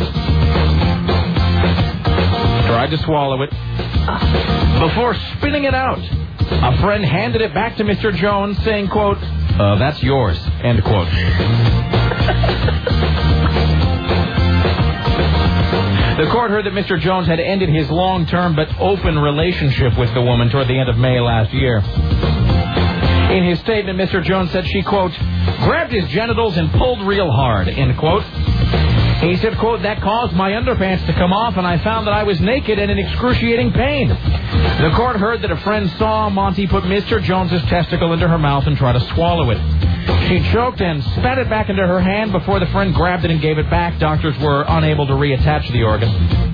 tried to swallow it. Before spitting it out, a friend handed it back to Mister Jones, saying, quote, uh, that's yours, end quote. The court heard that Mister Jones had ended his long-term but open relationship with the woman toward the end of May last year. In his statement, Mister Jones said she, quote, grabbed his genitals and pulled real hard, end quote. He said, quote, that caused my underpants to come off, and I found that I was naked and in excruciating pain. The court heard that a friend saw Monty put Mister Jones's testicle into her mouth and try to swallow it. She choked and spat it back into her hand before the friend grabbed it and gave it back. Doctors were unable to reattach the organ.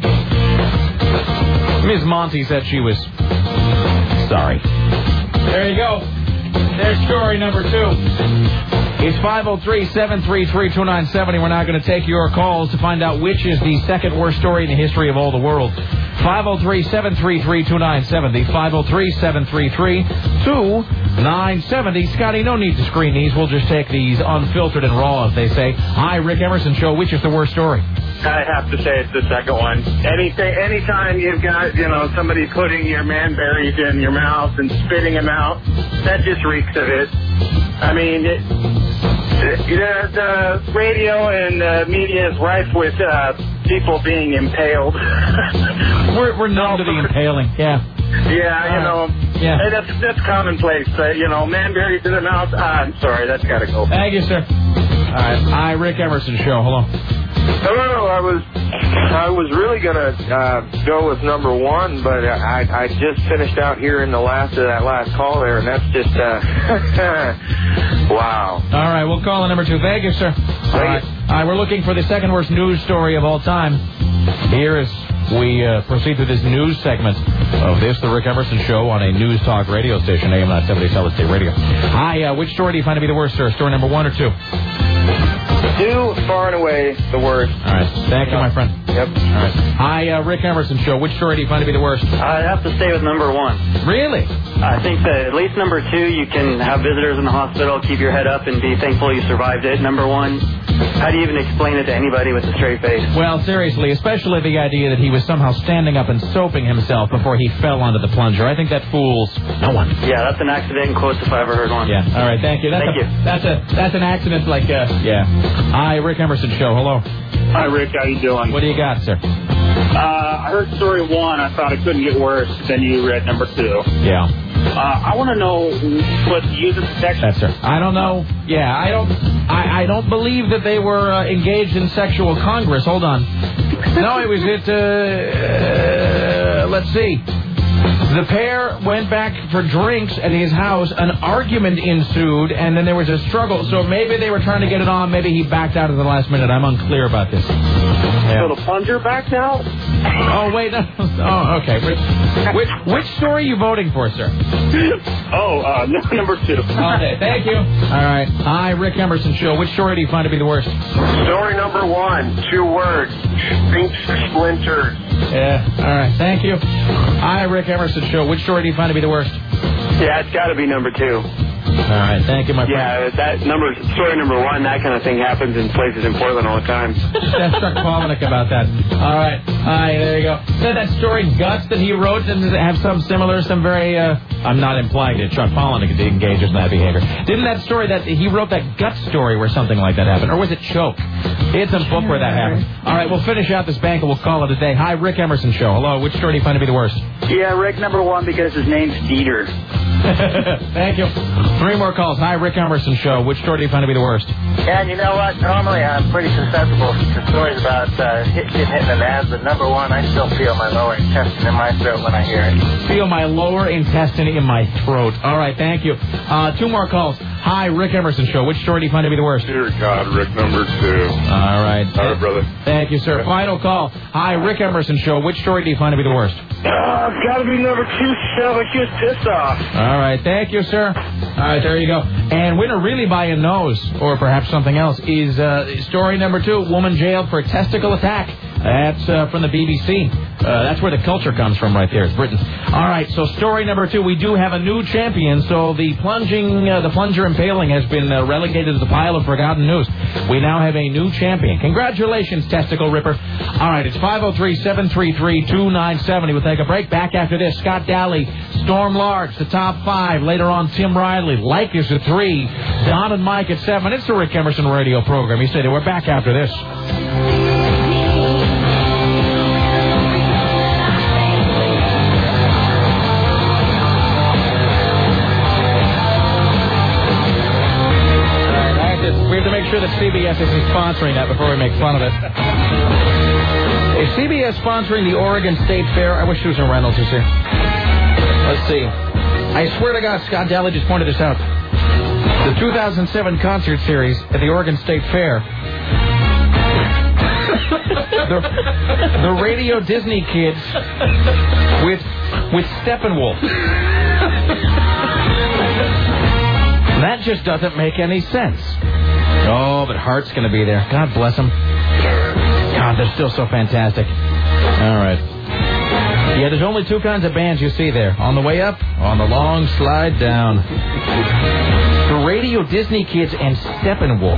Miz Monty said she was sorry. There you go. There's story number two. It's five oh three, seven three three, two nine seven zero. We're now going to take your calls to find out which is the second worst story in the history of all the world. five oh three, seven three three, two nine seven zero. five oh three, seven three three, two nine seven zero. Scotty, no need to screen these. We'll just take these unfiltered and raw, as they say. Hi, Rick Emerson Show. Which is the worst story? I have to say it's the second one. Anything, anytime you've got, you know, somebody putting your manberries in your mouth and spitting them out, that just reeks of it. I mean, it, the, the radio and uh, media is rife with uh, people being impaled. we're we're numb to the impaling, yeah. Yeah, you know, yeah. Hey, that's that's commonplace. Uh, you know, manberries in the mouth. Ah, I'm sorry, that's got to go. Thank you, sir. All right, hi, Rick Emerson Show. Hello. Hello, I was I was really gonna uh, go with number one, but I I just finished out here in the last of that last call there, and that's just uh, wow. All right, we'll call on number two. Thank you, sir. All right. All right, we're looking for the second worst news story of all time. Here is we uh, proceed to this news segment of this, the Rick Emerson Show, on a news talk radio station, A M nine seventy Solid State Radio. Hi, uh, which story do you find to be the worst, sir? Story number one or two? Two, far and away, the worst. All right. Thank you, my friend. Yep. All right. Hi, uh, Rick Emerson Show. Which story do you find to be the worst? I'd have to stay with number one. Really? I think that at least number two, you can have visitors in the hospital, keep your head up, and be thankful you survived it. Number one, how do you even explain it to anybody with a straight face? Well, seriously, especially the idea that he was somehow standing up and soaping himself before he fell onto the plunger. I think that fools no one. Yeah, that's an accident in quotes if I ever heard one. Yeah. All right. Thank you. That's Thank a, you. That's a that's an accident like uh yeah. Hi, Rick Emerson Show. Hello. Hi, Rick. How you doing? What do you got, sir? Uh, I heard story one. I thought it couldn't get worse. Then you read number two. Yeah. Uh, I want to know what user protection. That's sir. I don't know. Yeah, I don't. I, I don't believe that they were uh, engaged in sexual congress. Hold on. No, it was it. Uh, uh, let's see. The pair went back for drinks at his house. An argument ensued, and then there was a struggle. So maybe they were trying to get it on. Maybe he backed out at the last minute. I'm unclear about this. Yeah. So the plunger back now? Oh, wait. No. Oh, okay. Which, which, which story are you voting for, sir? Oh, uh, number two. Okay, thank you. All right. Hi, Rick Emerson Show. Which story do you find to be the worst? Story number one, two words, pink splinters. Yeah, all right. Thank you. Hi, Rick Emerson Show. Which story do you find to be the worst? Yeah, it's got to be number two. All right. Thank you, my friend. Yeah, that number story number one, that kind of thing happens in places in Portland all the time. That's Chuck Palahniuk about that. All right. Hi, there you go. Said that story Guts that he wrote, doesn't it have some similar, some very, uh, I'm not implying that Chuck Palahniuk engages in that behavior. Didn't that story that he wrote that Guts story where something like that happened? Or was it Choke? He had some book where that happened. All right, we'll finish out this bank and we'll call it a day. Hi, Rick Emerson Show. Hello. Which story do you find to be the worst? Yeah, Rick number one because his name's Dieter. Thank you. Three more calls. Hi, Rick Emerson Show. Which story do you find to be the worst? And you know what? Normally I'm pretty susceptible to stories about uh, hit, getting hit in the nads, but number one, I still feel my lower intestine in my throat when I hear it. Feel my lower intestine in my throat. All right, thank you. Uh, two more calls. Hi, Rick Emerson Show. Which story do you find to be the worst? Dear God, Rick number two. All right. All right, brother. Thank you, sir. Final call. Hi, Rick Emerson Show. Which story do you find to be the worst? Uh, it's got to be number two. Sounds like he was pissed off. All right. Thank you, sir. All right, there you go. And winner really by a nose, or perhaps something else, is uh, story number two, woman jailed for testicle attack. That's uh, from the B B C. Uh, that's where the culture comes from right there. It's Britain. All right, so story number two, we do have a new champion. So the plunging, uh, the plunger impaling has been uh, relegated to the pile of forgotten news. We now have a new champion. Congratulations, Testicle Ripper. All right, it's five oh three, seven three three, two nine seven zero. We'll take a break. Back after this, Scott Daly, Storm Large, the top five. Later on, Tim Riley, Like is at three, Don and Mike at seven. It's the Rick Emerson radio program. He said, we're back after this. have to make sure that C B S isn't sponsoring that before we make fun of it. Is C B S sponsoring the Oregon State Fair? I wish Susan Reynolds was here. Let's see. I swear to God, Scott Daly just pointed this out. The two thousand seven concert series at the Oregon State Fair. the, the Radio Disney Kids with with Steppenwolf. That just doesn't make any sense. Oh, but Hart's going to be there. God bless him. God, they're still so fantastic. All right. Yeah, there's only two kinds of bands you see there. On the way up, on the long slide down. The Radio Disney Kids and Steppenwolf.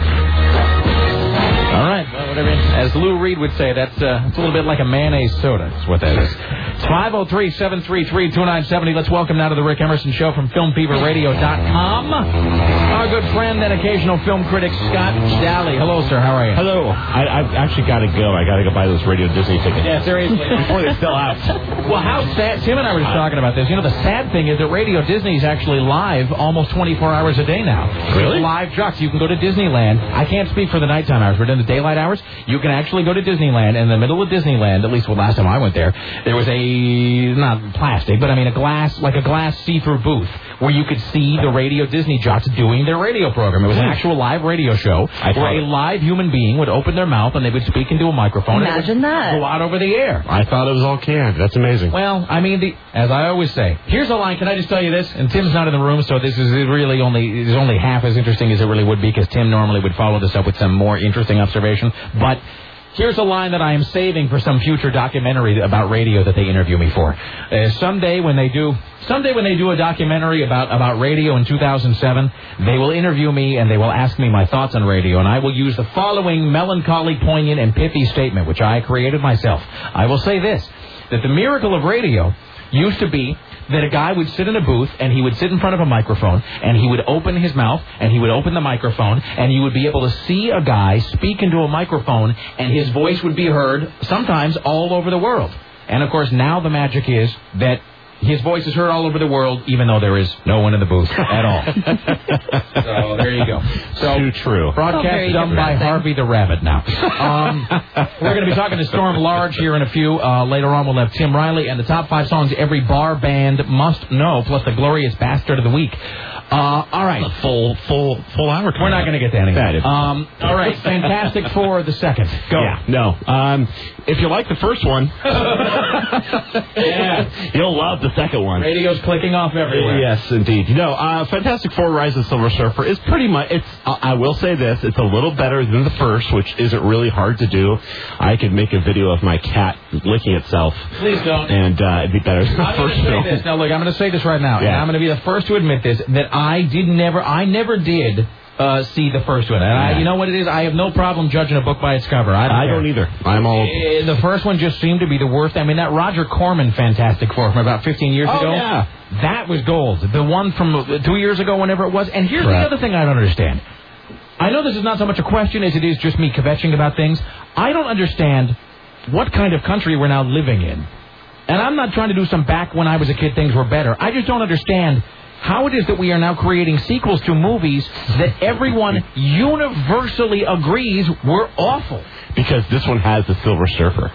All right, well, whatever. As Lou Reed would say, that's, uh, that's a little bit like a mayonnaise soda. That's what that is. It's five oh three, seven three three, two nine seven oh. Let's welcome now to the Rick Emerson Show from film fever radio dot com our good friend and occasional film critic, Scott Daly. Hello, sir. How are you? Hello. I, I've actually got to go. I got to go buy those Radio Disney tickets. Yeah, seriously. Before they sell out. Well, how sad. Tim and I were just talking about this. You know, the sad thing is that Radio Disney is actually live almost twenty-four hours a day now. Really? Live jocks. You can go to Disneyland. I can't speak for the nighttime hours. We're doing the daylight hours. You can actually go to Disneyland. And in the middle of Disneyland, at least the last time I went there, there was a, not plastic, but I mean a glass, like a glass see-through booth where you could see the Radio Disney jocks doing their radio program. It was an actual live radio show where a live human being would open their mouth and they would speak into a microphone. Imagine and that. Go out over the air. I thought it was all canned. That's amazing. Well, I mean, the, as I always say, here's a line. Can I just tell you this? And Tim's not in the room, so this is really only is only half as interesting as it really would be because Tim normally would follow this up with some more interesting observation. But here's a line that I am saving for some future documentary about radio that they interview me for. Uh, someday when they do, someday when they do a documentary about, about radio in two thousand seven, they will interview me and they will ask me my thoughts on radio, and I will use the following melancholy, poignant, and pithy statement, which I created myself. I will say this, that the miracle of radio used to be that a guy would sit in a booth and he would sit in front of a microphone and he would open his mouth and he would open the microphone and you would be able to see a guy speak into a microphone and his voice would be heard sometimes all over the world. And, of course, now the magic is that his voice is heard all over the world, even though there is no one in the booth at all. So there you go. So too true. Broadcast done by Harvey the Rabbit now. Um, we're going to be talking to Storm Large here in a few. Uh, later on, we'll have Tim Riley and the top five songs every bar band must know, plus the glorious bastard of the week. Uh, all right. A full, full, full hour. We're not going to get to any of that. Um, all right. Fantastic for the second. Go. Yeah. No. Um, if you like the first one, yeah, you'll love the second one. Radio's clicking off everywhere. Yes, indeed. You know, uh, Fantastic Four: Rise of the Silver Surfer is pretty much. It's. Uh, I will say this: it's a little better than the first, which isn't really hard to do. I could make a video of my cat licking itself. Please don't. And uh, it'd be better than the I'm first gonna film. say this. Now, look, I'm going to say this right now, Yeah. and I'm going to be the first to admit this: that I did never, I never did. Uh, see the first one. And I, you know what it is? I have no problem judging a book by its cover. I don't, I don't either. I'm all... Uh, the first one just seemed to be the worst. I mean, that Roger Corman Fantastic Four from about fifteen years Oh, ago, yeah. that was gold. The one from two years ago, whenever it was. And here's Correct. the other thing I don't understand. I know this is not so much a question as it is just me kvetching about things. I don't understand what kind of country we're now living in. And I'm not trying to do some back when I was a kid things were better. I just don't understand how it is that we are now creating sequels to movies that everyone universally agrees were awful. Because this one has the Silver Surfer.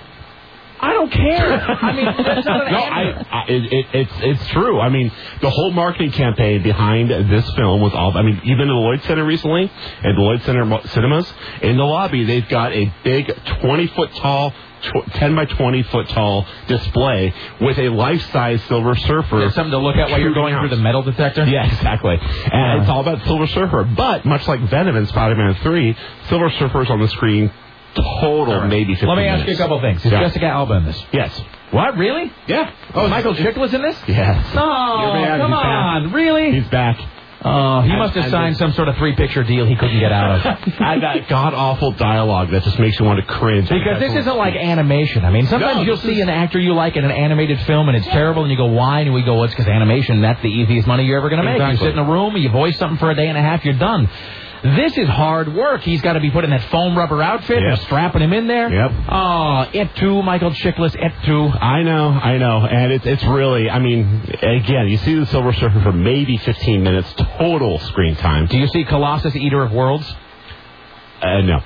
I don't care. I mean, that's not an no, I, I, it, it, it's it's true. I mean, the whole marketing campaign behind this film was all. I mean, even in the Lloyd Center recently, and the Lloyd Center Cinemas, in the lobby, they've got a big twenty foot tall, ten by twenty foot tall display with a life size Silver Surfer. There's something to look at while you're going through the metal detector. Yeah, exactly. And Uh. it's all about Silver Surfer. But much like Venom and Spider-Man three, Silver Surfer's on the screen. Total, right. maybe fifteen Let me ask minutes. you a couple things. Is Yeah. Jessica Alba in this? Yes. What? Really? Yeah. Oh, Michael Chiklis in this? Yes. No, You're bad. come He's on. back. Really? He's back. Oh, he I- must have I signed did- some sort of three-picture deal he couldn't get out of. I got god-awful dialogue that just makes you want to cringe. Because this isn't like animation. I mean, sometimes No, you'll this see is- an actor you like in an animated film and it's terrible, and you go, why? And we go, well, it's because animation, that's the easiest money you're ever going to make. Exactly. You sit in a room, you voice something for a day and a half, you're done. This is hard work. He's got to be put in that foam rubber outfit. Yep. They're strapping him in there. Yep. Oh, it too, Michael Chiklis, it too. I know, I know, and it's it's really, I mean, again, you see the Silver Surfer for maybe fifteen minutes total screen time. Do you see Colossus, Eater of Worlds? Uh, no.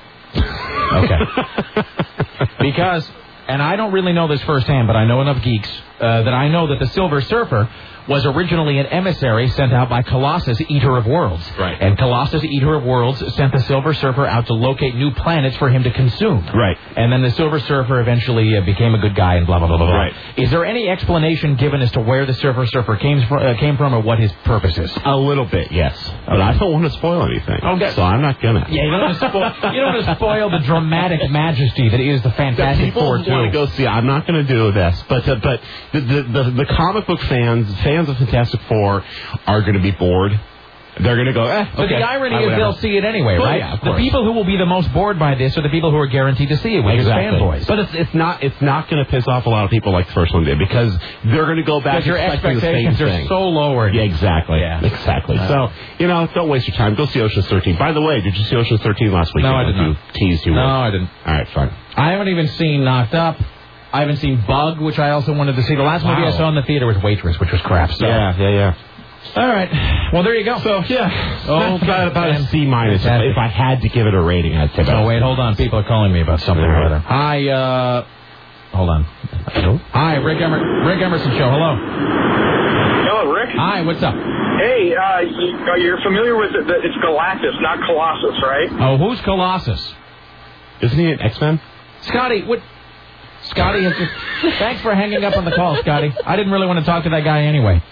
Okay. Because, and I don't really know this firsthand, but I know enough geeks uh, that I know that the Silver Surfer was originally an emissary sent out by Colossus, Eater of Worlds. Right. And Colossus, Eater of Worlds, sent the Silver Surfer out to locate new planets for him to consume. Right. And then the Silver Surfer eventually uh, became a good guy and blah, blah, blah, blah, blah. Right. Is there any explanation given as to where the Silver Surfer came from, uh, came from or what his purpose is? A little bit, yes. But I don't want to spoil anything. Okay. So I'm not going to. Yeah, you don't want to spoil, you don't want to spoil the dramatic majesty that is the Fantastic People Four, want too. to go see. I'm not going to do this, but uh, but the, the the the comic book fans, fans of Fantastic Four, are going to be bored. They're going to go, eh, But okay, the irony uh, is whatever. they'll see it anyway, Well, right? yeah, of the course. people who will be the most bored by this are the people who are guaranteed to see it, which Exactly. is fanboys. But it's it's not it's not going to piss off a lot of people like the first one did because they're going to go back Because your expecting the same expectations are thing. so lowered. Yeah, exactly. Yeah. Exactly. Uh, so, you know, don't waste your time. Go see Ocean's thirteen. By the way, did you see Ocean's thirteen last week? No, I did You not. teased you No, would. I didn't. All right, fine. I haven't even seen Knocked Up. I haven't seen Bug, which I also wanted to see. The last movie I Wow. saw in the theater was Waitress, which was crap. So. Yeah, yeah, yeah. All right. Well, there you go. So, yeah. Oh, That's about, about a fan- C minus. If, fantastic. if I had to give it a rating, I'd say about Oh, wait, hold on. People are calling me about something or other. Hi, uh... Hold on. Hello? Hi, Rick, Emer- Rick Emerson Show. Hello. Hello, Rick. Hi, what's up? Hey, uh, you, uh, you're familiar with it? It's Galactus, not Colossus, right? Oh, who's Colossus? Isn't he an X-Men? Scotty, what... Scotty has just... Thanks for hanging up on the call, Scotty. I didn't really want to talk to that guy anyway.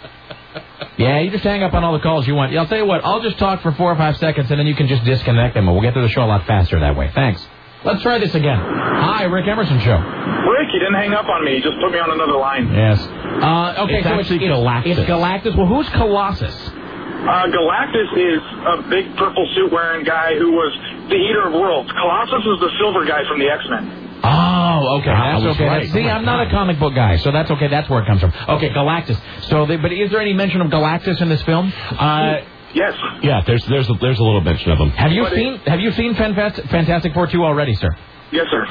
Yeah, you just hang up on all the calls you want. Yeah, I'll tell you what, I'll just talk for four or five seconds, and then you can just disconnect them, and we'll get through the show a lot faster that way. Thanks. Let's try this again. Hi, Rick Emerson Show. Rick, you didn't hang up on me. You just put me on another line. Yes. Uh, okay, It's so actually it's, Galactus. It's Galactus. Well, who's Colossus? Uh, Galactus is a big purple suit wearing guy who was the Eater of Worlds. Colossus is the silver guy from the X-Men. Oh, okay. I That's was okay. right. That's- see, Oh, my I'm not a God. comic book guy, so that's okay. That's where it comes from. Okay, Galactus. So, they, but is there any mention of Galactus in this film? Uh, Yes. Yeah, there's there's a, there's a little mention of him. have you But it- seen Have you seen Fantastic, Fantastic Four two already, sir? Yes, sir.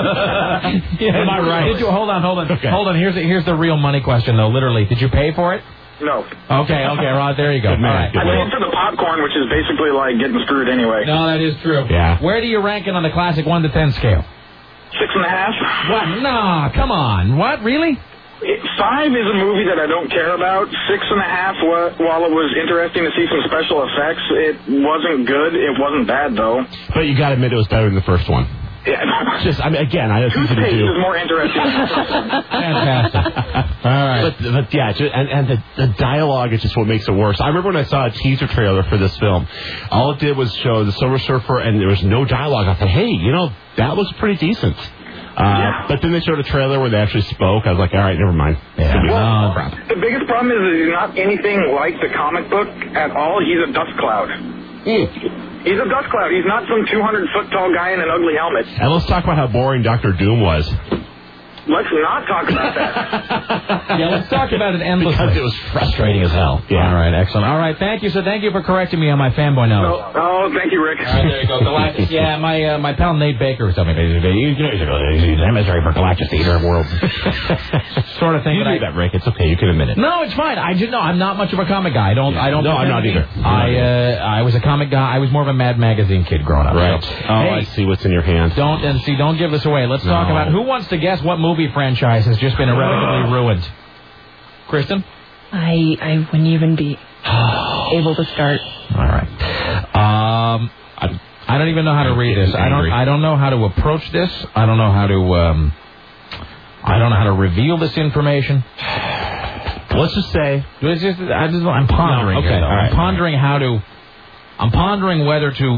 Yeah, Am I right? Did you hold on? Hold on. Okay. Hold on. Here's the, here's the real money question, though. Literally, did you pay for it? No. Okay. Okay. Right. There you go. Good man, All right. good I man. paid for the popcorn, which is basically like getting screwed anyway. No, that is true. Yeah. Where do you rank it on the classic one to ten scale? Six and a half. What? Nah. Come on. What? Really? It- Five is a movie that I don't care about. Six and a half, wa- while it was interesting to see some special effects, it wasn't good. It wasn't bad, though. But you got to admit it was better than the first one. Yeah. Just, I mean, again, I know it's easy to Toothpaste do. is more interesting than the first one. Fantastic. All right. But, but yeah, ju- and, and the, the dialogue is just what makes it worse. I remember when I saw a teaser trailer for this film, all it did was show the Silver Surfer, and there was no dialogue. I thought, hey, you know, that looks pretty decent. Uh, Yeah. But then they showed a trailer where they actually spoke. I was like, all right, never mind. It's gonna be Well, crap. the biggest problem is that he's not anything like the comic book at all. He's a dust cloud. He's a dust cloud. He's not some two hundred foot tall guy in an ugly helmet. And let's talk about how boring Doctor Doom was. Let's not talk about that. Yeah, let's talk about it endlessly. Because it was frustrating as hell. Yeah. All right, excellent. All right, thank you. So thank you for correcting me on my fanboy knowledge. Oh, oh, thank you, Rick. All right, there you go. Galactus. Yeah, my uh, my pal Nate Baker was telling me basically, you know, he's, he's emissary for Galactus, the Eater of Worlds. sort of thing. You that do I, that, Rick. It's okay. You can admit it. No, it's fine. I just no, I'm not much of a comic guy. I don't. I don't. No, I'm not pretend to either. be. I'm not I uh, I was a comic guy. I was more of a Mad Magazine kid growing up. Right. So, Oh, hey, I see what's in your hands. don't and see. Don't give this away. Let's talk No. about who wants to guess what movie franchise has just been irrevocably ruined. Kristen. I I wouldn't even be able to start. All right. Um, I, I don't even know how to read this. I don't. I don't know how to approach this. I don't know how to. Um, I don't know how to reveal this information. Let's just say. It's just, I just, I'm pondering. No, okay, here, though. all right, I'm pondering how to. I'm pondering whether to.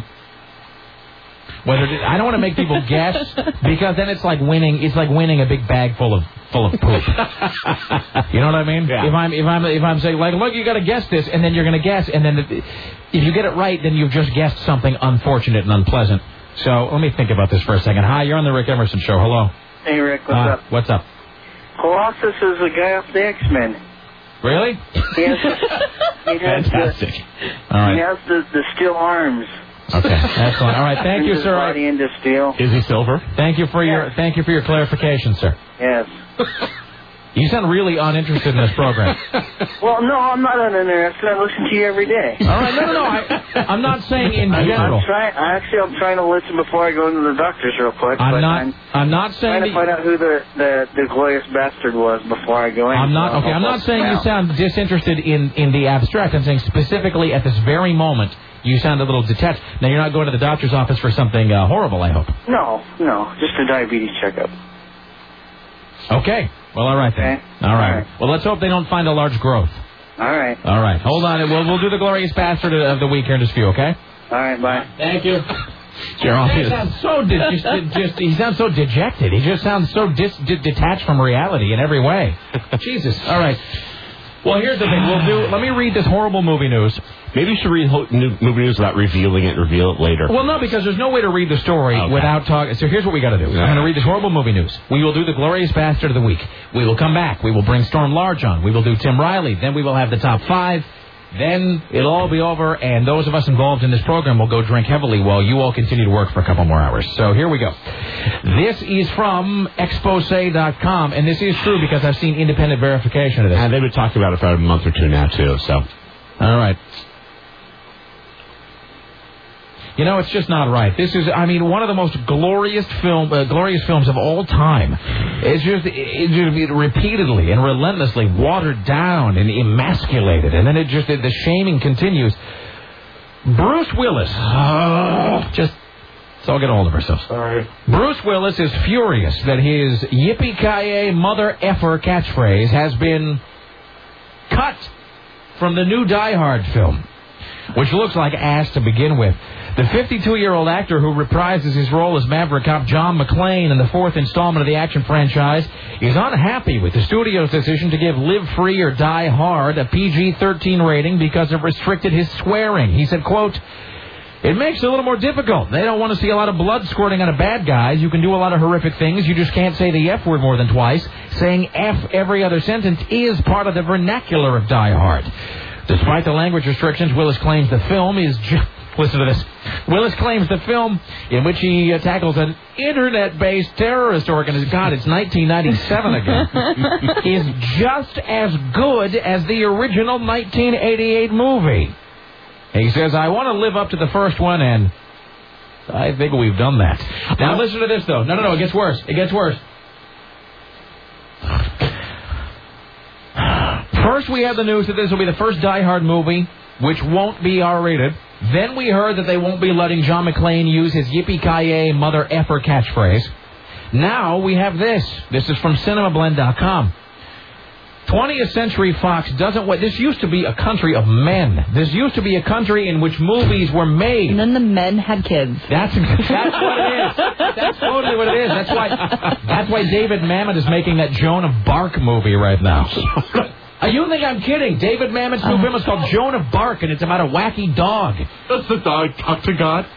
Whether to, I don't want to make people guess because then it's like winning. It's like winning a big bag full of full of poop. You know what I mean? Yeah. If I'm if I'm if I'm saying like, look, you got to guess this, and then you're going to guess, and then the, if you get it right, then you've just guessed something unfortunate and unpleasant. So let me think about this for a second. Hi, you're on the Rick Emerson Show. Hello. Hey, Rick, what's Uh, up? What's up? Colossus is the guy off the X-Men. Really? He has, he has, Fantastic. All the, he right. has the, the steel arms. Okay. Excellent. All right. Thank Turns you, his sir. I- body into steel. Is he silver? Thank you for your thank you for your clarification, sir. Yes. You sound really uninterested in this program. Well, no, I'm not uninterested. I listen to you every day. All right, no, no, no. I, I'm not saying in I'm, general. I'm trying. Actually, I'm trying to listen before I go into the doctor's real quick. I'm but not. I'm I'm not saying trying that to find out who the the, the glorious bastard was before I go in. I'm not okay. I'm not saying you sound disinterested in in the abstract. I'm saying specifically at this very moment. You sound a little detached. Now, you're not going to the doctor's office for something uh, horrible, I hope. No, no, just a diabetes checkup. Okay. Well, all right then. Okay. All right. All right. Well, let's hope they don't find a large growth. All right. All right. Hold on. We'll we'll do the glorious bastard of the week here in just a few. Okay. All right. Bye. Thank you. Gerald, he sounds so de- just, just he sounds so dejected. He just sounds so dis- de- detached from reality in every way. Jesus. All right. Well, here's the thing. We'll do. Let me read this horrible movie news. Maybe you should read ho- new movie news without revealing it. Reveal it later. Well, no, because there's no way to read the story Okay. without talking. So here's what we got to do. I'm going to read this horrible movie news. We will do the glorious bastard of the week. We will come back. We will bring Storm Large on. We will do Tim Riley. Then we will have the top five. Then it'll all be over, and those of us involved in this program will go drink heavily while you all continue to work for a couple more hours. So here we go. This is from expose dot com, and this is true because I've seen independent verification of this. And they've been talking about it for a month or two now, too. So, all right. You know, it's just not right. This is, I mean, one of the most glorious film, uh, glorious films of all time. It's just, it's just repeatedly and relentlessly watered down and emasculated, and then it just, the shaming continues. Bruce Willis, oh, just, let's all get a hold of ourselves. Sorry. Bruce Willis is furious that his yippee-ki-yay mother effer catchphrase has been cut from the new Die Hard film, which looks like ass to begin with. The fifty-two-year-old actor who reprises his role as Maverick Cop John McClane in the fourth installment of the action franchise is unhappy with the studio's decision to give Live Free or Die Hard a P G thirteen rating because it restricted his swearing. He said, quote, "It makes it a little more difficult. They don't want to see a lot of blood squirting on a bad guys. You can do a lot of horrific things. You just can't say the F word more than twice. Saying F every other sentence is part of the vernacular of Die Hard." Despite the language restrictions, Willis claims the film is just... Listen to this. Willis claims the film, in which he uh, tackles an internet-based terrorist organization, God, it's nineteen ninety-seven again, is just as good as the original nineteen eighty-eight movie. He says, "I want to live up to the first one, and I think we've done that." Now, listen to this, though. No, no, no, it gets worse. It gets worse. First, we have the news that this will be the first Die Hard movie which won't be R-rated. Then we heard that they won't be letting John McClane use his yippee-ki-yay mother effer catchphrase. Now we have this. This is from cinema blend dot com. twentieth Century Fox doesn't want... This used to be a country of men. This used to be a country in which movies were made. And then the men had kids. That's that's what it is. That's totally what it is. That's why that's why David Mamet is making that Joan of Bark movie right now. Uh, you think I'm kidding? David Mamet's new film is called Joan of Bark, and it's about a wacky dog. Does the dog talk to God?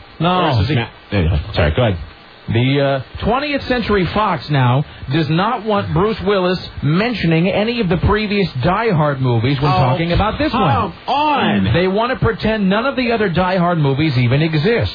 No. He... Sorry, go ahead. The uh, twentieth Century Fox now does not want Bruce Willis mentioning any of the previous Die Hard movies when oh, talking about this come one. on! They want to pretend none of the other Die Hard movies even exist.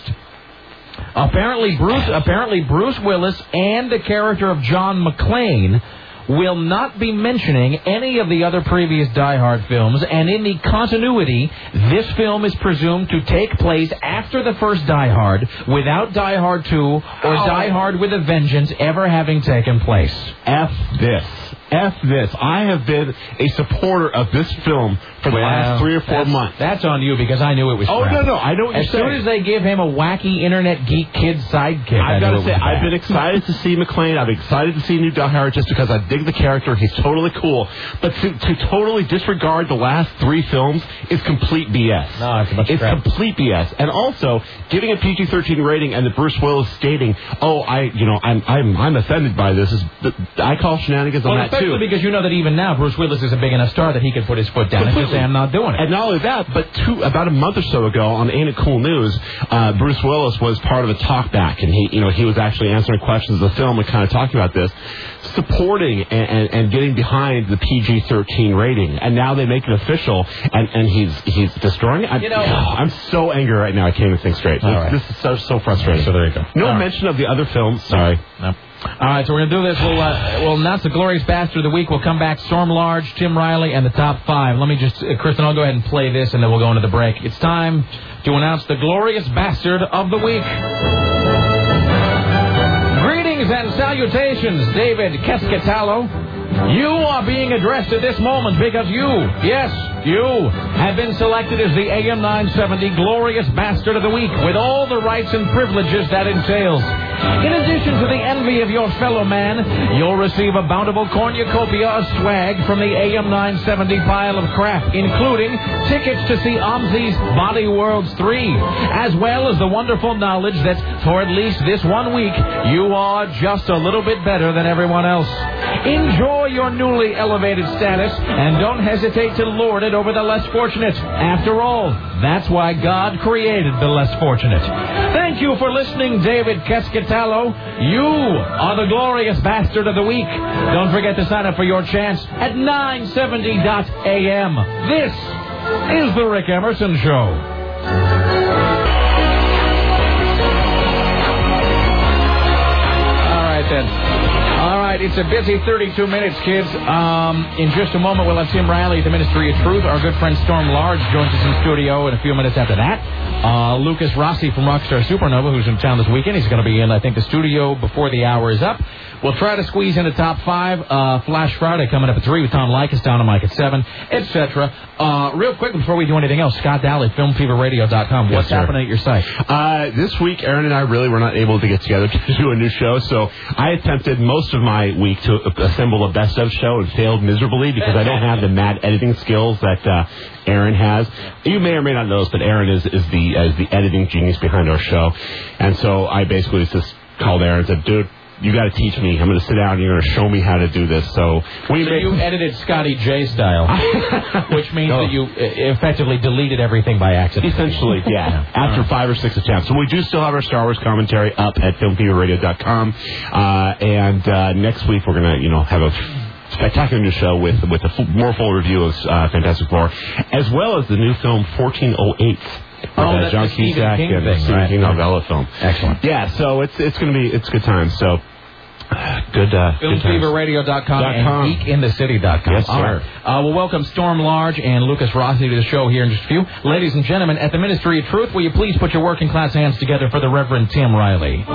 Apparently, Bruce apparently Bruce Willis and the character of John McClane will not be mentioning any of the other previous Die Hard films, and in the continuity, this film is presumed to take place after the first Die Hard, without Die Hard two or oh. Die Hard with a Vengeance ever having taken place. F this. F this. I have been a supporter of this film for the well, last three or four that's, months. That's on you because I knew it was Oh, crap. no, no. I know what As you're saying. soon as they give him a wacky internet geek kid sidekick, I've got to to say, I've been excited to see McClane. I'm excited to see new Die Hard just because I dig the character. He's totally cool. But to, to totally disregard the last three films is complete B S. No, it's a bunch It's of crap. complete B S. And also, giving a P G thirteen rating and the Bruce Willis stating, oh, I, you know, I'm I'm I'm offended by this. Is I call shenanigans well, on that, too. Especially because you know that even now Bruce Willis is a big enough star that he can put his foot down Completely. and just say, I'm not doing it. And not only that, but two, about a month or so ago on Ain't It Cool News, uh, Bruce Willis was part of the talkback, and he, you know, he was actually answering questions of the film and kind of talking about this, supporting and, and, and getting behind the P G thirteen rating. And now they make it official, and, and he's he's destroying it. I'm, You know- I'm so angry right now. I can't even think straight. All This, right. this is so so frustrating. So there you go. No All mention of the other films. Sorry. No. All right, so we're going to do this. We'll, uh, we'll announce the Glorious Bastard of the Week. We'll come back. Storm Large, Tim Riley, and the top five. Let me just, uh, Kristen, I'll go ahead and play this, and then we'll go into the break. It's time to announce the Glorious Bastard of the Week. Greetings and salutations, David Kescatalo. You are being addressed at this moment because you, yes, you, have been selected as the A M nine seventy Glorious Bastard of the Week with all the rights and privileges that entails. In addition to the envy of your fellow man, you'll receive a bountiful cornucopia of swag from the A M nine seventy pile of crap, including tickets to see Omzi's Body Worlds three, as well as the wonderful knowledge that for at least this one week, you are just a little bit better than everyone else. Enjoy your newly elevated status and don't hesitate to lord it over the less fortunate. After all, that's why God created the less fortunate. Thank you for listening, David Kescatalo. You are the Glorious Bastard of the Week. Don't forget to sign up for your chance at nine seventy dot A M. This is The Rick Emerson Show. All right, then. All right, it's a busy thirty-two minutes, kids. Um, in just a moment, we'll have Tim Riley at the Ministry of Truth. Our good friend Storm Large joins us in studio in a few minutes after that. Uh, Lucas Rossi from Rockstar Supernova, who's in town this weekend. He's going to be in, I think, the studio before the hour is up. We'll try to squeeze in the top five. Uh, Flash Friday coming up at three with Tom Likas, down to Mike at seven, et cetera. Uh, real quick, before we do anything else, Scott Daly, film fever radio dot com. What's yes, happening at your site? Uh, this week, Aaron and I really were not able to get together to do a new show, so I attempted most of my week to assemble a best-of show and failed miserably because I don't have the mad editing skills that uh, Aaron has. You may or may not know this, but Aaron is, is, the, uh, is the editing genius behind our show. And so I basically just called Aaron and said, dude, you got to teach me. I'm going to sit down and you're going to show me how to do this. So we so made... you edited Scotty J style, which means No. that you effectively deleted everything by accident. Essentially, yeah. After five or six attempts. So we do still have our Star Wars commentary up at film fever radio dot com. Uh, and uh, next week we're going to, you know, have a spectacular new show with with a full, more full review of uh, Fantastic Four, as well as the new film fourteen oh eight. Oh, uh, that's John the Stephen Cusack King and thing, the Stephen right. King novella film. Excellent. Yeah, so it's it's going to be it's a good time. So uh, good. Uh, film fever radio dot com and geek in the city dot com. Yes, sir. All right. Uh, we'll welcome Storm Large and Lucas Rossi to the show here in just a few. Ladies and gentlemen, at the Ministry of Truth, will you please put your working class hands together for the Reverend Tim Riley? And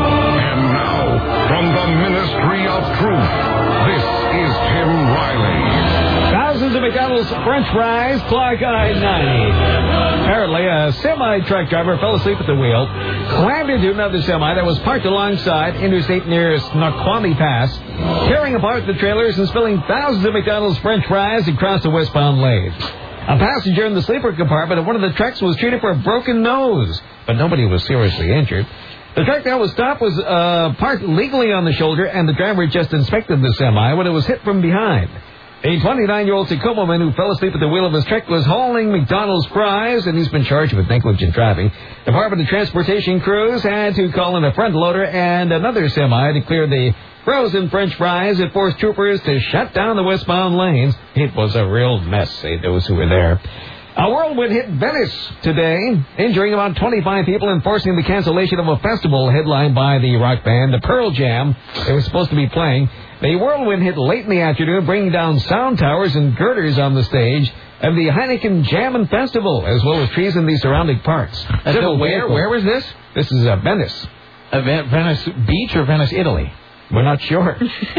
now, from the Ministry of Truth, this is Tim Riley. Thousands of McDonald's French fries clog I ninety. Apparently, a semi-truck driver fell asleep at the wheel, climbed into another semi that was parked alongside Interstate near Snoqualmie Pass, tearing apart the trailers and spilling thousands of McDonald's French fries across the westbound lane. A passenger in the sleeper compartment of one of the trucks was treated for a broken nose, but nobody was seriously injured. The truck that was stopped was uh, parked legally on the shoulder, and the driver just inspected the semi when it was hit from behind. A twenty-nine-year-old Tacoma man who fell asleep at the wheel of his truck was hauling McDonald's fries, and he's been charged with negligent driving. Department of Transportation crews had to call in a front loader and another semi to clear the frozen French fries. It forced troopers to shut down the westbound lanes. It was a real mess, say those who were there. A whirlwind hit Venice today, injuring about twenty-five people and forcing the cancellation of a festival headlined by the rock band, the Pearl Jam. They were supposed to be playing. The whirlwind hit late in the afternoon, bringing down sound towers and girders on the stage of the Heineken Jam and Festival, as well as trees in the surrounding parks. So where, where was this? This is uh, Venice. Uh, Venice Beach or Venice, Italy? We're not sure.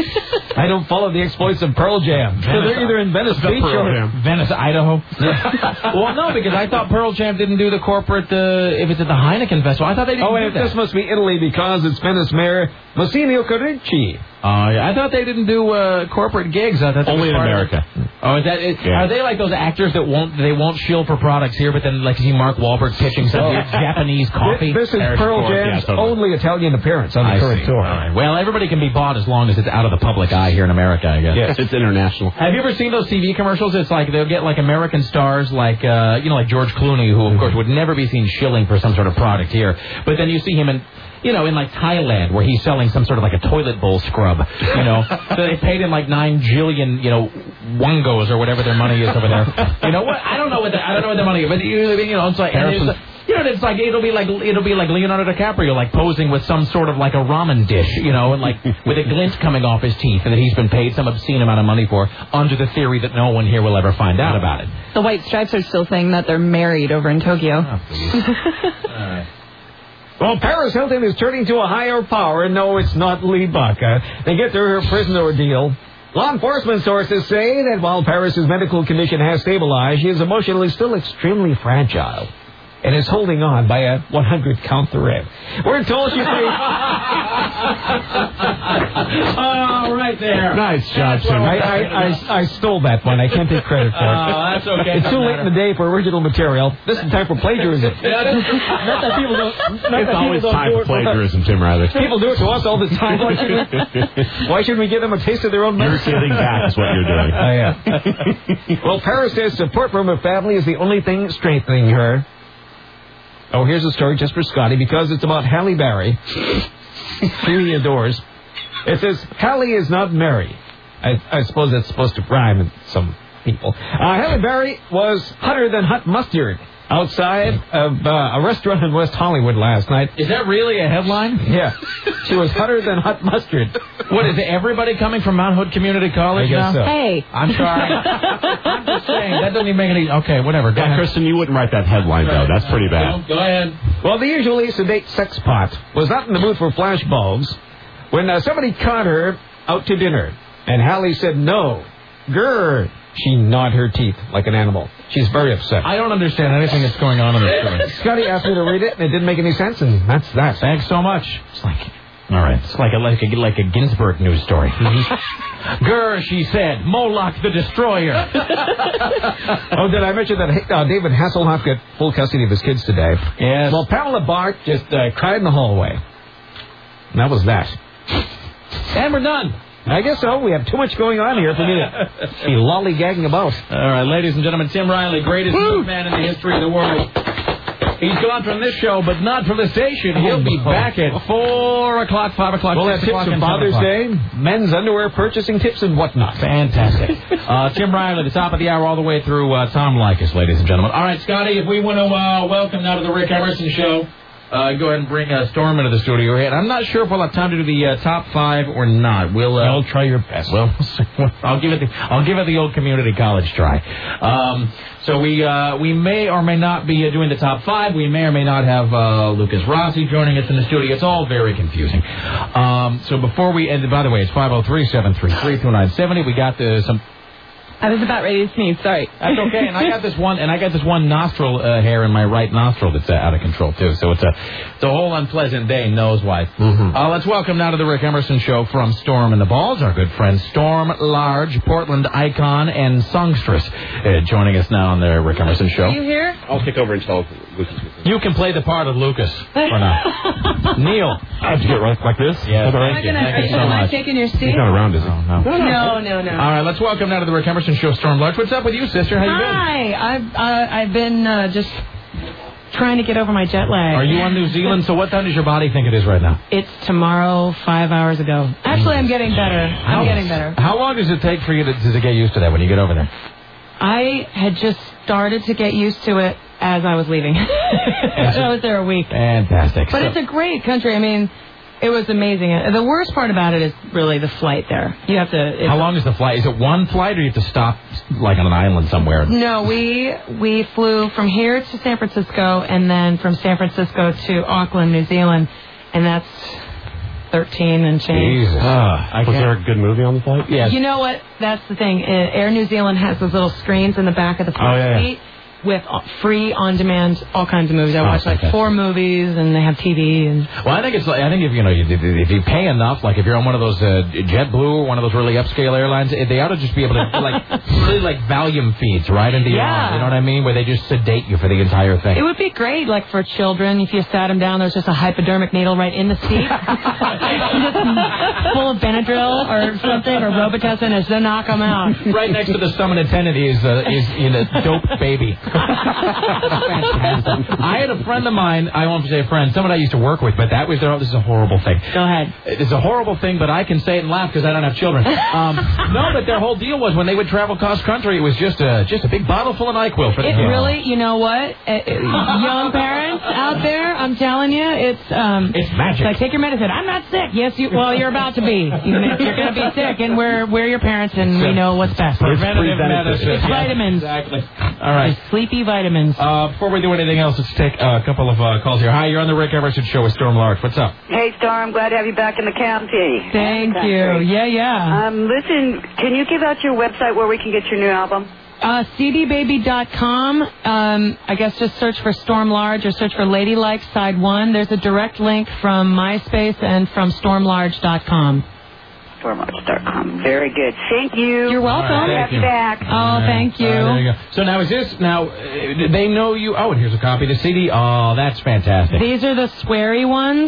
I don't follow the exploits of Pearl Jam. So they're either in Venice Beach or Jam. Venice, Idaho. Well, no, because I thought Pearl Jam didn't do the corporate, uh, if it's at the Heineken Festival. I thought they didn't oh, do and that. this must be Italy because it's Venice Mayor Monsignor Corricci. Oh, yeah. I thought they didn't do uh, corporate gigs. I thought that Only was in part America. Of it. Oh, is that? Is, Yeah. Are they like those actors that won't they won't shill for products here, but then like see Mark Wahlberg pitching some weird Japanese coffee? This is There's Pearl Ford. Jam's Yeah, totally. only Italian appearance on I the current see. tour. All right. Well, everybody can be bought as long as it's out of the public eye here in America, I guess. Yes, it's international. Have you ever seen those T V commercials? It's like they'll get like American stars like, uh, you know, like George Clooney, who, of course, would never be seen shilling for some sort of product here. But then you see him in, you know, in like Thailand where he's selling some sort of like a toilet bowl scrub, you know. So they paid him like nine jillion, you know, wongos or whatever their money is over there. You know what? I don't know what the, I don't know what the money is, but you, you know, it's like, and it's, You know, it's like it'll be like it'll be like Leonardo DiCaprio, like posing with some sort of like a ramen dish, you know, and like with a glint coming off his teeth, and that he's been paid some obscene amount of money for, under the theory that no one here will ever find out about it. The White Stripes are still saying that they're married over in Tokyo. Oh, all right. Well, Paris Hilton is turning to a higher power, and no, it's not Lee Buck. Uh, they get through her prison ordeal. Law enforcement sources say that while Paris's medical condition has stabilized, she is emotionally still extremely fragile and is holding on by a one hundred count thread. We're told she faced... Oh, right there. Nice job, Tim. I, I, I, I stole that one. I can't take credit for it. Oh, that's okay. It's too late in the day for original material. This is time for plagiarism. Not that people don't... Not It's that always people don't time do for it for us. plagiarism, Tim Riley. People do it to us all the time. Why should we, why should we give them a taste of their own You're medicine? getting back is what you're doing. Oh, yeah. Well, Paris says support from her family is the only thing strengthening her. Oh, here's a story just for Scotty, because it's about Halle Berry, who he adores. It says, Halle is not Mary. I, I suppose that's supposed to rhyme with some people. Uh, Halle Berry was hotter than hot mustard outside of uh, a restaurant in West Hollywood last night. Is that really a headline? Yeah. She was hotter than hot mustard. What, is it everybody coming from Mount Hood Community College I guess now? so. Hey. I'm sorry. I'm just saying, that doesn't even make any... Okay, whatever. Go Yeah, ahead. Kristen, you wouldn't write that headline, though. That's pretty bad. Go ahead. Well, the usually sedate sex pot was not in the mood for flashbulbs when uh, somebody caught her out to dinner. And Halle said no. Grr. She gnawed her teeth like an animal. She's very upset. I don't understand anything that's going on in this story. Scotty asked me to read it, and it didn't make any sense, and that's that. Thanks so much. It's like... All right. It's like a, like a, like a Ginsburg news story. Grr, she said. Moloch the Destroyer. Oh, did I mention that uh, David Hasselhoff got full custody of his kids today? Yes. Well, Pamela Bart just uh, cried in the hallway. And that was that. And we're done. I guess so. We have too much going on here for me to be lollygagging about. All right, ladies and gentlemen, Tim Riley, greatest man in the history of the world. He's gone from this show, but not from the station. He'll be back at four o'clock, five o'clock, We'll have six tips o'clock, for and Father's seven o'clock. Day, men's underwear purchasing tips, and whatnot. Fantastic. Uh, Tim Riley, the top of the hour, all the way through uh, Tom Likas, ladies and gentlemen. All right, Scotty, if we want to uh, welcome now to the Rick Emerson Show, uh, go ahead and bring uh, Storm into the studio here. And I'm not sure if we'll have time to do the uh, top five or not. We'll uh, I'll try your best. Well, I'll give it the I'll give it the old community college try. Um, so we uh, we may or may not be uh, doing the top five. We may or may not have uh, Lucas Rossi joining us in the studio. It's all very confusing. Um, so before we end, by the way, it's five oh three, seven three three, two nine seven oh. We got the, some. I was about ready to sneeze. Sorry. That's okay. And I got this one, and I got this one nostril uh, hair in my right nostril that's uh, out of control too. So it's a, it's a whole unpleasant day, nose wise. Mm-hmm. Uh, let's welcome now to the Rick Emerson Show from Storm and the Balls, our good friend Storm Large, Portland icon and songstress, uh, joining us now on the Rick Emerson Show. Are you here? I'll kick over and tell Lucas. You can play the part of Lucas for now. Neil, I have to get right like this. Yeah. All Am I, right. gonna, Thank you so am I much. taking your seat? He's not around, is he? Oh, no. No, no, no. All right, let's welcome now to the Rick Emerson Show, Storm Large. What's up with you, sister? How you been? Hi, I've uh, I've been uh, just trying to get over my jet lag. Are you on New Zealand? So what time does your body think it is right now? It's tomorrow, five hours ago. Actually, I'm getting better. I'm getting better. How long does it take for you to, to get used to that when you get over there? I had just started to get used to it as I was leaving. I was there a week. Fantastic. But So- it's a great country. I mean, it was amazing. The worst part about it is really the flight there. You have to. It's How long is the flight? Is it one flight, or you have to stop like on an island somewhere? No, we we flew from here to San Francisco, and then from San Francisco to Auckland, New Zealand, and that's thirteen and change. Jesus. I Was can't- there a good movie on the flight? Yes. You know what? That's the thing. Uh, Air New Zealand has those little screens in the back of the front Oh, yeah, yeah. seat with uh, free on-demand all kinds of movies. I Oh, watch like fantastic. four movies, and they have T V and. Well, I think it's. like- I think if you know, you- if you pay enough, like if you're on one of those uh, JetBlue or one of those really upscale airlines, they ought to just be able to like really like Valium feeds right into your Yeah. arm. You know what I mean? Where they just sedate you for the entire thing. It would be great, like for children, if you sat them down, there's just a hypodermic needle right in the seat, just full of Benadryl or something, or Robitussin, and to knock them out. Right next to the summon attendant is uh, is you know dope baby. I had a friend of mine, I won't say a friend, someone I used to work with, but that was their, this is a horrible thing. Go ahead. It's a horrible thing, but I can say it and laugh because I don't have children. Um, no, but their whole deal was when they would travel cross country, it was just a, just a big bottle full of NyQuil for the It kids. really, you know what? Uh, young parents out there, I'm telling you, it's um, it's magic. Like take your medicine. I'm not sick. Yes, you. Well, you're about to be. You're going to be sick, and we're we're your parents, and we know what's best. Preventative medicine. It's vitamins. Exactly. All right. It's sleepy vitamins. Uh, before we do anything else, let's take a couple of uh, calls here. Hi, you're on the Rick Emerson Show with Storm Large. What's up? Hey, Storm. Glad to have you back in the county. Thank you. Yeah, yeah. Um, listen, can you give out your website where we can get your new album? Uh, C D baby dot com. Um, I guess just search for Storm Large or search for Ladylike Side one. There's a direct link from MySpace and from storm large dot com. storm large dot com. Very good. Thank you. You're welcome. All right, Have thank you you. back. Oh, All right. thank you. All right, there you go. So now is this, now, uh, they know you, oh, and here's a copy of the C D. Oh, that's fantastic. These are the sweary ones.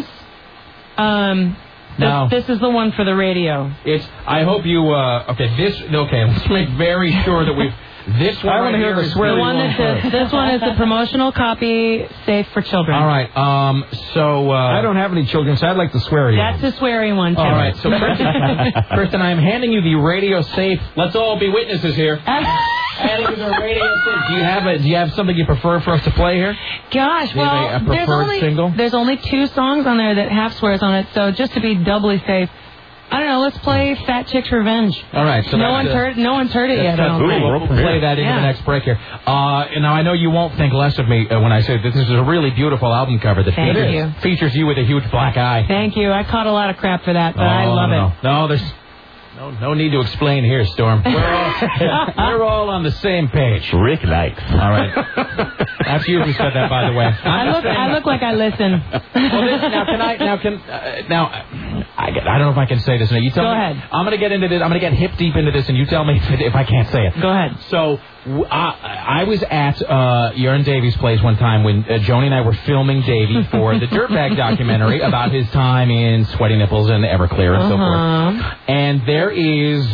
Um, this, No. this is the one for the radio. It's, I hope you, uh, okay, this, okay, let's make very sure that we've, this one I right wanna hear here the is sweary The one really that well says, this one is the promotional copy, safe for children. All right, um, so, uh. I don't have any children, so I'd like the sweary. That's the sweary one, too. All right, so Kristen, Kristen, I'm handing you the radio safe. Let's all be witnesses here. Handing you the radio safe. Do you have a? Do you have something you prefer for us to play here? Gosh, Do you have well, a- a there's preferred only single? there's only two songs on there that have swears on it, so just to be doubly safe, I don't know. Let's play "Fat Chick's Revenge." All right, so no that's, one's uh, heard no one's heard it yet. I don't Ooh, think. we'll play that into Yeah. the next break here. Uh, and now I know you won't think less of me uh, when I say that this is a really beautiful album cover that Thank features, you. features you with a huge black eye. Thank you. I caught a lot of crap for that, but Oh, I love no, it. No, no, there's no no need to explain here, Storm. We're all, we're all on the same page. Rick likes. All right. That's you who said that, by the way. I look I look like I listen. Well, this, now can I now can uh, now I, I don't know if I can say this. Now you tell Go me. ahead. I'm going to get into this. I'm going to get hip deep into this, and you tell me if, if I can't say it. Go ahead. So w- I, I was at uh, Aaron Davies' place one time when uh, Joni and I were filming Davey for the Dirtbag documentary about his time in Sweaty Nipples and Everclear and so Uh-huh. forth. And there is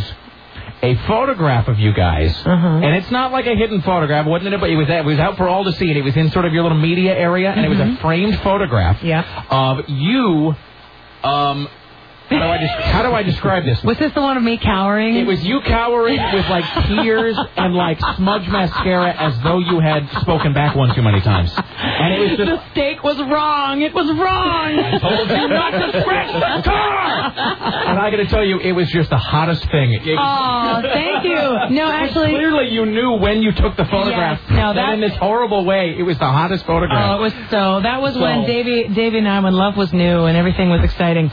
a photograph of you guys, and it's not like a hidden photograph, wasn't it? But it was it was out for all to see, and it was in sort of your little media area, and it was a framed photograph of you. Um, how do I des- how do I describe this? Was this the one of me cowering? It was you cowering with like tears and like smudge mascara as though you had spoken back one too many times, and it was just. The steak was wrong. It was wrong. I told you not to scratch the car! And I got to tell you, it was just the hottest thing. It, Oh, thank you. No, actually. Clearly, you knew when you took the photograph. Yes, no, that that- in this horrible way, it was the hottest photograph. Oh, it was so. That was So- when Davey, Davey and I, when love was new and everything was exciting.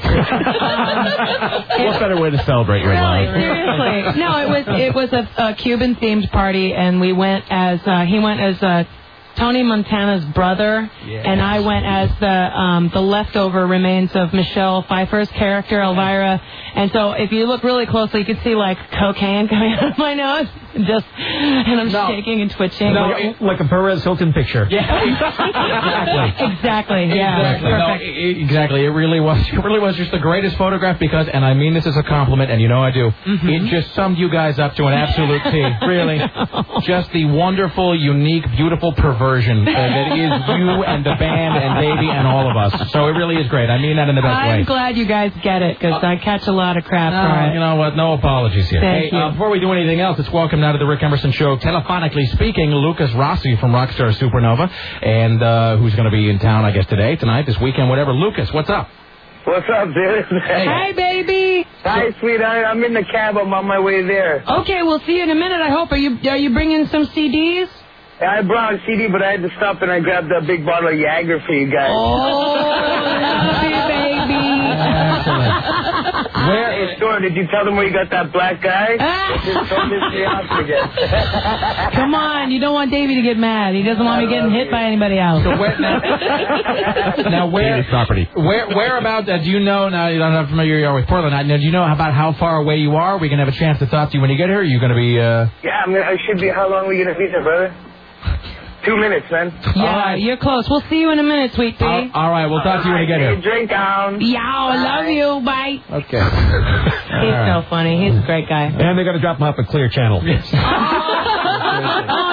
What better way to celebrate your Really, love? seriously. No, it was it was a, a Cuban themed party, and we went as uh, he went as uh, Tony Montana's brother, Yes. and I went as the um, the leftover remains of Michelle Pfeiffer's character Elvira. And so, if you look really closely, you can see like cocaine coming out of my nose, just and I'm shaking and twitching. No, like, like a Perez Hilton picture. Yeah, exactly. Exactly. Yeah. Exactly. No, Perfect. i- i- exactly. It really was. It really was just the greatest photograph because, and I mean this as a compliment, and you know I do. Mm-hmm. It just summed you guys up to an absolute T. Really, just the wonderful, unique, beautiful perversion uh, that is you and the band and Davey and all of us. So it really is great. I mean that in the best I'm way. glad you guys get it because I catch a lot of crap No, for it. you know what? No apologies here. Thank hey, you. Uh, before we do anything else, let's welcome now to the Rick Emerson Show, telephonically speaking, Lucas Rossi from Rockstar Supernova, and uh, who's going to be in town, I guess, today, tonight, this weekend, whatever. Lucas, what's up? What's up, dude? Hey, baby. Hi, sweetheart. I'm in the cab. I'm on my way there. Okay, we'll see you in a minute. I hope. Are you are you bringing some C Ds? I brought a C D, but I had to stop and I grabbed a big bottle of Jagger for you guys. Oh, love you, baby. Where is Storm? Did you tell them where you got that black guy? Just don't piss me off again. Come on, you don't want Davey to get mad. He doesn't want me getting hit by anybody else. So where, now, now where, property. where, where about, uh, do you know, now you don't have familiar you are with Portland, now, do you know about how far away you are? We can have a chance to talk to you when you get here? Are you going to be, uh... Yeah, I mean, I should be. How long are we going to be there, brother? Two minutes, man. Yeah, you're close. We'll see you in a minute, sweet pea. all, all right, we'll talk to you when you get here. Drink down. Yeah, I love you. Bye. Okay. He's so funny. He's a great guy. And they got to drop him off a clear channel. Oh,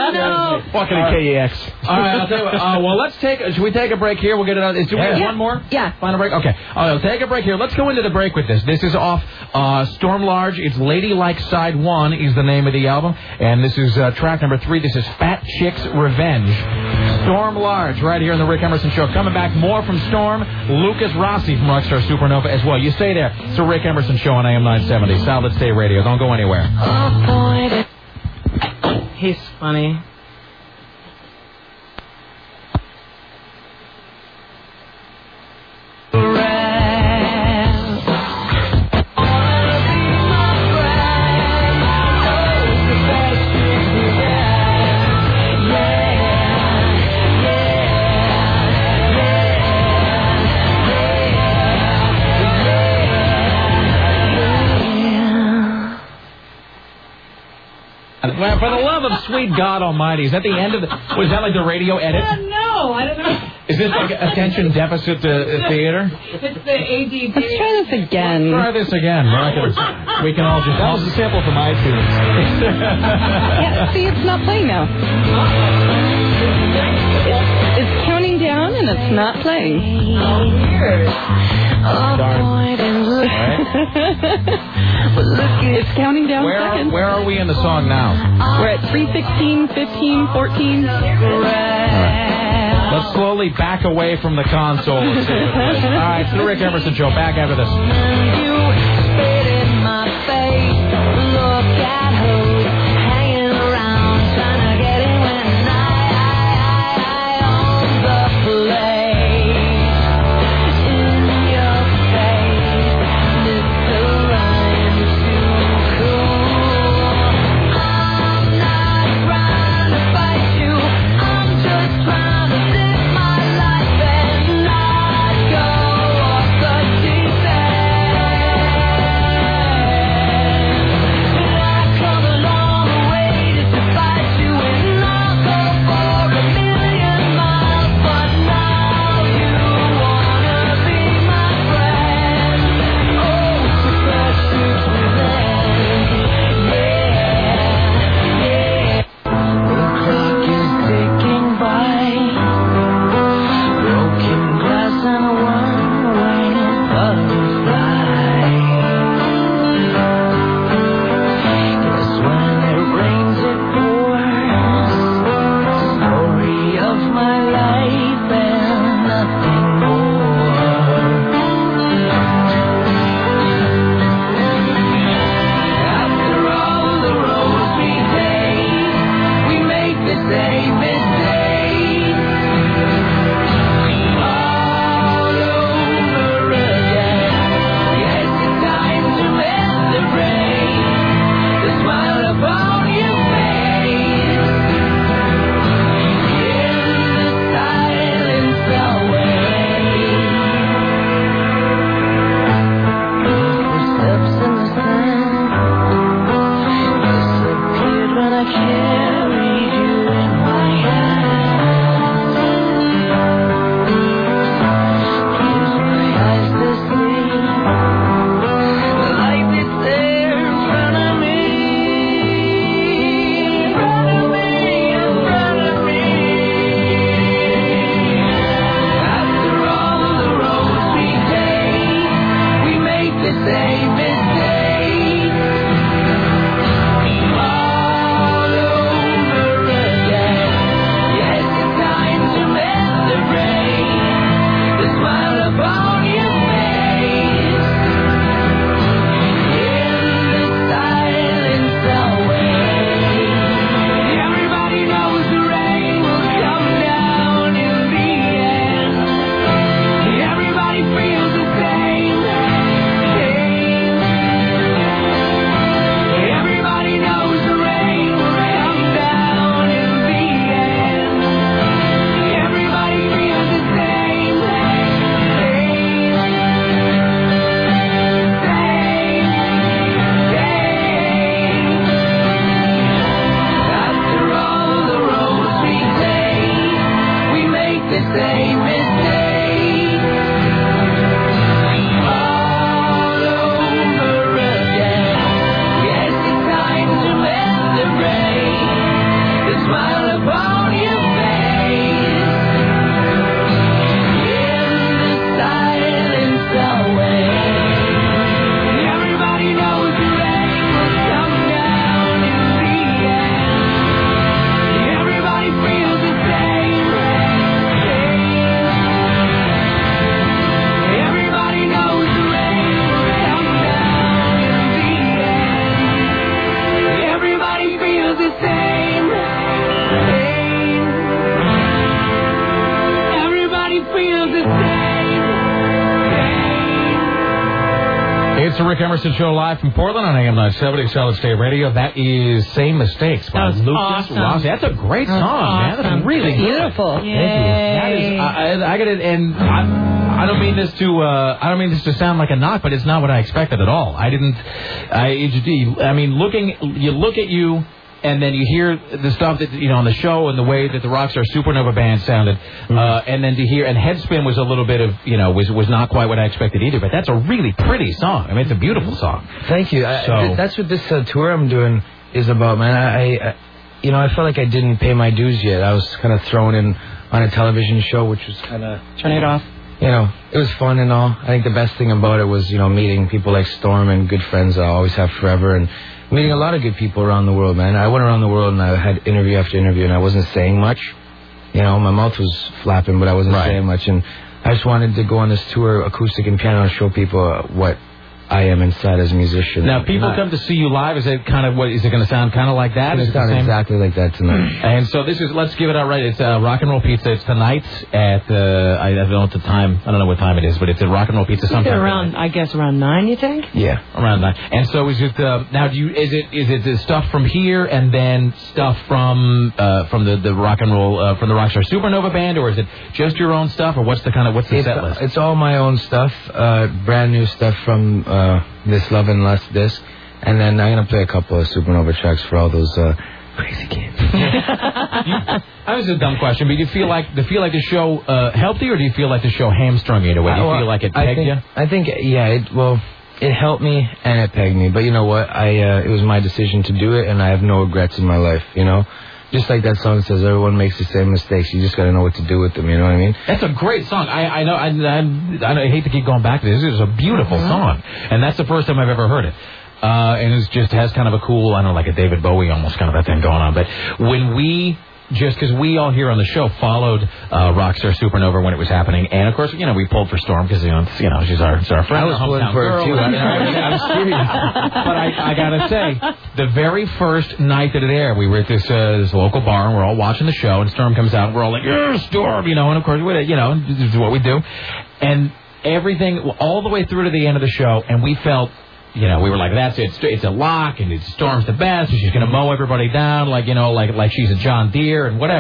No. Walking in K E X. All right, I'll tell you what. Uh, well, let's take. Should we take a break here? We'll get it out. Do we have Yeah. one more? Yeah. Final break. Okay. I'll take a break here. Let's go into the break with this. This is off uh, Storm Large. It's Ladylike Side One is the name of the album, and this is uh, track number three. This is Fat Chick's Revenge. Storm Large, right here on the Rick Emerson Show. Coming back, more from Storm. Lucas Rossi from Rockstar Supernova as well. You stay there. It's the Rick Emerson Show on A M nine seventy. Solid State Radio. Don't go anywhere. He's funny. Well, for the love of sweet God Almighty, is that the end of the... Was that like the radio edit? Uh, no, I don't know. Is this like attention deficit uh, theater? It's the A D D. Let's try this again. Try this again. We're not gonna, we can all just... That was a sample from iTunes. Yeah, see, it's not playing now. It's, it's counting down and it's not playing. Oh, weird. Darn. It's counting down Where, seconds. where are we in the song now? We're at three sixteen, fifteen, fourteen. Right. Let's slowly back away from the console. And see what it is. All right, it's the Rick Emerson Show. Back after this. Thank you. It's the Rick Emerson Show live from Portland on A M nine seventy Solid State Radio. That is Same Mistakes by Lucas awesome. Rossi. That's a great That's song, awesome. man. That's really good. Beautiful. Thank you. That is, I, I got it, and I, I don't mean this to, uh, I don't mean this to sound like a knock, but it's not what I expected at all. I didn't, I, it, I mean, looking, you look at you, and then you hear the stuff that, you know, on the show and the way that the Rockstar Supernova band sounded, mm-hmm. uh, and then to hear, and Headspin was a little bit of, you know, was was not quite what I expected either, but that's a really pretty song. I mean, it's a beautiful song. Thank you. So, I, th- that's what this uh, tour I'm doing is about, man. I, I, you know, I felt like I didn't pay my dues yet. I was kind of thrown in on a television show, which was kind of... Turn it off. You know, it was fun and all. I think the best thing about it was, you know, meeting people like Storm and good friends that I always have forever, and meeting a lot of good people around the world, man. I went around the world and I had interview after interview, and I wasn't saying much. You know, my mouth was flapping, but I wasn't right. saying much. And I just wanted to go on this tour, acoustic and piano, and show people what I am inside as a musician. Now, people Not, come to see you live. Is it kind of what? Is it going to sound kind of like that? It's going to sound exactly like that tonight. And so this is. Let's give it out right. It's uh, Rock and Roll Pizza. It's tonight at. Uh, I don't know what the time. I don't know what time it is, but it's at Rock and Roll Pizza. Sometime around. tonight. I guess around nine. You think? Yeah, around nine. And so is it uh, now? Do you? Is it? Is it the stuff from here and then stuff from uh, from the the Rock and Roll uh, from the Rockstar Supernova band, or is it just your own stuff, or what's the kind of what's the it's, set list? It's all my own stuff. Uh, brand new stuff from. Uh, This Love and Lust disc, and then I'm gonna play a couple of Supernova tracks for all those uh, crazy kids. That was a dumb question, but do you feel like do you feel like the show uh, helped you, or do you feel like the show hamstrung you in a way? Do you Uh, well, feel like it I pegged think, you? I think, yeah. It, well, it helped me and it pegged me, but you know what? I uh, it was my decision to do it, and I have no regrets in my life. You know. Just like that song says, everyone makes the same mistakes. You just got to know what to do with them. You know what I mean? That's a great song. I, I know. I, I, I hate to keep going back to this. It's a beautiful mm-hmm. song, and that's the first time I've ever heard it. Uh, and it just has kind of a cool, I don't know, like a David Bowie almost kind of that thing going on. But when we. Just because we all here on the show followed uh, Rockstar Supernova when it was happening, and of course, you know, we pulled for Storm because you know, it's, you know, she's our, it's our friend. I was pulling for her too. You know, I mean, I'm serious, but I, I gotta say, the very first night that it aired, we were at this uh, this local bar, and we're all watching the show, and Storm comes out, and we're all like, "Yeah, Storm," you know, and of course, we, you know, this is what we do, and everything all the way through to the end of the show, and we felt. You know, we were like, that's it. It's a lock, and it's Storm's the best, and she's going to mow everybody down, like, you know, like like she's a John Deere and whatever.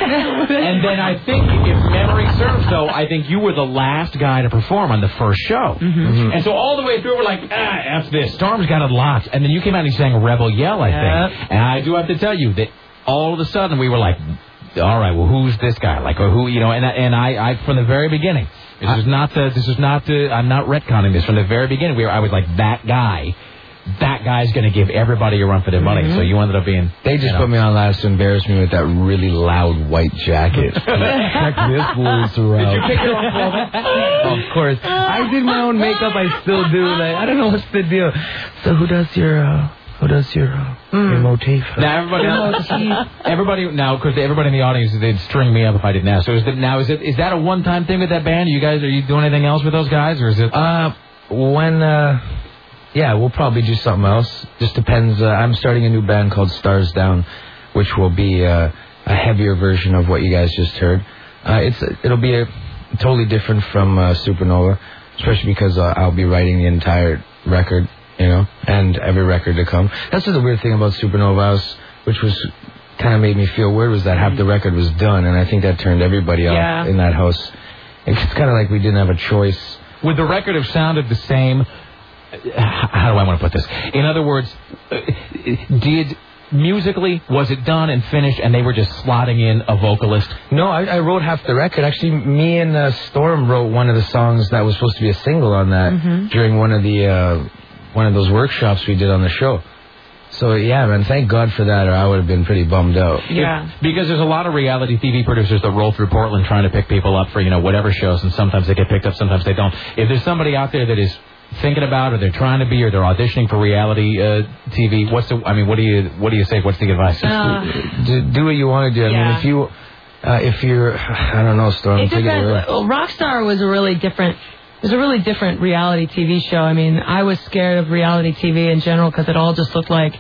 And then I think, if memory serves, though, I think you were the last guy to perform on the first show. Mm-hmm. Mm-hmm. And so all the way through, we're like, ah, F this. Storm's got it locked. And then you came out and you sang Rebel Yell, I think. Yep. And I do have to tell you that all of a sudden we were like, all right, well, who's this guy? Like, or who, you know, and, and I, I, from the very beginning, This is not the. This is not the. I'm not retconning this from the very beginning. We were. I was like that guy. That guy's going to give everybody a run for their money. Mm-hmm. So you ended up being. They just you know, put me on last to embarrass me with that really loud white jacket. Check this loose around. Did you pick your own clothing? Of course. I did my own makeup. I still do. Like I don't know what's the deal. So who does your? Uh, Who does your, uh, mm. your motif? Now everybody, everybody now, because everybody in the audience, they'd string me up if I didn't ask. So is it, now is it is that a one-time thing with that band? Are you guys, are you doing anything else with those guys, or is it? Uh, when, uh, yeah, we'll probably do something else. Just depends. Uh, I'm starting a new band called Stars Down, which will be uh, a heavier version of what you guys just heard. Uh, it's it'll be a, totally different from uh, Supernova, especially because uh, I'll be writing the entire record. You know, and every record to come. That's just the weird thing about Supernova, was, which was kind of made me feel weird, was that half the record was done, and I think that turned everybody off yeah. in that house. It's kind of like we didn't have a choice. Would the record have sounded the same? How do I want to put this? In other words, did musically was it done and finished, and they were just slotting in a vocalist? No, I, I wrote half the record. Actually, me and uh, Storm wrote one of the songs that was supposed to be a single on that mm-hmm. during one of the. Uh, one of those workshops we did on the show. So, yeah, man, thank God for that, or I would have been pretty bummed out. Yeah. Because there's a lot of reality T V producers that roll through Portland trying to pick people up for, you know, whatever shows, and sometimes they get picked up, sometimes they don't. If there's somebody out there that is thinking about, or they're trying to be, or they're auditioning for reality uh, T V, what's the, I mean, what do you, what do you say? What's the advice? Uh, do, do what you want to do. I yeah. mean, if you, uh, if you're, I don't know, Storm. It depends. Well, Rockstar was a really different... It was a really different reality T V show. I mean, I was scared of reality T V in general because it all just looked like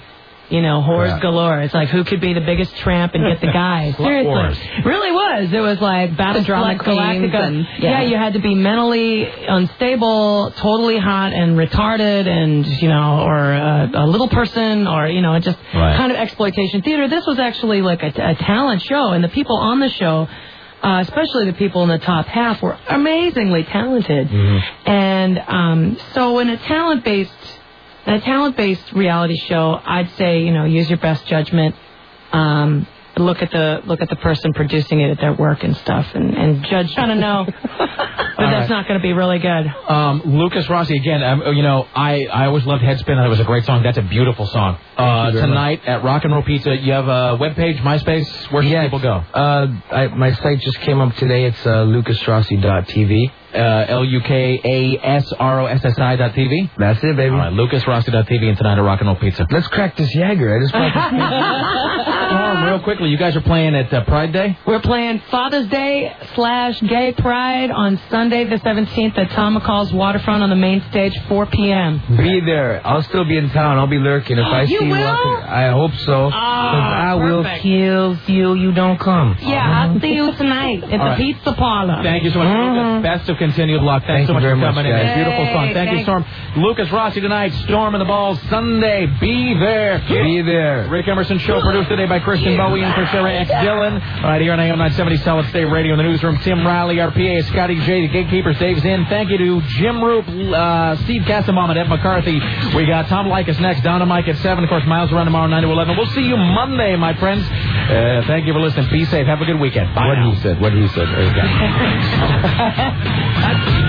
You know, whores Yeah. galore. It's like, who could be the biggest tramp and get the guy? Seriously. whores. It really was. It was like Battlestar drama queens Galactica. and- yeah. yeah. you had to be mentally unstable, totally hot and retarded and, you know, or a, a little person or, you know, just Right. kind of exploitation theater. This was actually like a, a talent show, and the people on the show, uh, especially the people in the top half, were amazingly talented. Mm-hmm. And um, so in a talent-based In a talent-based reality show, I'd say, you know, use your best judgment. Um, look at the look at the person producing it at their work and stuff, and, and judge. Kind of know that that's not going to be really good. Um, Lucas Rossi, again, um, you know, I, I always loved Headspin. I thought it was a great song. That's a beautiful song. Uh, very tonight at Rock and Roll Pizza, you have a webpage, MySpace. Where should people go? Uh, I, my site just came up today. It's uh, lucas rossi dot t v. Uh, L U K A S R O S S I dot T V. That's it, baby. All right, lucas rossi dot T V and tonight at Rock and Roll Pizza. Let's crack this Jagger. I just want Storm, real quickly, you guys are playing at uh, Pride Day? We're playing Father's Day slash Gay Pride on Sunday the seventeenth at Tom McCall's Waterfront on the main stage, four p.m. Be there. I'll still be in town. I'll be lurking. If I You see you will? walking, I hope so. 'Cause I will perfect. kill you. You don't come. Yeah, I'll see you tonight at the right. pizza parlor. Thank you so much, Lucas. Best of continued luck. Thanks Thank so you much very for much, coming in. guys. Beautiful song. Hey, Thank you, thanks. Storm. Lucas Rossi tonight, Storm in the Balls, Sunday. Be there. Be there. Rick Emerson Show, produced today by Christian Bowie and for Sarah X. Dillon. All right, here on A M nine seventy Solid State Radio in the newsroom. Tim Riley, our P A, Scotty J, the gatekeepers, Dave's in. Thank you to Jim Roop, uh, Steve Casamom, and Ed McCarthy. We got Tom Likas next, Donna Mike at seven. Of course, Miles around tomorrow, nine to eleven. We'll see you Monday, my friends. Uh, thank you for listening. Be safe. Have a good weekend. Bye What now. he said. What he said. There you go.